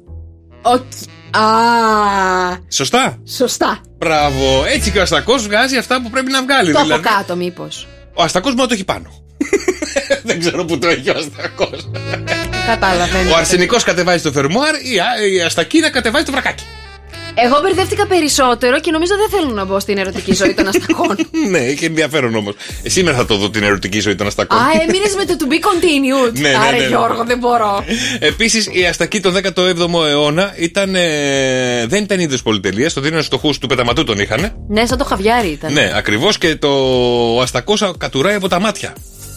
Σωστά. Σωστά. Μπράβο. Έτσι και ο αστακός βγάζει αυτά που πρέπει να βγάλει. Το δηλαδή. από κάτω μήπως? Ο αστακός μόνο το έχει πάνω. Δεν ξέρω που το έχει ο αστακός. Καταλαβαίνω. Ο αρσενικός κατεβάζει το φερμουάρ, η αστακίνα κατεβάζει το βρακάκι. Εγώ μπερδεύτηκα περισσότερο και νομίζω δεν θέλω να μπω στην ερωτική ζωή των αστακών. Ναι, έχει ενδιαφέρον όμως. Σήμερα θα το δω την ερωτική ζωή των αστακών. Έμεινες με το to be continued. Ναι. Άρα Γιώργο, δεν μπορώ. Επίσης η αστακή το 17ο αιώνα δεν ήταν είδος πολυτελείας. Το δίνανε στοχούς του πεταματού τον είχανε. Ναι, σαν το χαβιάρι ήταν. Ναι, ακριβώς, και ο αστακός κατουράει από τα μάτια.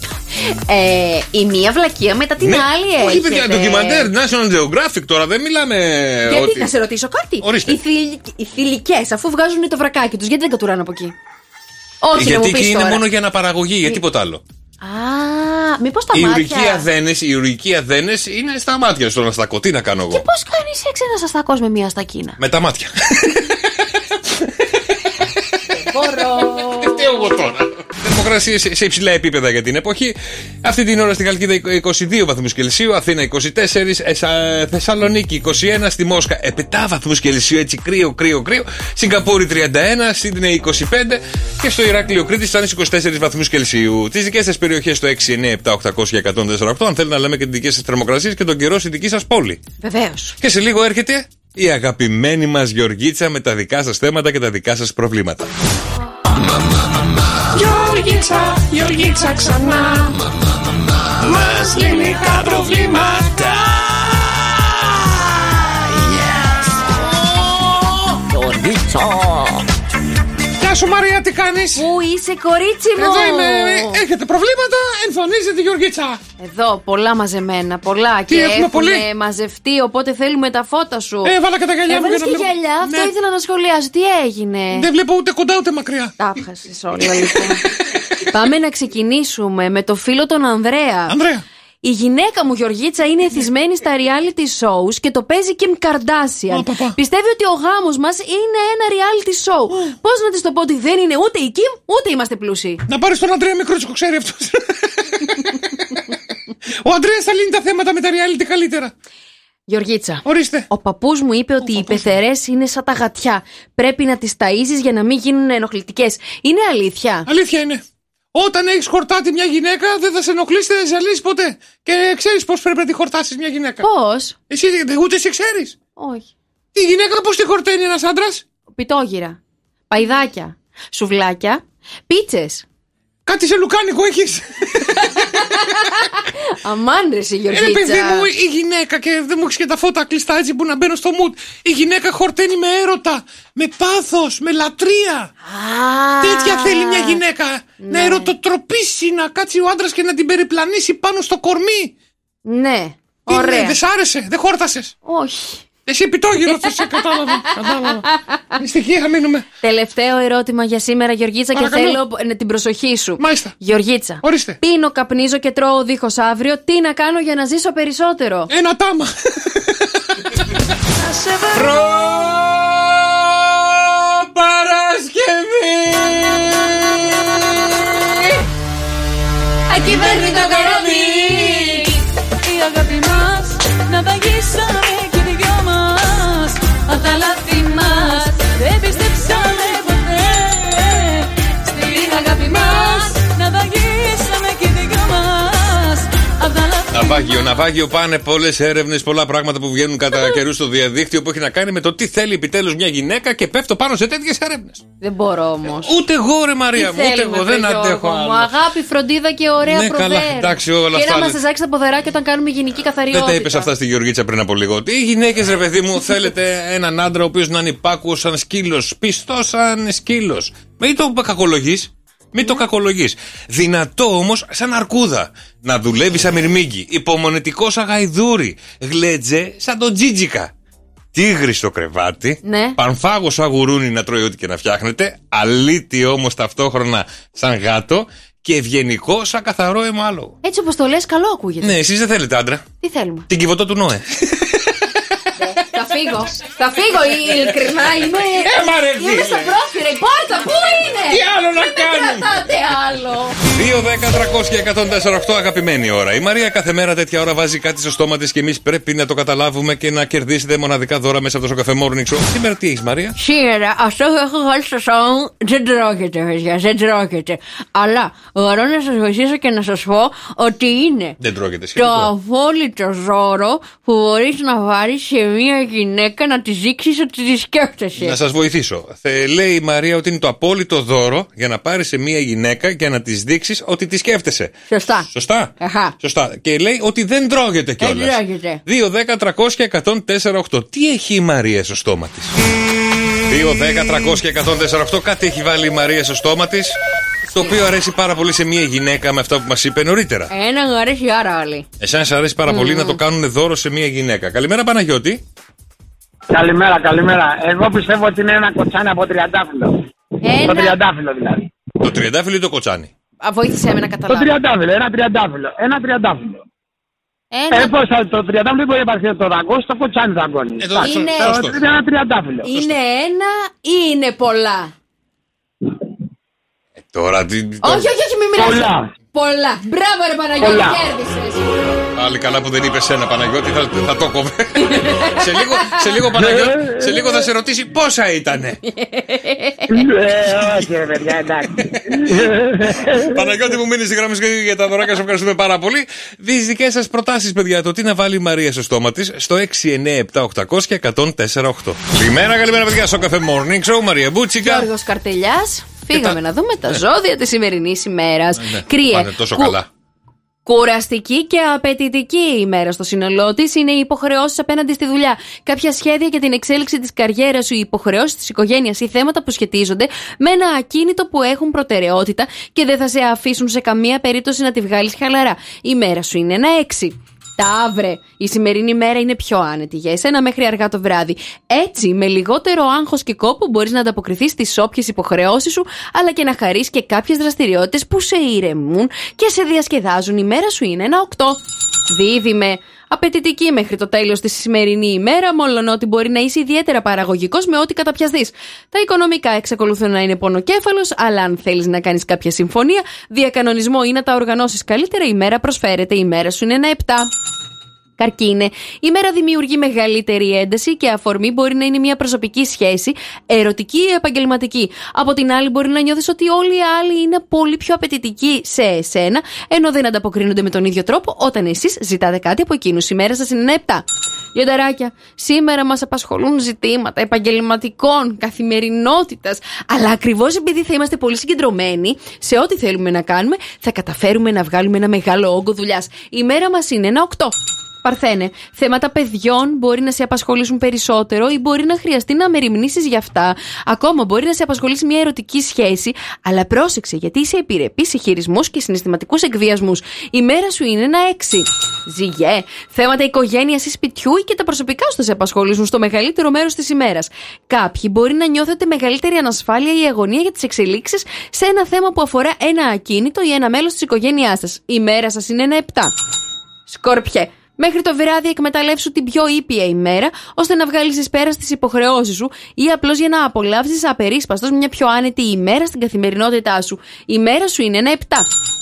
Η μία βλακεία μετά την άλλη έχει. Όχι, παιδιά, ντοκιμαντέρ, National Geographic τώρα, δεν μιλάμε. Γιατί, να σε ρωτήσω κάτι. Ορίστε. Οι θηλυκές, αφού βγάζουν το βρακάκι τους, γιατί δεν κατουράνε από εκεί? Όχι, γιατί εκεί είναι τώρα μόνο για αναπαραγωγή, για τίποτα άλλο. Μήπως τα μάτια. Οι ουρικοί αδένες είναι στα μάτια στον αστακό. Τι να κάνω εγώ? Και πώς κάνει σεξ ένας αστακός με μία αστακίνα? Με τα μάτια. Δεν μπορώ. Τι εγώ τώρα. θερμοκρασίες σε υψηλά επίπεδα για την εποχή. Αυτή την ώρα στη Χαλκίδα 22 βαθμούς Κελσίου, Αθήνα 24, Θεσσαλονίκη 21, στη Μόσχα 7 βαθμούς Κελσίου, έτσι κρύο. Σιγκαπούρη 31, Σίδνεϊ 25 και στο Ηράκλειο Κρήτης φτάνει 24 βαθμούς Κελσίου. Τις δικές σας περιοχές στο 697-800-1048, αν θέλετε να λέμε και τις δικές σας θερμοκρασίες και τον καιρό στη δική σας πόλη. Βεβαίως. Και σε λίγο έρχεται η αγαπημένη μας Γεωργίτσα με τα δικά σας θέματα και τα δικά σας προβλήματα. Γεωργίτσα ξανά μας λύνει τα προβλήματα. Γεωργίτσα. Γεια σου Μαρία, τι κάνεις? Πού είσαι κορίτσι μου? Εδώ είμαι. Έχετε προβλήματα? Εμφανίζεται η Γεωργίτσα. Εδώ πολλά μαζεμένα, πολλά. Τι, και έχουμε πολύ? μαζευτεί, οπότε θέλουμε τα φώτα σου. Έβαλα και τα γυαλιά μου. Έβαλες και γυαλιά, αυτό ήθελα να σχολιάσω. Τι έγινε? Δεν βλέπω ούτε κοντά ούτε μακριά. Τα άπχασες όλα λοιπόν. Πάμε να ξεκινήσουμε με το φίλο τον Ανδρέα. Η γυναίκα μου Γεωργίτσα είναι εθισμένη στα reality shows και το παίζει Kim Kardashian. Πιστεύει ότι ο γάμος μας είναι ένα reality show. Πώς να της το πω ότι δεν είναι ούτε η Kim ούτε είμαστε πλούσιοι? Να πάρεις τον Ανδρέα Μικρότσικο, ξέρει αυτός. Ο Ανδρέας θα λύνει τα θέματα με τα reality καλύτερα. Γεωργίτσα, ορίστε. Ο παππούς μου είπε ότι οι πεθερές είναι σαν τα γατιά. Πρέπει να τις ταΐζεις για να μην γίνουν ενοχλητικές. Είναι αλήθεια? Αλήθεια είναι. Όταν έχεις χορτάτη μια γυναίκα, δεν θα σε ενοχλήσει, δεν θα σε ζαλίσει ποτέ. Και ξέρεις πώς πρέπει να τη χορτάσεις μια γυναίκα? Πώς? Ούτε εσύ ξέρεις. Όχι. Τη γυναίκα πώς τη χορταίνει ένας άντρας? Πιτόγυρα, παϊδάκια, σουβλάκια, πίτσες. Κάτι σε λουκάνικο έχεις? Αμάν ρε η Γεωργίτσα. Παιδί μου, η γυναίκα, και δεν μου έχεις και τα φώτα κλειστά έτσι που να μπαίνω στο mood. Η γυναίκα χορταίνει με έρωτα, με πάθος, με λατρεία. Τέτοια θέλει μια γυναίκα. Ναι. Να ερωτοτροπήσει, να κάτσει ο άντρας και να την περιπλανήσει πάνω στο κορμί. Ναι, ωραία. Δεν σ' άρεσε, δεν χόρτασες? Όχι. Εσύ επιτόγυρο θα σε κατάλαβα. Δυστυχία μείνουμε. Τελευταίο ερώτημα για σήμερα, Γεωργίτσα, και θέλω την προσοχή σου. Μάλιστα. Γεωργίτσα, ορίστε. Πίνω, καπνίζω και τρώω δίχως αύριο. Τι να κάνω για να ζήσω περισσότερο? Ένα τάμα. Παρασκευή. Ακυβέρνητο καράβι. Η αγάπη μας να βαγίσαμε κι οι δυο μας. Απ' τα λάθη μας δεν πιστέψαμε ποτέ. Στην αγάπη μας να βαγίσαμε κι οι δυο μας. Απ' τα λάθη. Ναυάγιο πάνε πολλές έρευνες, πολλά πράγματα που βγαίνουν κατά καιρού στο διαδίκτυο που έχει να κάνει με το τι θέλει επιτέλους μια γυναίκα και πέφτω πάνω σε τέτοιες έρευνες. Δεν μπορώ όμως. Ούτε εγώ ρε Μαρία μου, ούτε εγώ δεν αντέχω άλλο. Αγάπη, φροντίδα και ωραία προβέρα. Καλά, εντάξει, όλα και αυτά. να μας ζάξει τα ποδεράκια όταν κάνουμε γενική καθαριότητα. Δεν τα είπες αυτά στη Γεωργίτσα πριν από λίγο? Οι γυναίκες ρε παιδί μου θέλετε έναν άντρα ο οποίος να είναι υπάκουος σαν σκύλος, πιστός σαν σκύλος. Μην το κακολογείς. Μην το κακολογείς. Δυνατό όμως σαν αρκούδα. Να δουλεύει σαν μυρμήγκι. Υπομονετικό σαν γαϊδούρι. Γλέτζε σαν τον Τζίτζικα. Τίγρη στο κρεβάτι. Ναι. Πανφάγο σαν γουρούνι να τρώει ό,τι και να φτιάχνετε. Αλήτη όμως ταυτόχρονα σαν γάτο. Και ευγενικό σαν καθαρό αιμάλογο. Έτσι όπως το λες, καλό ακούγεται. Ναι, εσείς δεν θέλετε άντρα. Τι θέλουμε? Την Κιβωτό του Νόε. Θα φύγω, ειλικρινά είμαι. Είμαι στα πρόθυρα, η πόρτα, πού είναι? Τι άλλο να κάνουμε? Δεν κρατάτε άλλο. 2, 10, 300 και 148 αγαπημένη ώρα. Η Μαρία κάθε μέρα τέτοια ώρα βάζει κάτι στο στόμα της και εμείς πρέπει να το καταλάβουμε και να κερδίσετε μοναδικά δώρα μέσα από το Σοκαφέ Morning Show. Σήμερα τι έχεις, Μαρία? Σήμερα αυτό που έχω βάλει στο στόμα μου δεν τρώγεται, παιδιά, δεν τρώγεται. Αλλά μπορώ να σας βοηθήσω και να σας πω ότι είναι το απόλυτο δώρο που μπορείς να βάλεις σε μια γυναίκα να τη δείξεις ότι τη σκέφτεσαι. Να σας βοηθήσω. Λέει η Μαρία ότι είναι το απόλυτο δώρο για να πάρεις σε μια γυναίκα και να της δείξεις ότι τη σκέφτεσαι. Σωστά. Σωστά. Αχα. Σωστά. Και λέει ότι δεν τρώγεται κιόλας. Δεν τρώγεται. 2, 10, 300 και 104,8. Τι έχει η Μαρία στο στόμα της? 2, 10, 300 και 104,8. Κάτι έχει βάλει η Μαρία στο στόμα της, το οποίο αρέσει πάρα πολύ σε μια γυναίκα με αυτά που μας είπε νωρίτερα. Ένα μου αρέσει πάρα πολύ. Εσάς αρέσει πάρα πολύ να το κάνουν δώρο σε μια γυναίκα. Καλημέρα, Παναγιώτη. Καλημέρα, καλημέρα. Εγώ πιστεύω ότι είναι ένα κοτσάνι από τριαντάφυλλο. Το τριαντάφυλλο δηλαδή. Το τριαντάφυλλο ή το κοτσάνι? Βοήθησε με να καταλάβω. Το τριαντάφυλλο, ένα τριαντάφυλλο. Πώς το τριαντάφυλλο μπορεί να υπάρχει το δαγκό, το κοτσάνι δαγκώνει. Είναι ένα τριαντάφυλλο. Είναι ένα ή είναι πολλά? Τώρα τι. Όχι, μην μιλάς. Πολλά. Μπράβο, ρε Παναγιώτη, κέρδισες. Πάλι καλά που δεν είπες ένα, Παναγιώτη, θα το κόβε. σε λίγο θα σε ρωτήσει πόσα ήτανε. Όχι, ρε παιδιά, εντάξει. Παναγιώτη μου, μείνει στη γραμμή για τα δωράκια, σου ευχαριστούμε πάρα πολύ. Τις δικές σας προτάσεις, παιδιά, το τι να βάλει η Μαρία στο στόμα της, στο 697-800-1048. Καλημέρα, παιδιά, στο Cafe Morning Show, Μαρία Μπούτσικα. Γιώργος Καρτελιάς. Φύγαμε να δούμε τα ζώδια της σημερινής ημέρας. Κρύε. Πάνε τόσο καλά. Κουραστική και απαιτητική η ημέρα στο σύνολό της είναι οι υποχρεώσεις απέναντι στη δουλειά. Κάποια σχέδια για την εξέλιξη της καριέρας σου, οι υποχρεώσεις της οικογένειας ή θέματα που σχετίζονται με ένα ακίνητο που έχουν προτεραιότητα και δεν θα σε αφήσουν σε καμία περίπτωση να τη βγάλεις χαλαρά. Η ημέρα σου είναι ένα 6. Ταύρε, η σημερινή μέρα είναι πιο άνετη για εσένα μέχρι αργά το βράδυ. Έτσι, με λιγότερο άγχος και κόπο μπορείς να ανταποκριθείς στις όποιες υποχρεώσεις σου, αλλά και να χαρείς και κάποιες δραστηριότητες που σε ηρεμούν και σε διασκεδάζουν. Η μέρα σου είναι ένα 8. Δίδυμε, απαιτητική μέχρι το τέλος της σημερινή ημέρα, μόλον ότι μπορεί να είσαι ιδιαίτερα παραγωγικός με ό,τι καταπιαστείς. Τα οικονομικά εξακολουθούν να είναι πονοκέφαλος, αλλά αν θέλεις να κάνεις κάποια συμφωνία, διακανονισμό ή να τα οργανώσεις καλύτερα, η μέρα προσφέρεται. Η μέρα σου είναι ένα 7. Καρκίνε, η μέρα δημιουργεί μεγαλύτερη ένταση και αφορμή μπορεί να είναι μια προσωπική σχέση, ερωτική ή επαγγελματική. Από την άλλη, μπορεί να νιώθεις ότι όλοι οι άλλοι είναι πολύ πιο απαιτητικοί σε εσένα, ενώ δεν ανταποκρίνονται με τον ίδιο τρόπο όταν εσείς ζητάτε κάτι από εκείνους. Η μέρα σας είναι ένα 7. Λιονταράκια, σήμερα μας απασχολούν ζητήματα επαγγελματικών, καθημερινότητας, αλλά ακριβώς επειδή θα είμαστε πολύ συγκεντρωμένοι σε ό,τι θέλουμε να κάνουμε, θα καταφέρουμε να βγάλουμε ένα μεγάλο όγκο δουλειάς. Η μέρα μας είναι ένα 8. Παρθένε, θέματα παιδιών μπορεί να σε απασχολήσουν περισσότερο ή μπορεί να χρειαστεί να μεριμνήσεις για αυτά. Ακόμα μπορεί να σε απασχολήσει μια ερωτική σχέση, αλλά πρόσεξε γιατί είσαι επιρρεπής σε χειρισμούς και συναισθηματικούς εκβιασμούς. Η μέρα σου είναι ένα 6. Ζυγέ, θέματα οικογένειας ή σπιτιού ή και τα προσωπικά σου θα σε απασχολήσουν στο μεγαλύτερο μέρος της ημέρας. Κάποιοι μπορεί να νιώθετε μεγαλύτερη ανασφάλεια ή αγωνία για τις εξελίξεις σε ένα θέμα που αφορά ένα ακίνητο ή ένα μέλος της οικογένειάς σας. Η μέρα σας είναι ένα 7. Σκόρπιε. Μέχρι το βράδυ εκμεταλλεύσου την πιο ήπια ημέρα, ώστε να βγάλεις εις πέρα στις υποχρεώσεις σου ή απλώς για να απολαύσεις απερίσπαστος μια πιο άνετη ημέρα στην καθημερινότητά σου. Η μέρα σου είναι ένα 7.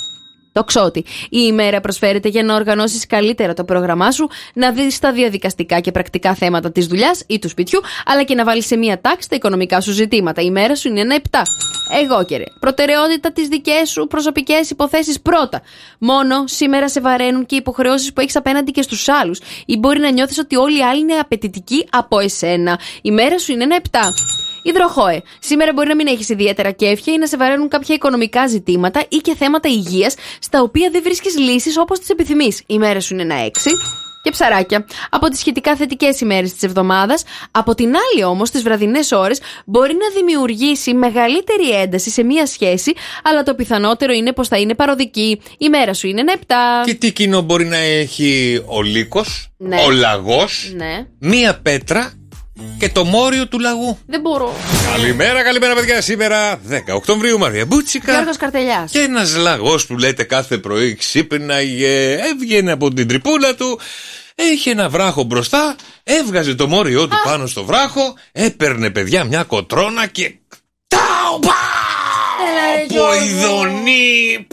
Τοξότη. Η ημέρα προσφέρεται για να οργανώσεις καλύτερα το πρόγραμμά σου, να δεις τα διαδικαστικά και πρακτικά θέματα της δουλειάς ή του σπιτιού, αλλά και να βάλεις σε μία τάξη τα οικονομικά σου ζητήματα. Η μέρα σου είναι ένα 7. Εγώ και ρε. Προτεραιότητα τις δικές σου προσωπικές υποθέσεις πρώτα. Μόνο σήμερα σε βαραίνουν και οι υποχρεώσεις που έχεις απέναντι και στους άλλους, ή μπορεί να νιώθεις ότι όλοι οι άλλοι είναι απαιτητικοί από εσένα. Η μέρα σου είναι ένα 7. Υδροχόε. Σήμερα μπορεί να μην έχεις ιδιαίτερα κέφια ή να σε βαραίνουν κάποια οικονομικά ζητήματα ή και θέματα υγείας, στα οποία δεν βρίσκεις λύσεις όπως τις επιθυμείς. Η μέρα σου είναι ένα 6. Και ψαράκια. Από τις σχετικά θετικές ημέρες της εβδομάδας, από την άλλη όμως, τις βραδινές ώρες μπορεί να δημιουργήσει μεγαλύτερη ένταση σε μία σχέση, αλλά το πιθανότερο είναι πως θα είναι παροδική. Η μέρα σου είναι ένα 7. Και τι κοινό μπορεί να έχει ο λύκος, ναι, ο λαγός, ναι, μία πέτρα και το μόριο του λαγού. Δεν μπορώ. Καλημέρα, παιδιά. Σήμερα 10 Οκτωβρίου, Μαρία Μπούτσικα. Γιώργος Καρτελιάς. Και ένας λαγός που λέτε κάθε πρωί ξύπναγε, έβγαινε από την τρυπούλα του, είχε ένα βράχο μπροστά, έβγαζε το μόριό του πάνω στο βράχο, έπαιρνε παιδιά μια κοτρώνα και. Ποειδονή!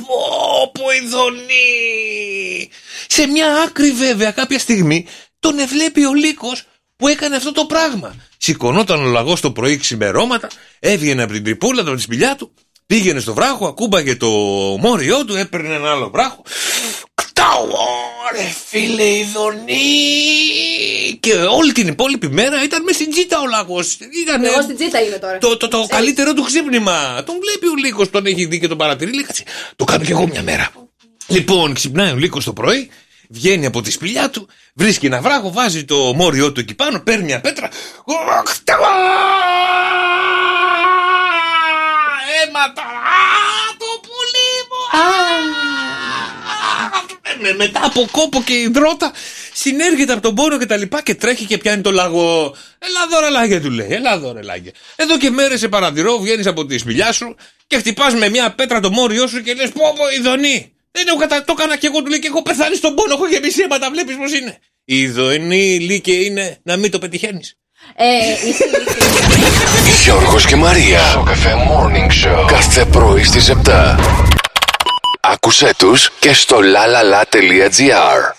Σε μια άκρη βέβαια κάποια στιγμή τον ευλέπει ο λύκος που έκανε αυτό το πράγμα. Σηκωνόταν ο λαγός το πρωί ξημερώματα, έβγαινε από την τρυπούλα του, από τη σπηλιά του, πήγαινε στο βράχο, ακούμπαγε το μόριό του, έπαιρνε ένα άλλο βράχο. Κτάου, ρε φίλε ειδονή! Και όλη την υπόλοιπη μέρα ήταν μες στην τζίτα ο λαγός. Εγώ στην τζίτα είμαι τώρα. Το καλύτερό του ξύπνημα. Τον βλέπει ο λύκος, τον έχει δει και τον παρατηρεί. Λέει, κάτσε, το κάνω κι εγώ μια μέρα. Λοιπόν, ξυπνάει ο λύκος το πρωί, βγαίνει από τη σπηλιά του, βρίσκει ένα βράχο, βάζει το μόριό του εκεί πάνω, παίρνει μια πέτρα. Αίματα! Το πουλί μου! Μετά από κόπο και υδρότα συνέρχεται από τον πόνο και τα λοιπά και τρέχει και πιάνει το λαγό. Έλα δω ρε λάγε, του λέει. Έλα δω ρε λάγε. Εδώ και μέρες σε παρατηρώ, βγαίνεις από τη σπηλιά σου και χτυπάς με μια πέτρα το μόριό σου και λες πω ειδονή. Δεν έχω το έκανα και εγώ, του λέει, και έχω πεθάνει στον πόνο, έχω γεμίσει αίματα, βλέπεις πως είναι. Η ειδονή λύκε είναι να μην το πετυχαίνεις. Γιώργος και Μαρία. Σοκαφέ Morning Show. Κάθε πρωί στις 7. Άκουσέ τους και στο lalala.gr.